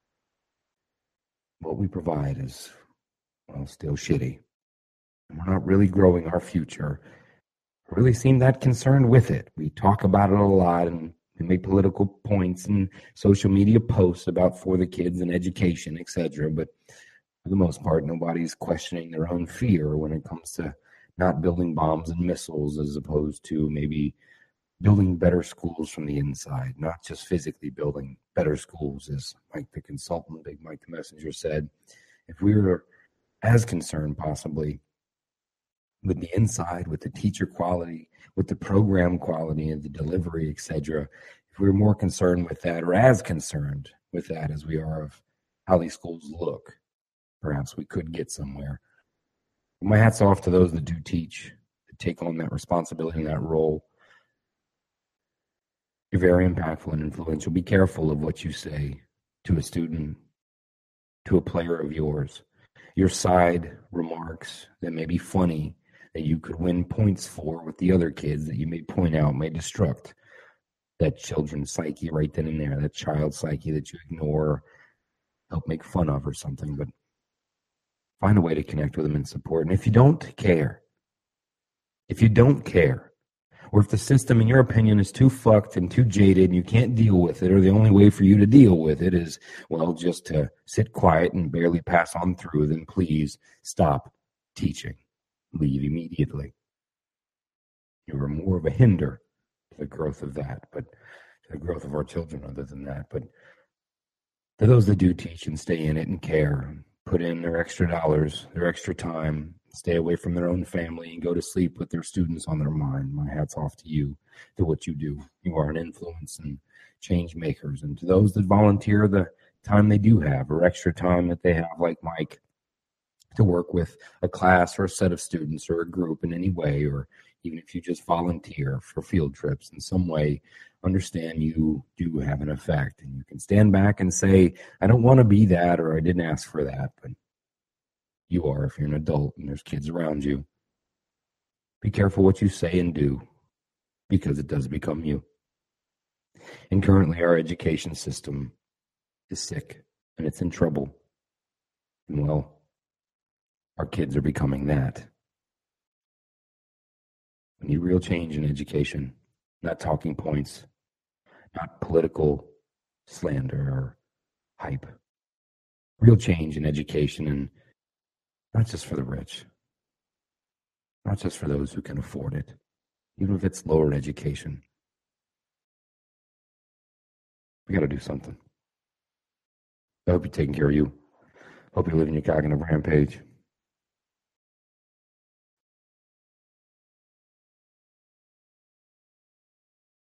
what we provide is, well, still shitty. And we're not really growing our future. I really seem that concerned with it. We talk about it a lot, and we make political points and social media posts about for the kids and education, etc. But for the most part, nobody's questioning their own fear when it comes to not building bombs and missiles, as opposed to maybe building better schools from the inside, not just physically building better schools, as Mike the consultant, Big Mike the messenger said. If we were as concerned possibly with the inside, with the teacher quality, with the program quality and the delivery, etc., if we were more concerned with that, or as concerned with that as we are of how these schools look, perhaps we could get somewhere. My hat's off to those that do teach, that take on that responsibility and that role. You're very impactful and influential. Be careful of what you say to a student, to a player of yours. Your side remarks that may be funny, that you could win points for with the other kids, that you may point out, may destruct that children's psyche right then and there, that child psyche that you ignore, help make fun of or something. But find a way to connect with them and support. And if you don't care, or if the system, in your opinion, is too fucked and too jaded and you can't deal with it, or the only way for you to deal with it is, well, just to sit quiet and barely pass on through, then please stop teaching. Leave immediately. You are more of a hinder to the growth of that, but to the growth of our children other than that. But to those that do teach and stay in it and care, put in their extra dollars, their extra time, stay away from their own family and go to sleep with their students on their mind, my hat's off to you, to what you do. You are an influence and change makers. And to those that volunteer the time they do have, or extra time that they have, like Mike, to work with a class or a set of students or a group in any way, or even if you just volunteer for field trips in some way, understand you do have an effect. And you can stand back and say, I don't want to be that, or I didn't ask for that, but you are if you're an adult and there's kids around you. Be careful what you say and do, because it does become you. And currently our education system is sick and it's in trouble. And well, our kids are becoming that. We need real change in education, not talking points, not political slander or hype. Real change in education, and not just for the rich, not just for those who can afford it, even if it's lower education. We got to do something. I hope you're taking care of you. Hope you're living your cognitive rampage.